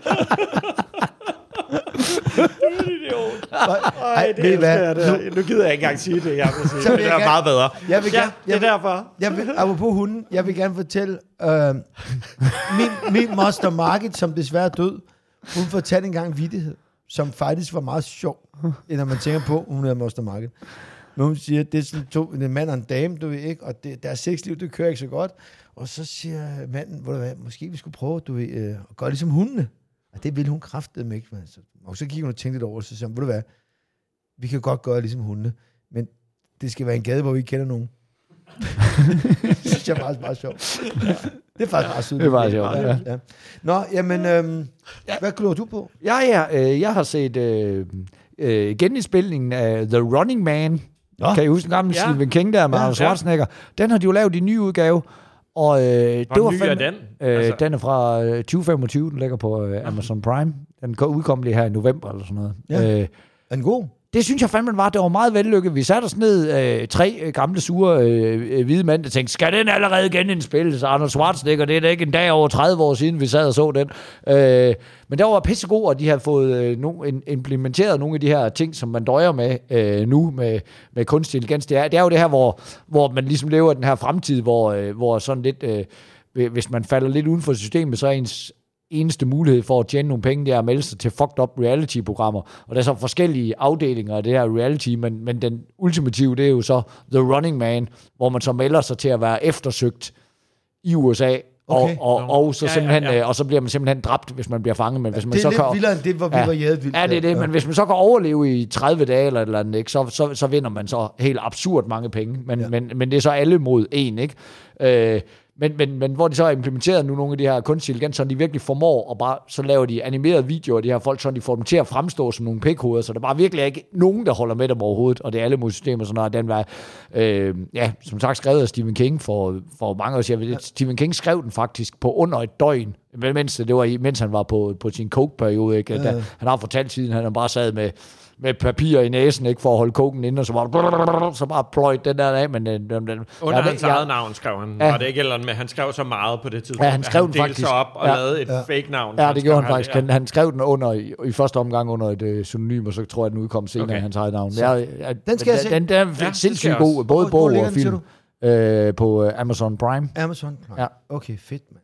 Ej, ved I hvad? Nu, nu gider jeg ikke engang sige det, jeg vil sige. Så vil Det jeg er gerne- meget bedre. Jeg vil Ja, gerne, det er jeg vil, derfor. jeg vil, apropos hunden, jeg vil gerne fortælle, øh, min, min moster Margit, som desværre er død, hun fortalte engang en vittighed, som faktisk var meget sjov, når man tænker på, hun hedder moster Margit. Men hun siger, det er sådan to, en mand og en dame, du ved ikke, og det, deres sexliv, det kører ikke så godt. Og så siger manden, hvor hvad, måske vi skulle prøve, du ved, øh, at gøre ligesom hundene. Og det ville hun kraftedeme ikke. Så, og så gik hun og tænkte lidt over, så siger hun, ved du hvad, vi kan godt gøre ligesom hundene, men det skal være en gade, hvor vi ikke kender nogen. Det synes jeg er faktisk meget sjovt. Ja, det er faktisk meget sødt. Det er meget sjovt, Ja, ja. Nå, jamen, øhm, hvad klog du på? Ja, ja, øh, jeg har set øh, øh, genindspilningen af The Running Man. Nå. Kan I huske den gamle Ja. Stephen King der med Ja, Arnold ja. Schwarzenegger? Den har de jo lavet i ny udgave. Og øh, det Hvor var ny er fandme- den? Øh, Altså- Den er fra øh, tyve femogtyve, den ligger på øh, Amazon Prime. Den går udkom lige her i november eller sådan noget. Ja. Øh, Er den god? det synes jeg fandme var, det var meget vellykket. Vi satte os ned, øh, tre øh, gamle, sure, øh, øh, hvide mænd, der tænkte, skal den allerede genindspilles? Arnold Schwarzenegger, det er da ikke en dag over tredive år siden, vi sad og så den. Øh, men der var pissegod, og de havde fået øh, no, in, implementeret nogle af de her ting, som man døjer med øh, nu, med, med kunstig intelligens. Det er, det er jo det her, hvor, hvor man ligesom lever den her fremtid, hvor, øh, hvor sådan lidt, øh, hvis man falder lidt uden for systemet, så er ens eneste mulighed for at tjene nogle penge, det er at melde sig til fucked up reality-programmer. Og der er så forskellige afdelinger af det her reality, men, men den ultimative, det er jo så The Running Man, hvor man så melder sig til at være eftersøgt i U S A, Okay. Og, og, og, så Ja, simpelthen, ja, ja. og så bliver man simpelthen dræbt, hvis man bliver fanget. Men hvis man Det er så lidt kan, vildere end det, hvor vi Ja. var jævet vildt. Ja, det er det, men hvis man så kan overleve i tredive dage eller et eller andet, ikke, så, så, så vinder man så helt absurd mange penge. Men, ja. men, men det er så alle mod en, ikke? Øh, men, men, men hvor de så har implementeret nu nogle af de her kunstig intelligens, så de virkelig formår, og bare så laver de animerede videoer af de her folk, så de får dem til at fremstå som nogle pikhoveder, så der bare virkelig ikke nogen, der holder med dem overhovedet, og det er alle mod systemer, sådan noget. Den var, øh, ja, som sagt skrevet af Stephen King for, for mange år siden. Ja. Stephen King skrev den faktisk på under et døgn, mens, det var, mens han var på, på sin coke-periode, ikke? Ja. Da, han har fortalt siden, han bare sad med med papir i næsen, ikke, for at holde koken inde, og så bare, så bare pløjt den der af, men den, den, den, Under ja, hans ja, eget navn skrev han. Ja. Var det ikke eller med, han skrev så meget på det tidspunkt. Ja, han skrev han den faktisk. sig op og Ja. lavede et Ja. fake navn. Ja, det gjorde han skrev faktisk. det, Han, han skrev den under i, i første omgang under et øh, pseudonym, og så tror jeg, den udkom senere Okay. i hans eget navn. Ja, ja, Den skal jeg se. Den, den er Ja, det skal sindssygt jeg god, også. både Hvor- bog hvor ligger og den, film. Øh, på øh, Amazon Prime. Amazon. Ja. Okay, fedt, mand.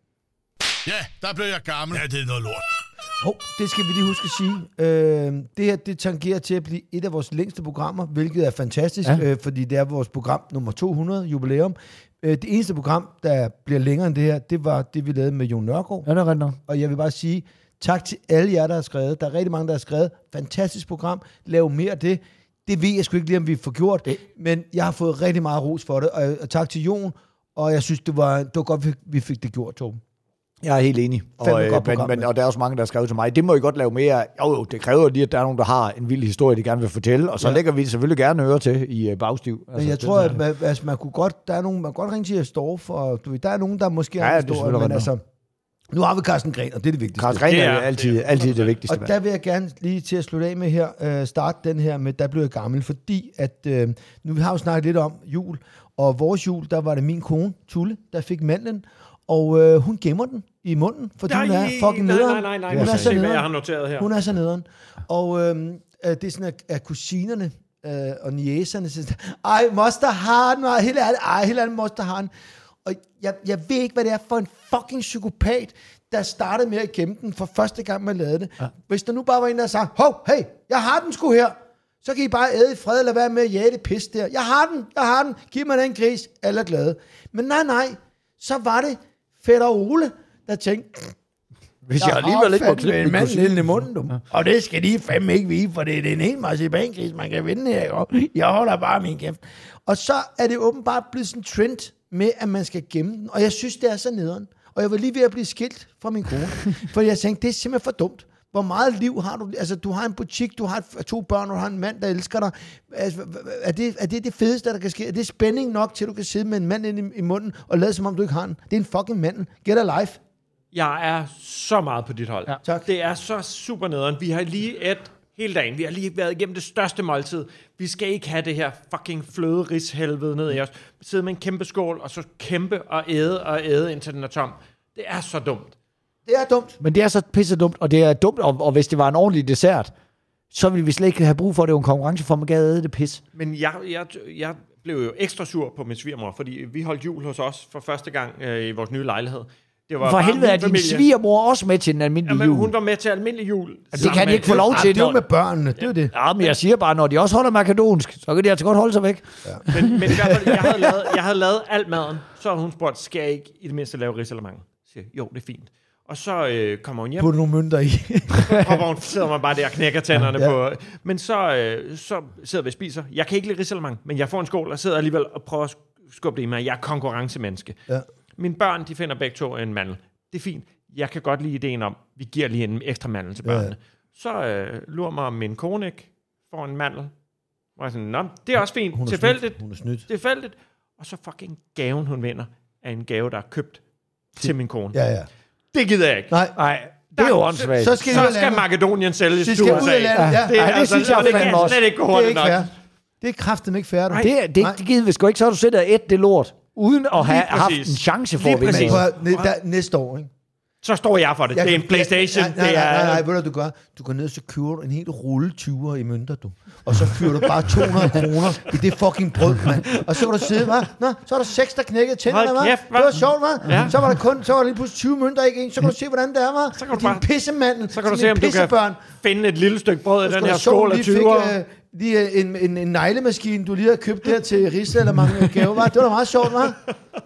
Ja, der blev jeg gammel. Ja, det er noget lort. Hov, det skal vi lige huske at sige. Øh, det her, det tangerer til at blive et af vores længste programmer, hvilket er fantastisk, Ja. øh, fordi det er vores program nummer to hundrede, jubilæum. Øh, det eneste program, der bliver længere end det her, det var det, vi lavede med Jon Nørgaard. Ja, det er rigtigt nok. Og jeg vil bare sige tak til alle jer, der har skrevet. Der er rigtig mange, der har skrevet. Fantastisk program. Lav mere af det. Det ved jeg sgu ikke lige, om vi får gjort. Det. Men jeg har fået rigtig meget ros for det. Og, og tak til Jon. Og jeg synes, det var, det var godt, vi, vi fik det gjort, Torben. Jeg er helt enig. Fandme Og, øh, godt men, program, men, mand. og der er også mange, der har skrevet til mig, det må I godt lave mere. Jo, jo, det kræver lige, at der er nogen, der har en vild historie, de gerne vil fortælle, og så Ja. ja. lægger vi det selvfølgelig gerne øre til i uh, bagstiv. Men jeg tror, at man, altså, man kunne godt, der er nogen, man kan godt ringe til Storff, og du ved, der er nogen, der måske Ja, har det er en historie, selvfølgelig men altså, nu har vi Carsten Gren, og det er det vigtigste. Carsten Gren Det er er- altid, det er- altid det vigtigste. Og der vil jeg gerne lige til at slutte af med her, øh, starte den her med, der blev jeg gammel, fordi at, øh, nu vi har jo snakket lidt om jul, og vores jul, der var det min kone, Tulle, der fik mandlen, og øh, hun gemmer den i munden, fordi hun er fucking nej, nederen. nej, nej, nej. Hun Hun er er så se, hvad nederen. jeg har noteret her. Hun er så nederen. Og øhm, øh, det er sådan, at, at kusinerne øh, og niæserne siger, ej, moster har den, og helt ærligt, ej, helt ærligt, moster har den. Og jeg, jeg ved ikke, hvad det er for en fucking psykopat, der startede med at gemme den for første gang, man lavede det. Ja. Hvis der nu bare var en, der sagde, hov, hey, jeg har den sgu her. Så kan I bare æde i fred, eller være med at jage det pis der. Jeg har den, jeg har den. Giv mig den gris, alle er glade. Men nej, nej, så var det fætter Ole, der tænkte, Hvis jeg alligevel ikke må klippe en min mand kusine. lille i munden, du. Ja. Og det skal de fandme ikke vide, for det er en hel marcipangris, man kan vinde her. Jo. Jeg holder bare min kæft. Og så er det åbenbart blevet sådan en trend med, at man skal gemme den. Og jeg synes, det er så nederen. Og jeg var lige ved at blive skilt fra min kone. For jeg tænkte, det er simpelthen for dumt. Hvor meget liv har du? Altså, du har en butik, du har to børn, og du har en mand, der elsker dig. Altså, er det, er det det fedeste, der kan ske? Er det spænding nok til, at du kan sidde med en mand ind i, i munden, og lade som om, du ikke har den? Det er en fucking mand. Get a life. Jeg Jeg er så meget på dit hold. Ja. Tak. Det er så super nederen. Vi har lige et hele dagen. Vi har lige været igennem det største måltid. Vi skal ikke have det her fucking fløderishelvede ned i os. Sidde med en kæmpe skål, og så kæmpe og æde og æde, indtil den er tom. Det er så dumt. Det er dumt. Men det er så pisse dumt, og det er dumt, og, og hvis det var en ordentlig dessert, så ville vi slet ikke have brug for, at det var en konkurrence for, at man gad æde det pis. Men jeg, jeg, jeg blev jo ekstra sur på min svigermor, fordi vi holdt jul hos os for første gang øh, i vores nye lejlighed. Det var For bare helvede min er din familie. svigermor også med til en almindelig Jamen, jul. hun var med til almindelig jul. Det kan de ikke få lov Ah, til. det er jo Når... med børnene, det er jo det. Ja, men jeg siger bare, når de også holder makedonsk, så kan de altså godt holde sig væk. Men, men i hvert fald, jeg havde, lavet, jeg havde lavet alt maden. Så havde hun spurgt, skal jeg ikke i det mindste lave risalemang? Så siger jeg, jo, det er fint. Og så øh, kommer hun hjem, Putte nogle mønter i. og hvor hun sidder man bare der og knækker tænderne Ja. på. Men så, øh, så sidder vi og spiser. Jeg kan ikke lide risalemang, men jeg får en skål og sidder alligevel og prøver at skubbe det i mig. Jeg er konkurrencemenneske. Ja. Mine børn, de finder begge to en mandel. Det er fint. Jeg kan godt lide ideen om, vi giver lige en ekstra mandel til børnene. Ja. Så øh, lurer mig, om min kone ikke får en mandel. Og jeg sådan, nå, det er også fint. Hun er Tilfældigt. snydt. Hun er snydt. Tilfældigt. Og så fucking gaven, hun vinder, er en gave, der er købt til min kone. Ja, ja. Det gider jeg ikke. Nej, Nej, det er jo åndssvagt. så skal, Så de skal Makedonien sælges De til skal U S ud A. af landet, ja. Det, er, Ej, det altså, synes jeg og det fandme kan også. slet ikke gå Det er hurtigt ikke nok. fair. Det er kraften ikke fair, du. Det, det, det gider vi sgu ikke, så har du siddet og et det lort, uden at have præcis. haft en chance for Lige at vinde. præcis. noget. Prøv, at- næ- der, næste år, ikke? Så står jeg for det. Jeg det er kan- en PlayStation. Nej, nej, det nej, er, nej, nej, ved du, hvad du gør? Du går ned, så køber du en helt rulle tyver i mønter, du. Og så fyrer du bare to hundrede kroner i det fucking brød, mand. Og så kan du sidde, hva'? Nå, så er der seks, der knækkede tænderne, Hold hva'? kæft, Det hva'? var sjovt, hva'? Ja. Så var der kun, så var der lige pludselig tyve mønter, ikke en. Så kan du se, hvordan det er, hva'? Så kan du Din bare- pissemand. Så kan du se, om du kan finde et lille stykke brød i den her skål af tyver. øh, lige en, en, en neglemaskine, du lige har købt der til Risse eller mange gave, hva'? Det var da meget sjovt, hva'?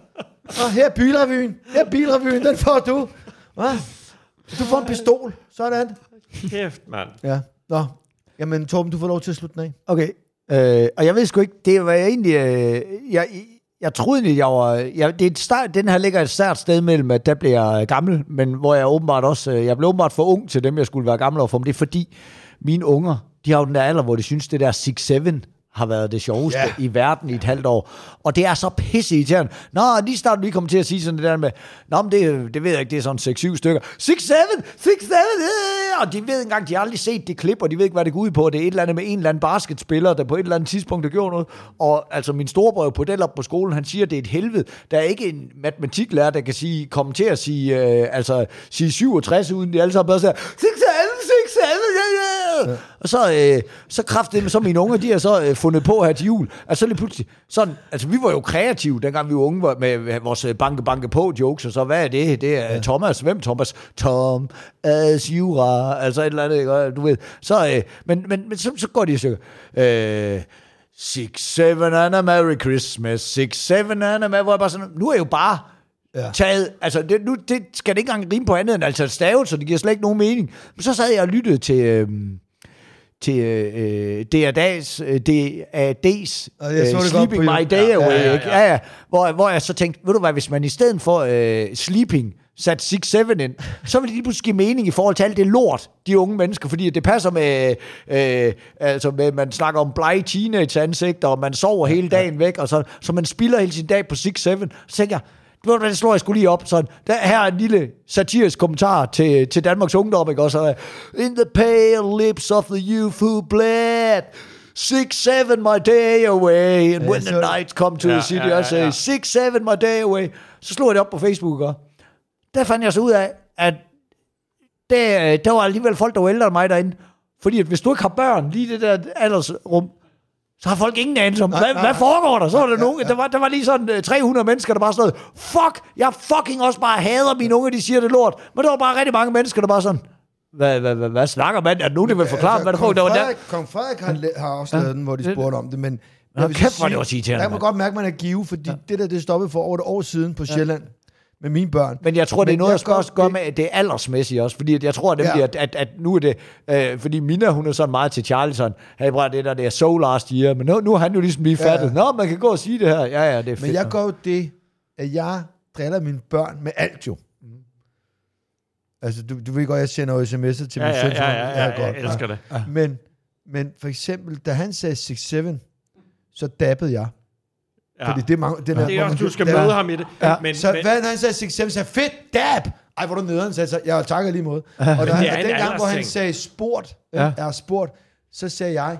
Og her er bilrevyen. Her er bilrevyen, den får du. Hva? Du får en pistol. Sådan. Kæft, mand. Ja. Nå. Jamen, Torben, du får lov til at slutte den af. Okay. Øh, og jeg ved sgu ikke, det var egentlig... Øh, jeg, jeg troede egentlig, jeg var... Jeg, det er et start, den her ligger et sært sted mellem, at der bliver jeg gammel, men hvor jeg åbenbart også... Jeg blev åbenbart for ung til dem, jeg skulle være gammel over for. Men det er fordi, mine unger, de har jo den der alder, hvor de synes, det der seks syv har været det sjoveste yeah. i verden i et halvt år. Og det er så pisse irriterende. Nå, lige snart vi kommer til at sige sådan det der med, nå, men det, det ved jeg ikke, det er sådan seks syv stykker. seks syv, seks syv, øh, og de ved ikke engang, de har aldrig set det klip, og de ved ikke, hvad det går ud på. Det er et eller andet med en eller anden basketspiller, der på et eller andet tidspunkt har gjort noget. Og altså min storebror på det op på skolen, han siger, det er et helvede. Der er ikke en matematiklærer, der kan sige, komme til at sige, øh, altså sige syvogtres, uden de alle sammen bare siger, seks syv, seks syv, ja, ja. Og så, øh, så kraftedeme, så mine unger, de har så øh, fundet på her til jul. Altså lige pludselig, sådan, altså vi var jo kreative, dengang vi var unge, med vores banke, banke på jokes, og så hvad er det? Det er ja. Thomas. Hvem Thomas? Tom as you are. Altså et eller andet, ikke? Du ved. Så, øh, men, men, men så, så går de i stykker. Øh, six seven and a Merry Christmas. six seven and a Merry... Hvor jeg bare sådan, nu er jeg jo bare... Ja. Taget, altså det, nu, det skal det ikke engang rime på andet end altså stavet, så det giver slet ikke nogen mening. Men så sad jeg og lyttede til øh, til øh, D A D's øh, D A D's øh, Sleeping My Day Away, ja, ja, ja. Ja, ja. Hvor, hvor jeg så tænkte, ved du hvad, hvis man i stedet for øh, Sleeping sat seks syv ind, så vil det lige pludselig give mening i forhold til alt det lort, de unge mennesker, fordi det passer med, øh, altså med, man snakker om blege teenage-ansigter, og man sover hele dagen væk, og så, så man spilder hele sin dag på seks syv. Så tænker jeg, det slår jeg sgu lige op. Sådan. Der, her er en lille satirisk kommentar til, til Danmarks Ungdom, ikke også? In the pale lips of the youth who bled, six seven my day away, and when the nights come to ja, the city, ja, ja, ja. I say, six seven my day away. Så slog jeg det op på Facebook, og der fandt jeg så ud af, at der, der var alligevel folk, der var ældre end mig derinde. Fordi at hvis du ikke har børn, lige det der aldersrum, så har folk ingen anelse om, hvad, hvad foregår der? Så var der nogen, der var, der var lige sådan uh, tre hundrede mennesker, der bare sådan noget, fuck, jeg fucking også bare hader mine unge, de siger det lort. Men der var bare rigtig mange mennesker, der bare sådan, hvad, hvad, hvad, hvad snakker man? Er der nogen, der vil forklare, altså, hvad der foregår? Der var der. Kong Frederik har, har også lavet ja. den, hvor de spurgte om det, men... Nå, kæft, var det også irriterende. Jeg må godt mærke, at man er give, fordi ja. det der, det stoppede for over et år siden på Sjælland. Ja. Med mine børn. Men jeg tror, det er noget, jeg også gør med, at det er aldersmæssigt også, fordi jeg tror nemlig, ja. at, at, at nu er det, øh, fordi Mina, hun er sådan meget til Charlie, sådan, hey, bror, det der, det er so last year, men nu, nu er han jo ligesom lige fattet. Ja. Nå, man kan gå og sige det her. Ja, ja, det er fedt. Men jeg gør jo det, at jeg driller mine børn med alt jo. Mm. Altså, du, du ved godt, jeg sender jo sms'er til ja, min ja, søn. Ja, ja, ja, ja, jeg, jeg elsker det. Ja. Men, men for eksempel, da han sagde seks syv, så dabbede jeg. Ja. Fordi det er, mange, den ja. er, det er også, du skal der, møde ham i det. Ja. Men, så men, hvad han sagde seks syv, sagde fedt, dab! Ej, hvor du nederen, sagde så, jeg takker lige måde. Og, der, og den gang, hvor han sagde sport, ja. er sport, så sagde jeg,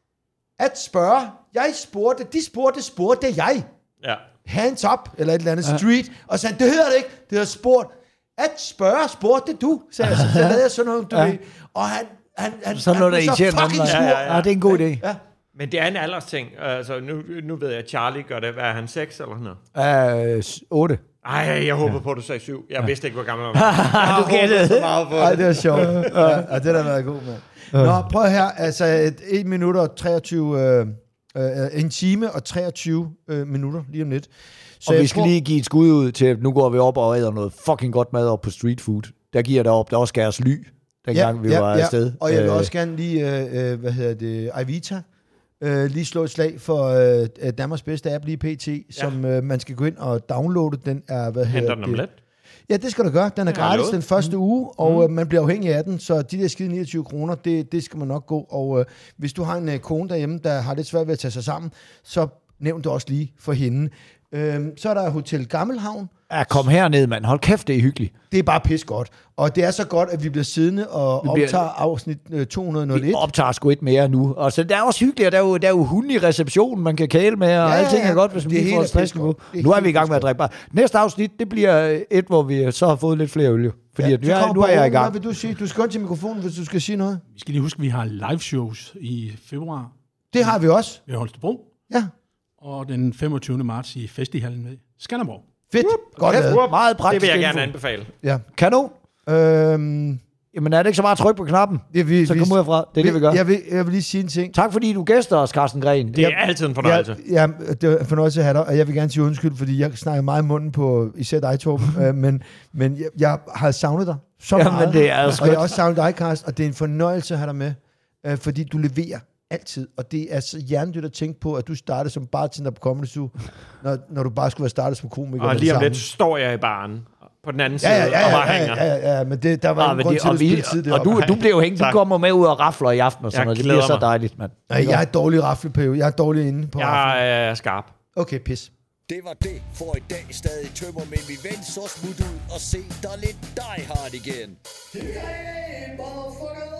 at spørge, jeg spurgte, de spurgte, spurgte jeg. Ja. Hands up, eller et eller andet, street. Og så sagde det hedder det ikke, det hedder sport. At spørge, spurgte du, sagde jeg. Så, så lavede jeg sådan noget, du ja. ved. Og han, han, han, så han, han blev så fucking sur. Ja, ja, ja. ja, det er en god idé. Ja. Men det er en aldersting. Altså, nu, nu ved jeg, at Charlie gør det. Hvad er han, seks eller noget? Øh, otte. Ej, jeg håber på, at du sagde syv. Jeg vidste ikke, hvor gammel jeg var. Du gættede så meget på det. Ej, det var sjovt. Ja, det der været god, mand. Nå, prøv her. Altså, et, et minut og treogtyve... Øh, øh, en time og treogtyve øh, minutter, lige om lidt. Så og vi skal tror... lige give et skud ud til, nu går vi op og æder noget fucking godt mad op på street food. Der giver der op, der også skæres ly, dengang ja, vi ja, var ja. afsted. Og jeg vil også gerne lige, øh, hvad hedder det, Ivita, øh, lige slå et slag for øh, Danmarks bedste app lige pt, som ja. øh, man skal gå ind og downloade. Den er, hvad hedder Henter den om lidt? Ja, det skal du gøre. Den er ja, gratis den første mm. uge, og mm. øh, man bliver afhængig af den, så de der skide niogtyve kroner, det, det skal man nok gå. Og øh, hvis du har en øh, kone derhjemme, der har lidt svært ved at tage sig sammen, så nævn det også lige for hende. Øhm, så er der Hotel Gammelhavn. Ja, kom herned, mand. Hold kæft, det er hyggeligt. Det er bare pis godt. Og det er så godt, at vi bliver siddende og bliver, optager afsnit øh, to hundrede og et. Vi optager sgu et mere nu. Og så der er også hyggeligt, og der er jo, der er jo hunde i receptionen, man kan kæle med, og ja, alting er godt, hvis man lige får stress nu. Nu er vi i gang med at drikke bare. Næste afsnit, det bliver et, hvor vi så har fået lidt flere øl. Fordi ja, at nu, er, nu er jeg i gang. Hvad vil du sige? Du skal gå til mikrofonen, hvis du skal sige noget. Vi skal lige huske, at vi har live shows i februar. Det har vi også. Ved Holstebro. Ja. Og den femogtyvende marts i Festihallen med Skanderborg. Fedt. Godt. Ja, meget praktisk. Det vil jeg gerne anbefale. Ja. Kanon. Øhm, Jamen er det ikke så meget tryk på knappen? Det, vi, så vi, kom ud herfra. Det er det, vi gør. Jeg vil, jeg vil lige sige en ting. Tak fordi du gæster os, Carsten Gren. Det er jeg, altid en fornøjelse. Ja, ja, det er en fornøjelse at have dig, og jeg vil gerne sige undskyld, fordi jeg snakker meget i munden på især dig, Torben, øh, men, men jeg, jeg har savnet dig så Jamen, meget, det er og jeg har også savnet dig, Carsten, og det er en fornøjelse at have dig med, øh, fordi du leverer altid, og det er så hjernedødt at tænke på, at du startede som bartender på Comedy Zoo, når, når du bare skulle have startet som komiker. Og lige om lidt står jeg i baren på den anden side, ja, ja, ja, og bare ja, hænger. ja, ja, ja, men det, der var Ah, en grund det, til, at og, du vi, spille tid deroppe. og du, du bliver jo hængt. Du Tak. kommer med ud og rafler i aften og sådan Jeg noget. Det glæder bliver så mig. dejligt, mand. Nej, jeg er dårlig rafleperiode. Jeg er dårlig inde på raflen. Jeg er skarp. Okay, pis. Det var det for i dag. Stadig tømmer med min ven, så smut ud og se dig lidt Die Hard igen. Hey, motherfucker!